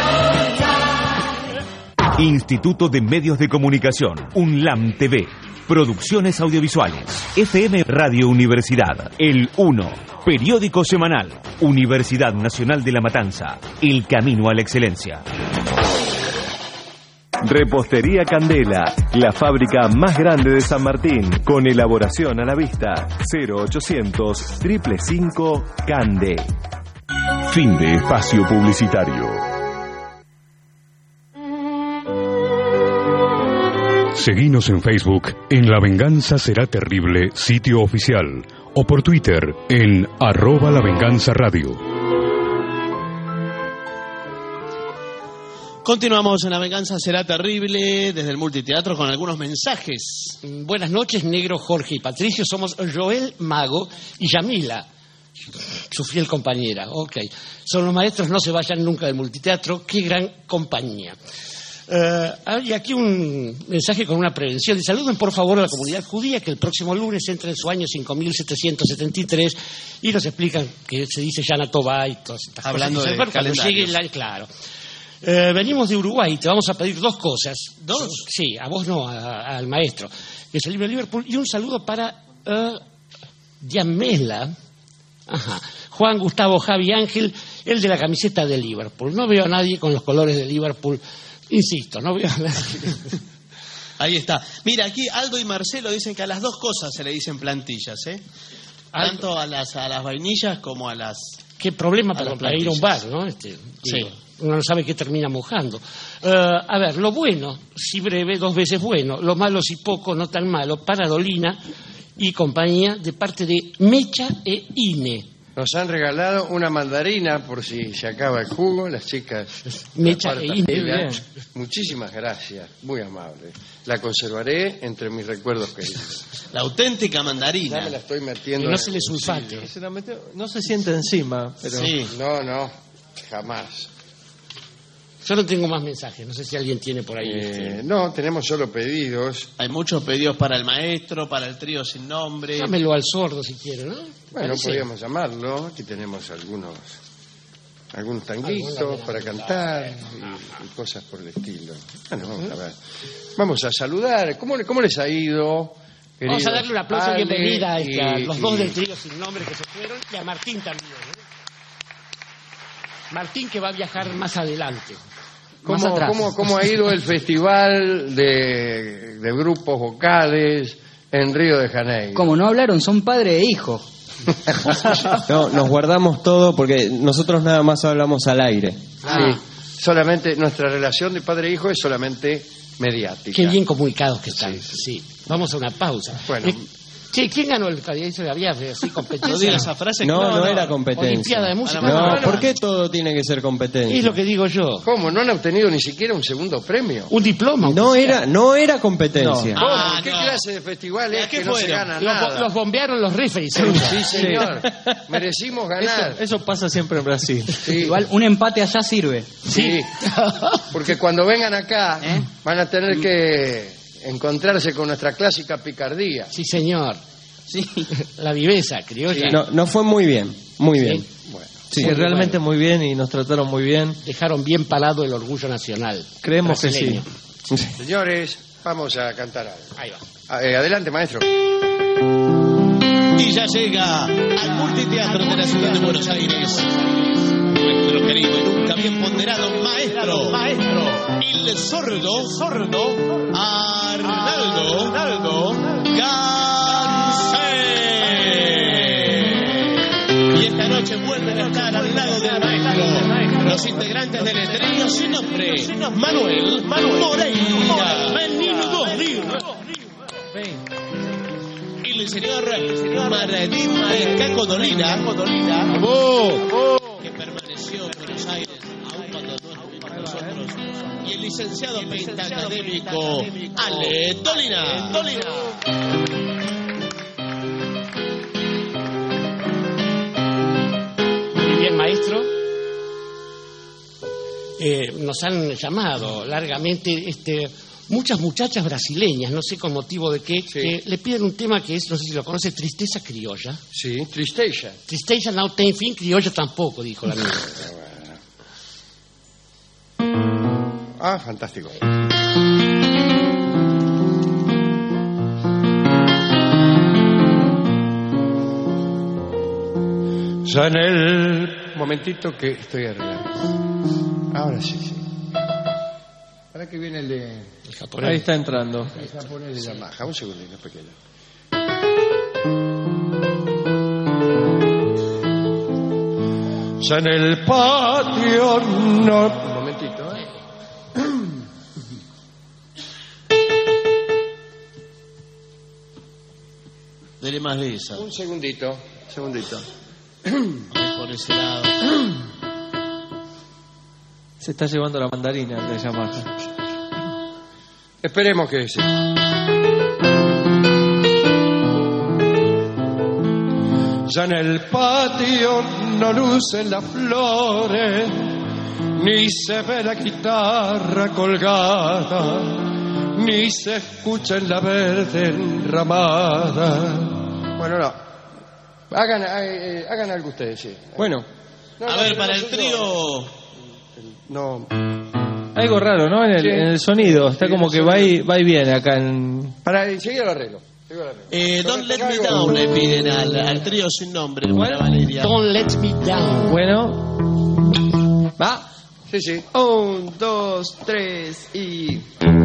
Instituto de Medios de Comunicación, UNLAM T V, Producciones Audiovisuales, F M Radio Universidad, El uno, Periódico Semanal, Universidad Nacional de La Matanza, El Camino a la Excelencia. Repostería Candela, la fábrica más grande de San Martín, con elaboración a la vista. cero ochocientos, cinco cinco cinco, Cande. Fin de espacio publicitario. Seguinos en Facebook en La Venganza Será Terrible, sitio oficial, o por Twitter en arroba La Venganza Radio. Continuamos en La Venganza Será Terrible desde el Multiteatro con algunos mensajes. Buenas noches, Negro, Jorge y Patricio. Somos Joel Mago y Yamila, su fiel compañera. Ok. Son los maestros, no se vayan nunca del Multiteatro. Qué gran compañía. Uh, hay aquí un mensaje con una prevención. Y saluden por favor a la comunidad judía que el próximo lunes entra en su año cinco mil setecientos setenta y tres y nos explican que se dice Yana Tová y todas estas Hablando cosas. de calendarios. La, claro. Uh, venimos de Uruguay, te vamos a pedir dos cosas. ¿Dos? Sí, a vos no, a, a, al maestro. Que es el libro de Liverpool. Y un saludo para uh, Diamela. Ajá. Juan, Gustavo, Javi, Ángel, el de la camiseta de Liverpool. No veo a nadie con los colores de Liverpool. Insisto, no veo a nadie. Ahí está. Mira, aquí Aldo y Marcelo dicen que a las dos cosas se le dicen plantillas, ¿eh? Tanto a las a las vainillas como a las... Qué problema para, para ir a un bar, ¿no? Este, sí. Digo, uno no sabe qué termina mojando. Uh, a ver, lo bueno, si breve, dos veces bueno. Lo malo, si poco, no tan malo. Para Dolina y compañía de parte de Mecha e Ine. Nos han regalado una mandarina por si se acaba el jugo, las chicas. Mecha e Ine. Muchísimas gracias, muy amable. La conservaré entre mis recuerdos queridos. La auténtica mandarina. Ya me la estoy metiendo. Y no se le sulfate. Se la metió, no se siente encima, pero... Sí. No, no, jamás. Yo no tengo más mensajes, no sé si alguien tiene por ahí. Eh, este... No, tenemos solo pedidos. Hay muchos pedidos para el maestro, para el trío sin nombre. Llámelo al sordo si quiere, ¿no? Bueno, Parece. podríamos llamarlo. Aquí tenemos algunos algunos tanguitos para cantar y, y cosas por el estilo. Bueno, vamos a ver. Vamos a saludar. ¿Cómo, cómo les ha ido? Vamos a darle un aplauso de bienvenida y, a los y, dos del trío sin nombre que se fueron y a Martín también, ¿eh? Martín que va a viajar más adelante. ¿Cómo, más atrás. ¿cómo, ¿Cómo ha ido el festival de, de grupos vocales en Río de Janeiro? Como no hablaron, son padre e hijo. No, nos guardamos todo porque nosotros nada más hablamos al aire. Ah. Sí, solamente nuestra relación de padre e hijo es solamente mediática. Qué bien comunicados que están. Sí, sí. Sí. Vamos a una pausa. Bueno, eh, Che, ¿quién ganó el Caribe? Había así competencia. No diga esa frase. No, no, no, no era competencia. Olimpiada de música. No, No, ¿por qué todo tiene que ser competencia? Es lo que digo yo. ¿Cómo? ¿No han obtenido ni siquiera un segundo premio? Un diploma. No era, no era competencia. ¿Cómo? Ah, ¿Qué no. clase de festival es qué que no se fueron? gana Los, nada? los bombearon los referees. seguro. Sí, señor. Merecimos ganar. Eso, eso pasa siempre en Brasil. Sí. Igual un empate allá sirve. Sí. Porque cuando vengan acá ¿Eh? van a tener que encontrarse con nuestra clásica picardía. Sí, señor. Sí. La viveza criolla. No, no fue muy bien, muy bien. Bueno. Sí, Muy realmente bueno. muy bien y nos trataron muy bien. Dejaron bien parado el orgullo nacional. Creemos que brasileño. sí. Señores, vamos a cantar algo. Ahí va. Ah, eh, adelante, maestro. Y ya llega al multiteatro de la ciudad de Buenos Aires nuestro querido y nunca bien ponderado maestro, maestro, el sordo, sordo, Arnaldo, Arnaldo Gansé. Y esta noche vuelven a estar al lado del maestro los integrantes del trío sin nombre, Manuel, Manuel Moreira, Menino dos Ríos. Y el señor Maradín de Caco Dolina, que permaneció en Buenos Aires aún cuando no estuvo con nosotros, y el licenciado pentacadémico Ale Dolina. Dolina. Muy bien, maestro. Eh, nos han llamado largamente este, muchas muchachas brasileñas, no sé con motivo de qué, Sí. que le piden un tema que es, no sé si lo conoce, Tristeza Criolla. Sí, Tristeza. Tristeza no tem fin, criolla tampoco, dijo la niña. Ah, fantástico. Ya en el momentito que estoy arreglando. Ahora sí, sí. ¿Para qué viene el de El japonés. Ahí está entrando. el japonés de Yamaha? Un segundito, pequeño. Ya en el patio no... Un momentito, ¿eh? Dele más de esa. Un segundito, segundito. Por ese lado. Se está llevando la mandarina de Yamaha. Esperemos que sí. Ya en el patio no lucen las flores, ni se ve la guitarra colgada, ni se escucha en la verde enramada. Bueno, no. Hagan, eh, hagan algo ustedes, sí. Bueno, No, A no, ver, no, para no, el trío. No. algo raro, ¿no? En el, Sí. en el sonido. Está Sí, como el que va y, va y viene acá en... Para enseguida lo arreglo. enseguida lo arreglo. Eh, Pero Don't Let tengo Me algo- Down le piden al, al trío sin nombre, para Valeria. Don't let me down. Bueno. Va. Sí, sí. Un, dos, tres y...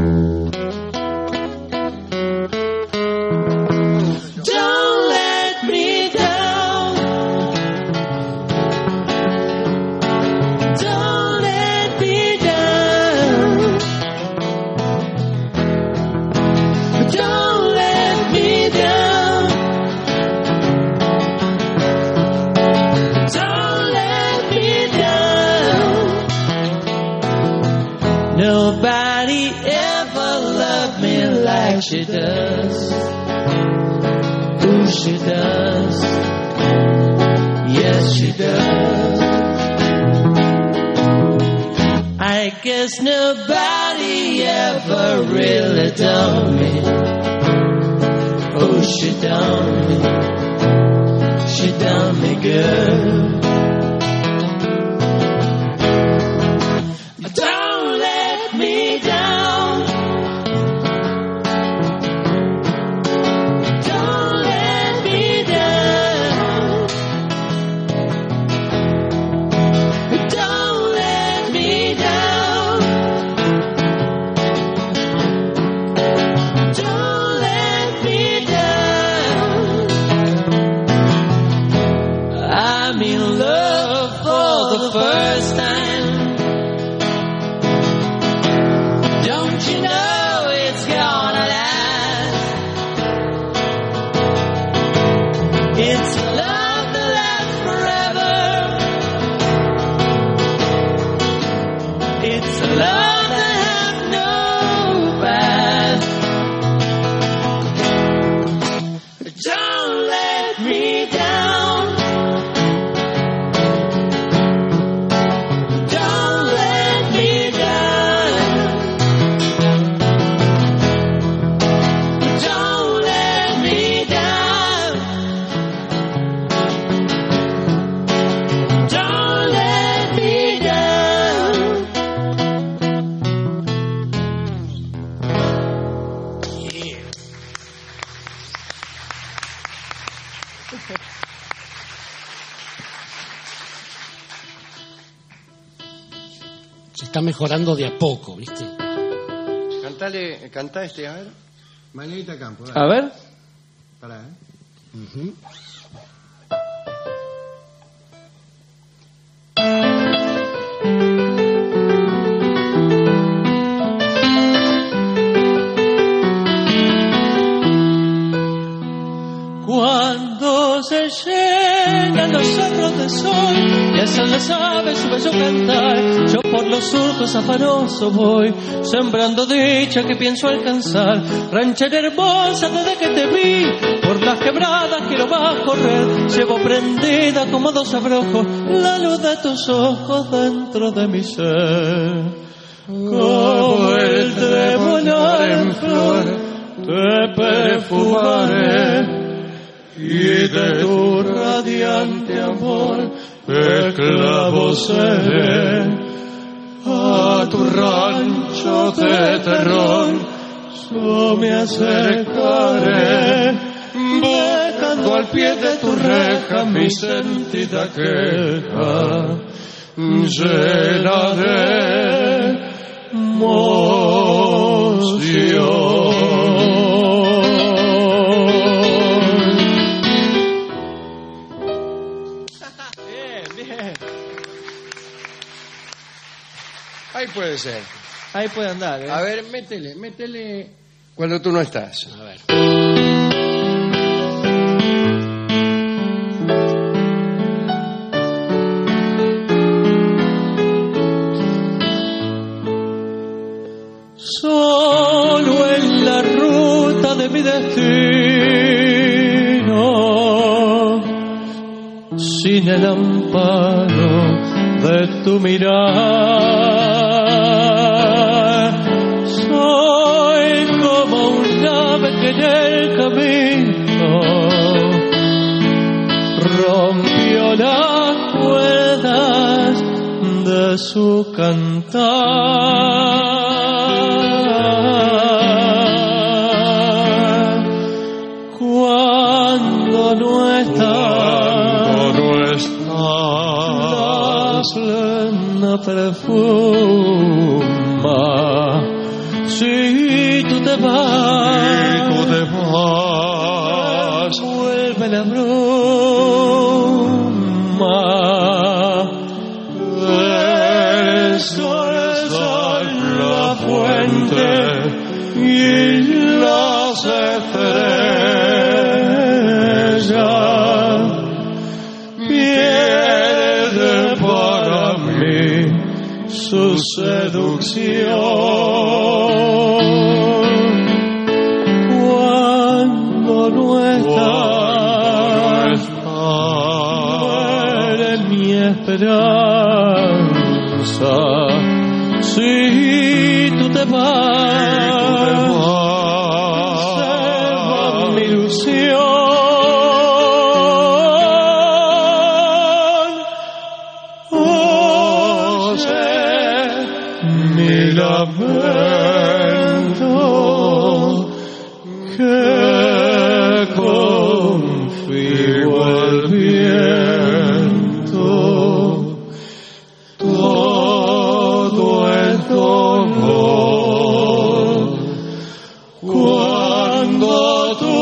Don't let me down. Don't let me down. Don't let me down. Don't let me down. Nobody ever loved me like she does. Ooh, she does. Yes, she does. I guess nobody ever really done me. Oh, she done me. She done me good. Don't let me down. Don't let me down. Don't let me down. Don't let me down. I'm in está mejorando de a poco, ¿viste? Cantale, cantá este, a ver. Manuelita Campo. A ver. Pará, ¿eh? Uh-huh. Cuando se llenan los cerros de sol y hacen las aves su bello cantar, yo por los surcos afanoso voy, sembrando dicha que pienso alcanzar. Ranchera hermosa, desde que te vi, por las quebradas quiero más correr. Llevo prendida como dos abrojos la luz de tus ojos dentro de mi ser. Como el trébol en flor, te perfumaré, y de tu radiante amor esclavo seré. A tu rancho de terror yo me acercaré, dejando al pie de tu reja mi sentida queja, llena de emoción. Ahí puede ser. Ahí puede andar, ¿eh? A ver, métele, métele cuando tú no estás. A ver. Solo en la ruta de mi destino, sin el amparo de tu mirar, soy como un ave que en el camino rompió las cuerdas de su cantar. Cuando no estás, no estás, la perfuma. Si tú te vas, si tú te vas, vuelve la bruma. El sol es la fuente y las estrellas pierde para mí su seducción. Cuando no estás, muere mi esperanza. Si tú te vas, se va mi ilusión. Lamento que confío al viento, todo es dolor cuando tú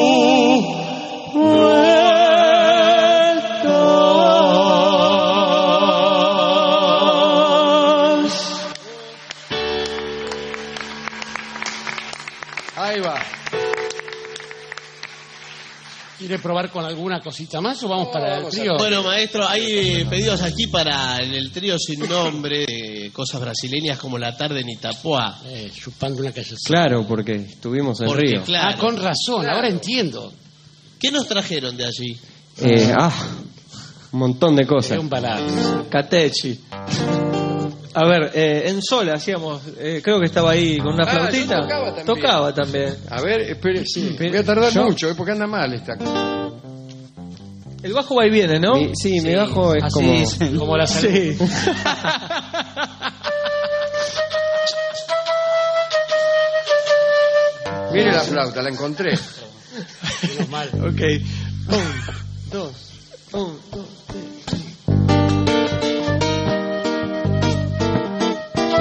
¿Quiere probar con alguna cosita más o vamos para el trío? Bueno, maestro, hay pedidos aquí para el trío sin nombre, de cosas brasileñas como La Tarde en Itapuá. Eh, chupando una callecita. Claro, porque estuvimos en Porque, Río. claro. Ah, con razón, Claro. ahora entiendo. ¿Qué nos trajeron de allí? Eh, ah, un montón de cosas. Es un barato. Catechi. A ver, eh, en Sol hacíamos, eh, creo que estaba ahí con una Ah, flautita. yo tocaba también. Tocaba también. A ver, espere, sí. Pero Voy a tardar yo- mucho, ¿eh? Porque anda mal esta. El bajo va y viene, ¿no? Mi- sí, mi bajo es Así como... dicen, como la salud. Sí. Mire la flauta, la encontré. Menos mal. Ok. Un, dos, un, dos, tres.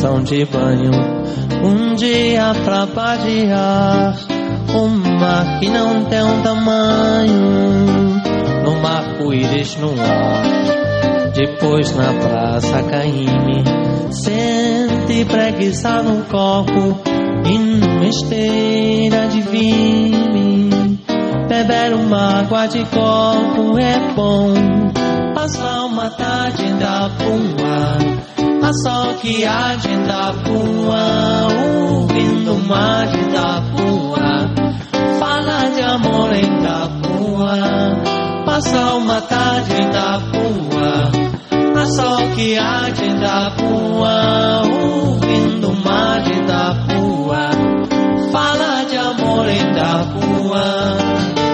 estação de banho. Um dia pra vadiar, um mar que não tem um tamanho. No arco-íris no ar, depois na praça Caíme. Sente preguiça no corpo e numa esteira de vime. Beber uma água de copo é bom. Passar uma tarde da rua, a sol que arde da rua, ouvindo o mar da rua, fala de amor em da rua. Passar uma tarde da rua, a sol que arde da rua, ouvindo o mar da rua, fala de amor em da rua.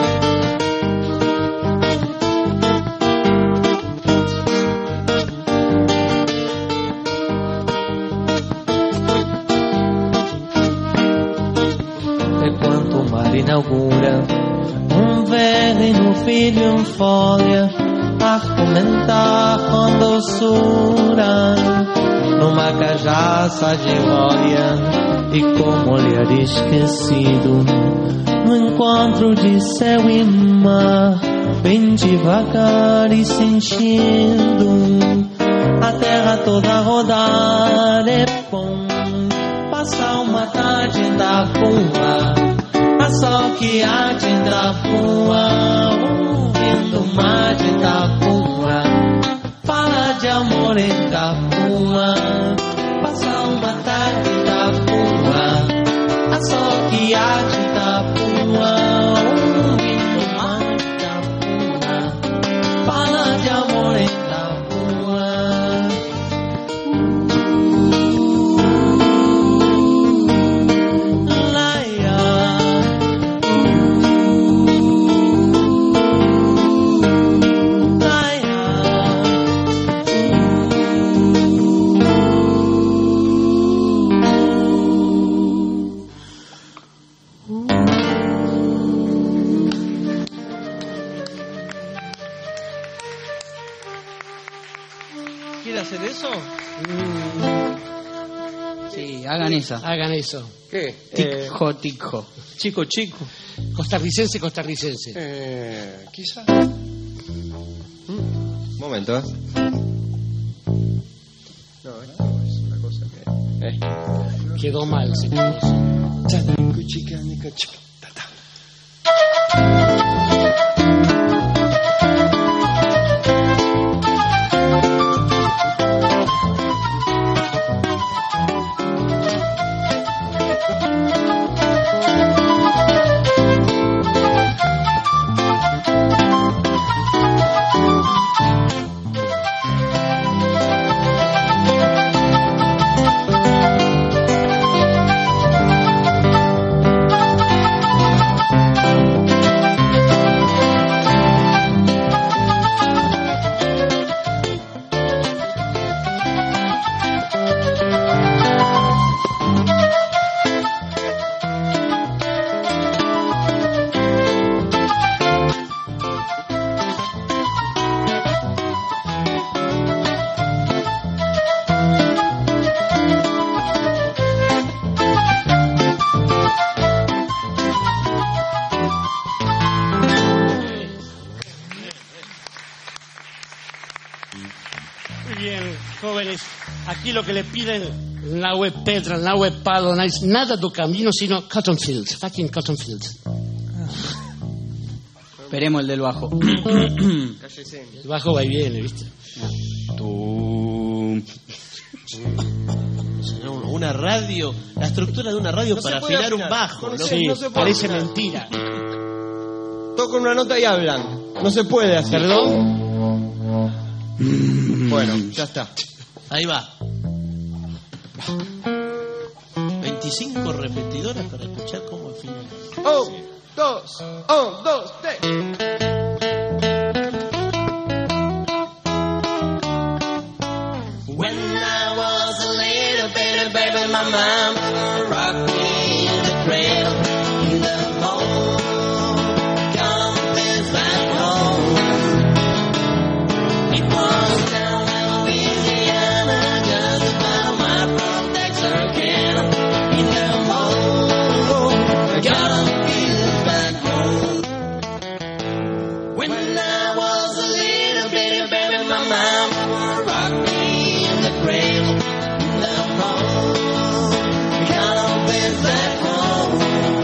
Inaugura um velho filho em folha a comentar com doçura numa cajaça de olha e como olhar esquecido no encontro de céu e mar, bem devagar e sentindo a terra toda rodar. É bom passar uma tarde da rua, a sol que arde da rua, ouvindo o mar da rua, fala de amor em da rua. Passar uma tarde da rua, a sol que arde da rua, ouvindo o mar da rua, fala de amor em da rua. Hagan eso. Hagan eso. ¿Qué? Tico, tico. Chico, chico. Costarricense, costarricense. Eh, quizá. Un momento, ¿eh? No, esto es una cosa que... Eh. Quedó mal, se quedó. Aquí lo que le piden Nahue Petra, Nahue Palo, no es nada do camino, sino cotton fields, fucking cotton fields. Esperemos el del bajo. El bajo va y viene, ¿viste? Tú... Una radio, la estructura de una radio no para afinar, afinar un bajo. No, ¿no? sí, no se parece afinar. Mentira. Tocan una nota y hablan. No se puede hacer. ¿Perdón? Bueno, ya está. Ahí va. veinticinco repetidoras para escuchar cómo afina. Un, dos, un, dos, tres. When I was a little baby, baby, my mama rocked me in the cradle in the home, come back home. It was down in Louisiana, just about my birthday. mama rocked me in the cradle in the home. Kind of been back home.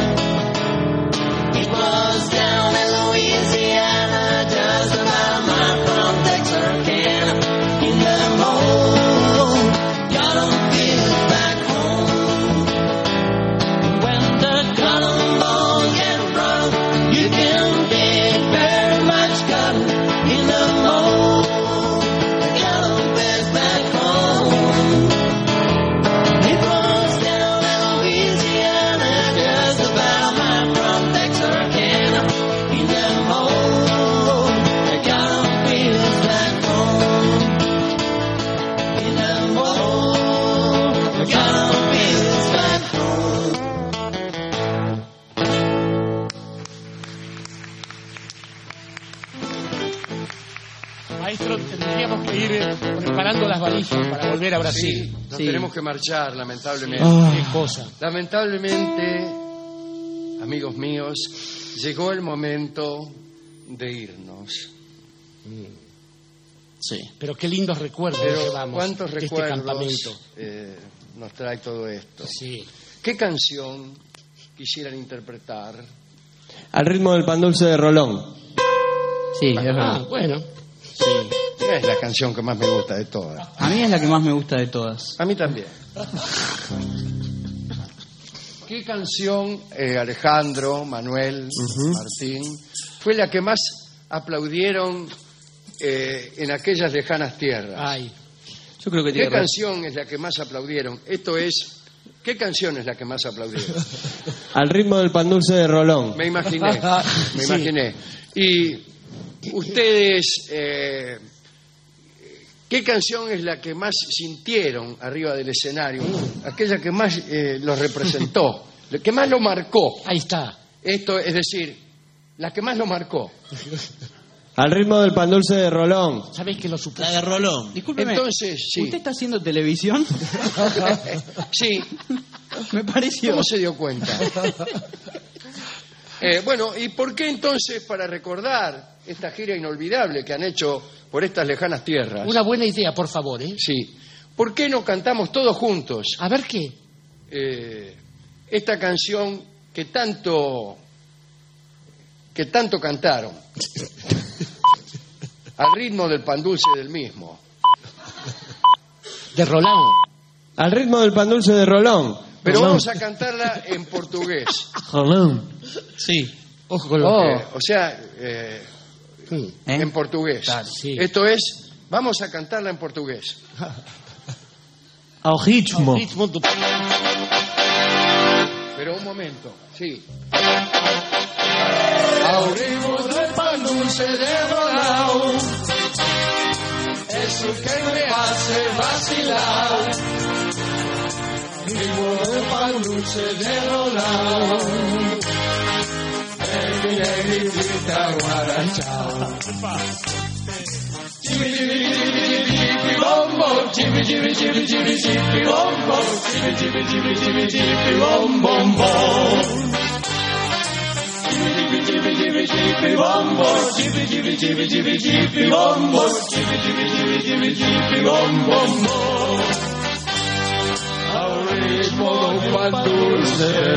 It was down in Louisiana, just about a mile from Texarkana. In the home, got 'em feels back home. When the cotton balls get rough, you can dig very much cotton. In the home, got 'em feels back home. It was down in Louisiana, just about a mile from Texarkana. In the home, got 'em feels back home. In the home, got 'em feels back home. Maestro, tendríamos que ir eh, preparando las valijas para volver a Brasil. Sí, nos Sí. tenemos que marchar, lamentablemente. Ah. Qué cosa. Lamentablemente, amigos míos, llegó el momento de irnos. Sí. Pero qué lindos recuerdos Pero llevamos ¿cuántos de este recuerdos campamento. eh, nos trae todo esto? Sí. ¿Qué canción quisieran interpretar? Al ritmo del pan dulce de Rolón. Sí, es Ah, verdad. bueno. Es la canción que más me gusta de todas. A mí es la que más me gusta de todas. A mí también. ¿Qué canción, eh, Alejandro, Manuel, Martín, fue la que más aplaudieron eh, en aquellas lejanas tierras? Ay. Yo creo que ¿Qué tiene razón. canción es la que más aplaudieron? Esto es, ¿qué canción es la que más aplaudieron? Al ritmo del pan dulce de Rolón. Me imaginé, me Sí. imaginé. Y ustedes, eh, ¿qué canción es la que más sintieron arriba del escenario? Aquella que más eh, los representó, la que más lo marcó. Ahí está. Esto es decir, la que más lo marcó. Al ritmo del pan dulce de Rolón. ¿Sabéis que lo supuse? La de Rolón. Discúlpeme. Entonces, sí. ¿Usted está haciendo televisión? Sí. Me pareció. ¿Cómo se dio cuenta? Eh, bueno, ¿y por qué entonces, para recordar esta gira inolvidable que han hecho por estas lejanas tierras? Una buena idea, por favor, ¿eh? Sí. ¿Por qué no cantamos todos juntos? A ver qué. Eh, esta canción que tanto que tanto cantaron al ritmo del pan dulce del mismo. De Rolón. Al ritmo del pan dulce de Rolón. Pero Rolón. vamos a cantarla en portugués. Rolón. Sí. Ojo con lo Eh, que... o sea, eh, en portugués. sí. Esto es, vamos a cantarla en portugués. Al ritmo. Ritmo do... Pero un momento, sí. Ao ritmo del pan dulce de Rolão, eso que me hace vacilar. Ritmo del pan dulce de Rolão, baby, negrita guarachao. Chibi, chibi, chibi, chibi, bombo, chibi, chibi, chibi, chibi, chibi, bombo, chibi, chibi, chibi, chibi, chibi, bom, bom, bom. Chibi, chibi, chibi, chibi, bombo, chibi, chibi, chibi, chibi, chibi, bombo, chibi, chibi, chibi, chibi, chibi, bom, bom, bom. Ao ritmo do pan dulce de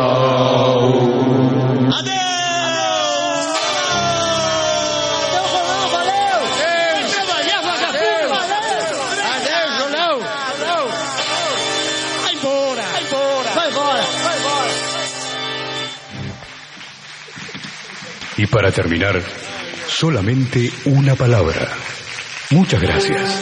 Rolão. Adeus! Y para terminar, solamente una palabra. Muchas gracias.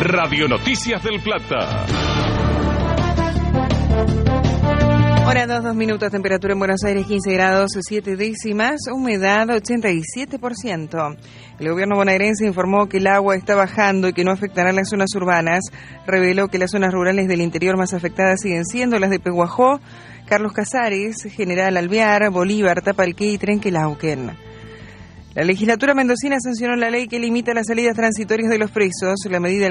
Radio Noticias del Plata. Hora dos, dos minutos, temperatura en Buenos Aires quince grados, siete décimas, humedad ochenta y siete por ciento. El gobierno bonaerense informó que el agua está bajando y que no afectará las zonas urbanas. Reveló que las zonas rurales del interior más afectadas siguen siendo las de Pehuajó, Carlos Casares, General Alvear, Bolívar, Tapalqué y Trenquelauquen. La legislatura mendocina sancionó la ley que limita las salidas transitorias de los presos. La medida